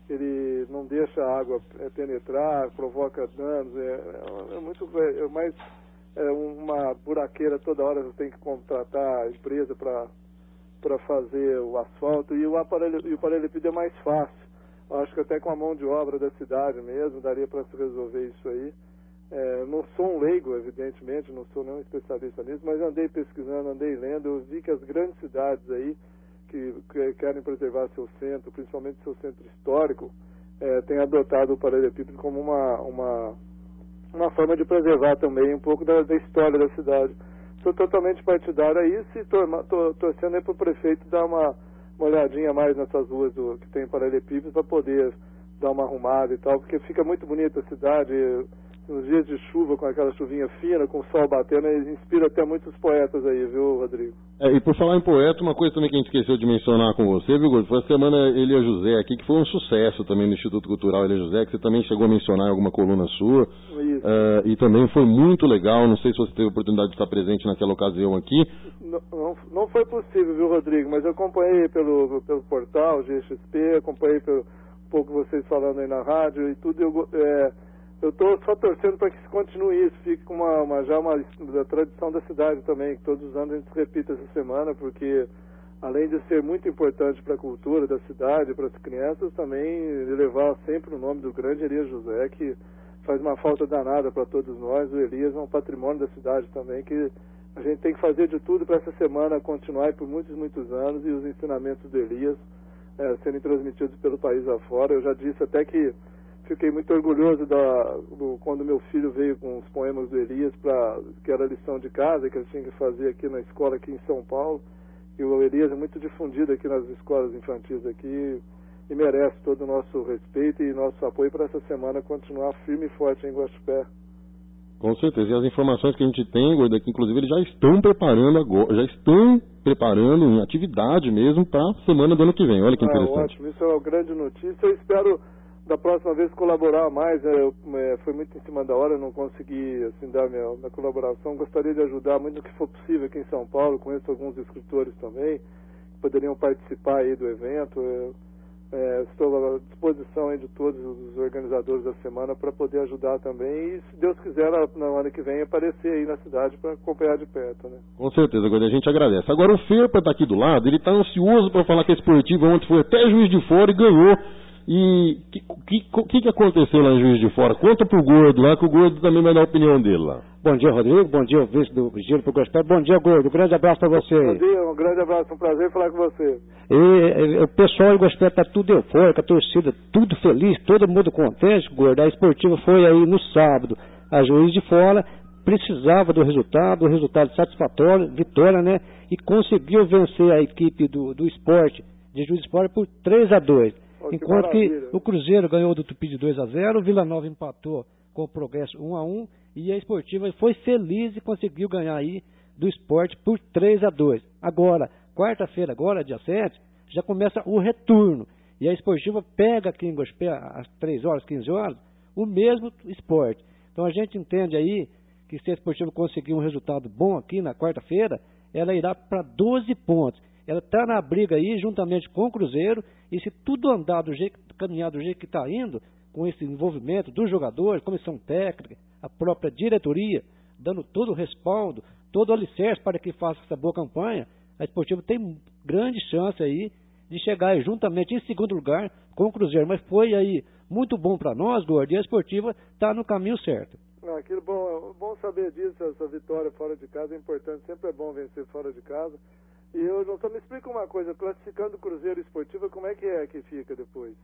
ele não deixa a água penetrar, provoca danos, é, é muito é mais é uma buraqueira, toda hora você tem que contratar a empresa para para fazer o asfalto, e o, aparelho, e o paralelepípedo é mais fácil. Eu acho que até com a mão de obra da cidade mesmo, daria para se resolver isso aí. É, não sou um leigo, evidentemente, não sou nenhum especialista nisso, mas andei pesquisando, andei lendo, eu vi que as grandes cidades aí, que, que querem preservar seu centro, principalmente seu centro histórico, é, têm adotado o paralelepípedo como uma, uma, uma forma de preservar também um pouco da, da história da cidade. Sou totalmente partidário a isso e estou torcendo para o prefeito dar uma, uma olhadinha mais nessas ruas do, que tem paralelepípedos para poder dar uma arrumada e tal, porque fica muito bonita a cidade. Nos dias de chuva, com aquela chuvinha fina, com o sol batendo, inspira até muitos poetas aí, viu, Rodrigo? É, e por falar em poeta, uma coisa também que a gente esqueceu de mencionar com você, viu, Gordo? Foi a semana Elia José aqui, que foi um sucesso também no Instituto Cultural Elia José, que você também chegou a mencionar em alguma coluna sua. Isso. Uh, e também foi muito legal, não sei se você teve a oportunidade de estar presente naquela ocasião aqui. Não, não, não foi possível, viu, Rodrigo? Mas eu acompanhei pelo, pelo portal G X P, acompanhei pelo, um pouco vocês falando aí na rádio e tudo. Eu, é, Eu estou só torcendo para que se continue isso, fique com uma, uma, já uma da tradição da cidade também, que todos os anos a gente repita essa semana, porque além de ser muito importante para a cultura da cidade, para as crianças, também elevar sempre o nome do grande Elias José, que faz uma falta danada para todos nós. O Elias é um patrimônio da cidade também, que a gente tem que fazer de tudo para essa semana continuar por muitos, muitos anos, e os ensinamentos do Elias é, serem transmitidos pelo país afora. Eu já disse até que fiquei muito orgulhoso da, do, quando meu filho veio com os poemas do Elias, pra, que era lição de casa, que ele tinha que fazer aqui na escola aqui em São Paulo. E o Elias é muito difundido aqui nas escolas infantis aqui e merece todo o nosso respeito e nosso apoio para essa semana continuar firme e forte em Guaxupé. Com certeza. E as informações que a gente tem, Gordo, é que inclusive eles já estão preparando agora, já estão preparando em atividade mesmo para a semana do ano que vem. Olha que interessante. Ah, ótimo, isso é uma grande notícia. Eu espero da próxima vez colaborar mais. Eu, é, foi muito em cima da hora, eu não consegui assim, dar minha, minha colaboração. Gostaria de ajudar muito o que for possível aqui em São Paulo. Conheço alguns escritores também que poderiam participar aí do evento. Eu, é, estou à disposição aí de todos os organizadores da semana para poder ajudar também. E se Deus quiser, no ano que vem, aparecer aí na cidade para acompanhar de perto, né? Com certeza, Gordo, a gente agradece. Agora o Ferpa está aqui do lado, ele está ansioso para falar que a esportiva ontem foi até Juiz de Fora e ganhou. E o que, que, que aconteceu lá em Juiz de Fora? Conta pro Gordo lá, que o Gordo também vai dar a opinião dele lá. Bom dia, Rodrigo. Bom dia, vice do Giro pro Gospel. Bom dia, Gordo. Um grande abraço para você. Bom dia, um grande abraço. Um prazer falar com você. E, e o pessoal do Gospel tá tudo eufórico, a torcida tudo feliz, todo mundo contente, Gordo. A esportiva foi aí no sábado. A Juiz de Fora precisava do resultado, o resultado satisfatório, vitória, né? E conseguiu vencer a equipe do, do esporte, de Juiz de Fora, por três a dois. Oh, Enquanto que, que o Cruzeiro ganhou do Tupi de dois a zero, o Vila Nova empatou com o Progresso um a um e a Esportiva foi feliz e conseguiu ganhar aí do Sport por três a dois. Agora, quarta-feira, agora, dia sete, já começa o retorno e a Esportiva pega aqui em Gospé às três horas, quinze horas, o mesmo Sport. Então a gente entende aí que se a Esportiva conseguir um resultado bom aqui na quarta-feira, ela irá para doze pontos. Ela está na briga aí, juntamente com o Cruzeiro, e se tudo andar do jeito, caminhar do jeito que está indo, com esse envolvimento dos jogadores, comissão técnica, a própria diretoria, dando todo o respaldo, todo o alicerce para que faça essa boa campanha, a Esportiva tem grande chance aí de chegar aí, juntamente em segundo lugar com o Cruzeiro. Mas foi aí muito bom para nós, Gordo, e a Esportiva está no caminho certo. Não, aquilo bom, bom saber disso, essa vitória fora de casa é importante, sempre é bom vencer fora de casa. E eu não só me explica uma coisa, classificando o Cruzeiro Esportiva, como é que é que fica depois?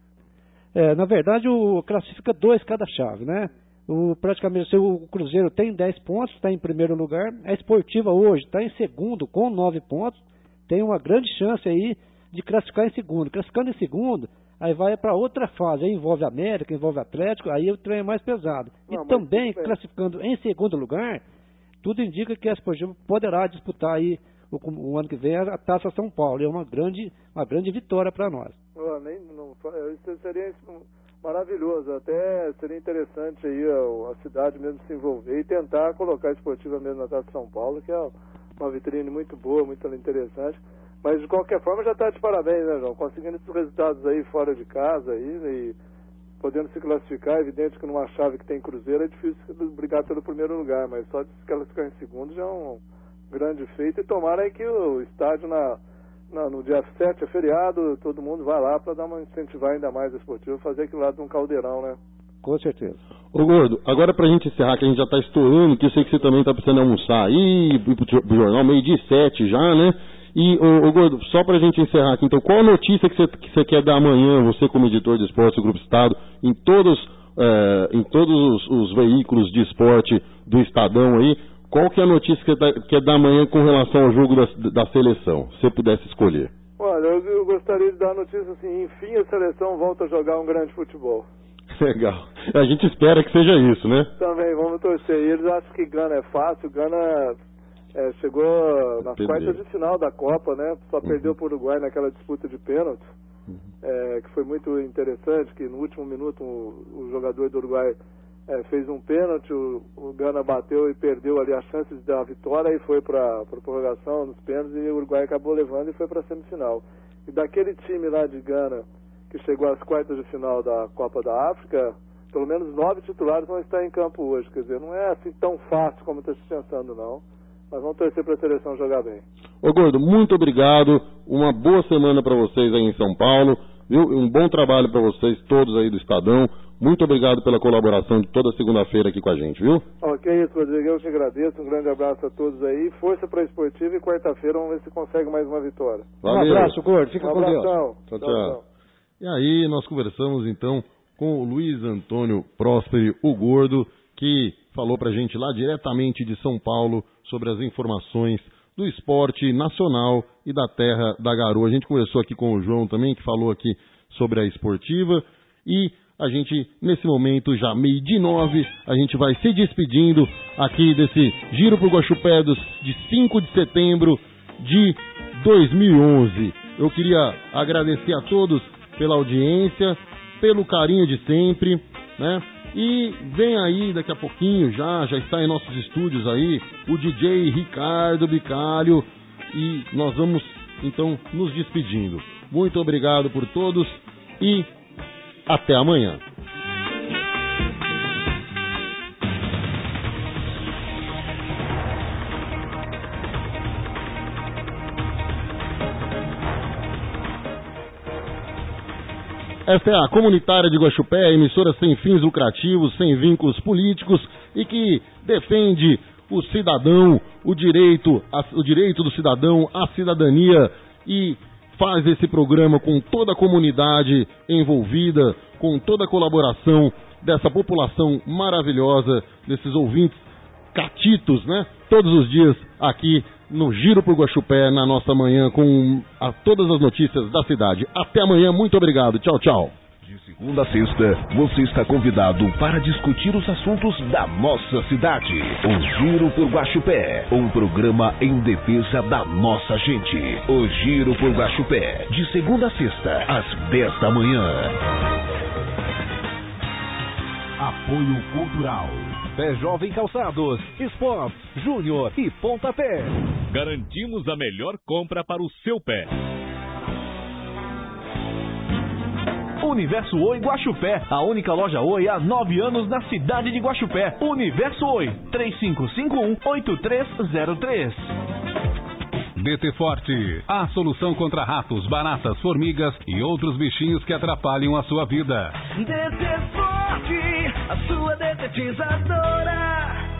É, na verdade, o classifica dois cada chave, né? O, praticamente o Cruzeiro tem dez pontos, está em primeiro lugar. A Esportiva hoje está em segundo com nove pontos. Tem uma grande chance aí de classificar em segundo. Classificando em segundo, aí vai para outra fase, aí envolve América, envolve Atlético, aí o trem é mais pesado. Não, e também, é. classificando em segundo lugar, tudo indica que a Esportiva poderá disputar aí o, o ano que vem a Taça São Paulo. É uma grande, uma grande vitória para nós. Oh, nem, não, isso seria maravilhoso, até seria interessante aí a, a cidade mesmo se envolver e tentar colocar a Esportiva mesmo na Taça São Paulo, que é uma vitrine muito boa, muito interessante. Mas de qualquer forma já está de parabéns, né, João? Conseguindo esses resultados aí fora de casa aí, e podendo se classificar. É evidente que numa chave que tem Cruzeiro é difícil brigar pelo primeiro lugar, mas só de se classificar em segundo já é um grande feito. E tomara aí que o estádio na, na, no dia sete é feriado, todo mundo vai lá para dar uma incentivar ainda mais a Esportiva, fazer aquilo lá de um caldeirão, né? Com certeza. Ô Gordo, agora pra gente encerrar, que a gente já tá estourando, que eu sei que você também tá precisando almoçar aí, ir pro jornal, meio dia e sete já, né? E, ô, ô Gordo, só pra gente encerrar aqui, então, qual a notícia que você, que você quer dar amanhã, você como editor de esportes do Grupo Estado, em todos, é, em todos os, os veículos de esporte do Estadão aí, qual que é a notícia que você quer dar amanhã com relação ao jogo da, da seleção, se você pudesse escolher? Olha, eu, eu gostaria de dar a notícia assim, enfim a seleção volta a jogar um grande futebol. Legal. A gente espera que seja isso, né? Também, vamos torcer. E eles acham que Gana é fácil, Gana é, chegou nas Pedreiro. quartas de final da Copa, né? Só uhum. perdeu para o Uruguai naquela disputa de pênalti, uhum. é, que foi muito interessante, que no último minuto o, o jogador do Uruguai é, fez um pênalti, o, o Gana bateu e perdeu ali a chance de dar a vitória e foi para a prorrogação nos pênaltis, e o Uruguai acabou levando e foi para a semifinal. E daquele time lá de Gana que chegou às quartas de final da Copa da África, pelo menos nove titulares vão estar em campo hoje. Quer dizer, não é assim tão fácil como está se pensando, não. Mas vamos torcer para a seleção jogar bem. Ô Gordo, muito obrigado. Uma boa semana para vocês aí em São Paulo. Viu? Um bom trabalho para vocês todos aí do Estadão. Muito obrigado pela colaboração de toda segunda-feira aqui com a gente, viu? Ok, isso, Rodrigo. Eu te agradeço. Um grande abraço a todos aí. Força para a Esportiva e quarta-feira vamos ver se consegue mais uma vitória. Valeu. Um abraço, Gordo. Fica um com Deus. Tchau, tchau. tchau. E aí nós conversamos então com o Luiz Antônio Prósperi, o Gordo, que falou pra gente lá diretamente de São Paulo sobre as informações do esporte nacional e da terra da garoa. A gente conversou aqui com o João também, que falou aqui sobre a Esportiva, e a gente, nesse momento, já meio de nove, a gente vai se despedindo aqui desse Giro por Guaxupé dos, de cinco de setembro de dois mil e onze. Eu queria agradecer a todos pela audiência, pelo carinho de sempre, né? E vem aí daqui a pouquinho, já, já está em nossos estúdios aí, o D J Ricardo Bicalho, e nós vamos então nos despedindo. Muito obrigado por todos e até amanhã. Esta é a Comunitária de Guaxupé, emissora sem fins lucrativos, sem vínculos políticos e que defende o cidadão, o direito, a, o direito do cidadão, a cidadania, e faz esse programa com toda a comunidade envolvida, com toda a colaboração dessa população maravilhosa, desses ouvintes catitos, né? Todos os dias aqui no Giro por Guaxupé, na nossa manhã, com a, todas as notícias da cidade. Até amanhã, muito obrigado. Tchau, tchau. De segunda a sexta, você está convidado para discutir os assuntos da nossa cidade. O Giro por Guaxupé, um programa em defesa da nossa gente. O Giro por Guaxupé, de segunda a sexta, às dez da manhã. Apoio Cultural. Pé Jovem Calçados, Esportes, Júnior e Pontapé. Garantimos a melhor compra para o seu pé. Universo Oi Guaxupé, a única loja Oi há nove anos na cidade de Guaxupé. Universo Oi, três cinco cinco um, oito três zero três. D T Forte, a solução contra ratos, baratas, formigas e outros bichinhos que atrapalham a sua vida. D T Forte, a sua detetizadora.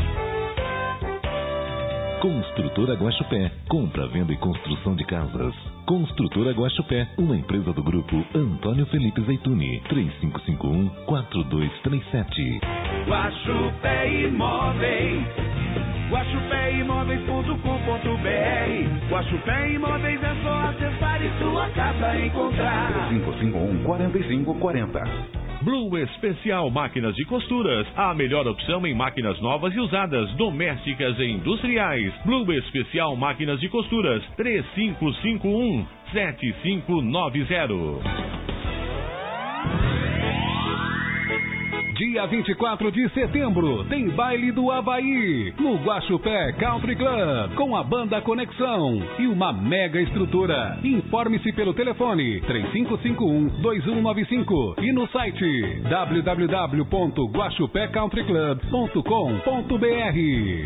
Construtora Guaxupé, compra, venda e construção de casas. Construtora Guaxupé, uma empresa do grupo Antônio Felipe Zeituni, três cinco cinco um, quatro dois três sete. Guaxupé Imóveis. Guaxupé Imóveis ponto com ponto br. Guaxupé Imóveis é só acessar e sua casa encontrar. cinco cinco um, quatro cinco quatro zero. Blue Especial Máquinas de Costuras, a melhor opção em máquinas novas e usadas, domésticas e industriais. Blue Especial Máquinas de Costuras, três cinco cinco um, sete cinco nove zero. Dia vinte e quatro de setembro tem baile do Havaí no Guaxupé Country Club com a banda Conexão e uma mega estrutura. Informe-se pelo telefone três cinco cinco um, dois um nove cinco e no site w w w ponto guaxupé country club ponto com ponto b r.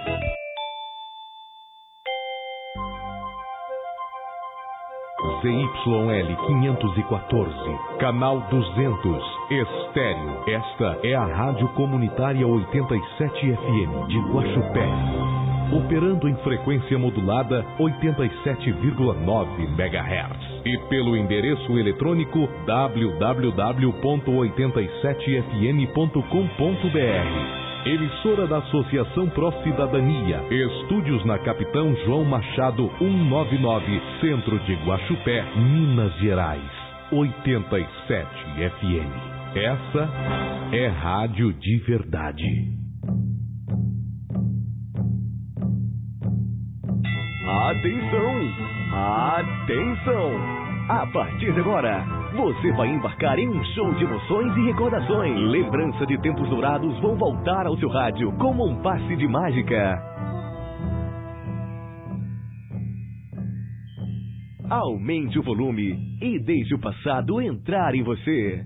Z Y L quinhentos e quatorze, canal duzentos, estéreo. Esta é a Rádio Comunitária oitenta e sete F M de Guaxupé. Operando em frequência modulada oitenta e sete vírgula nove megahertz. E pelo endereço eletrônico w w w ponto oitenta e sete f m ponto com ponto b r. Emissora da Associação Pró Cidadania. Estúdios na Capitão João Machado cento e noventa e nove, Centro de Guaxupé, Minas Gerais. oitenta e sete F M. Essa é rádio de verdade. Atenção! Atenção! A partir de agora, você vai embarcar em um show de emoções e recordações. Lembrança de tempos dourados vão voltar ao seu rádio como um passe de mágica. Aumente o volume e deixe o passado entrar em você.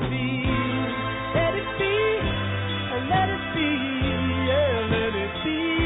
Let it be, let it be, yeah, let it be.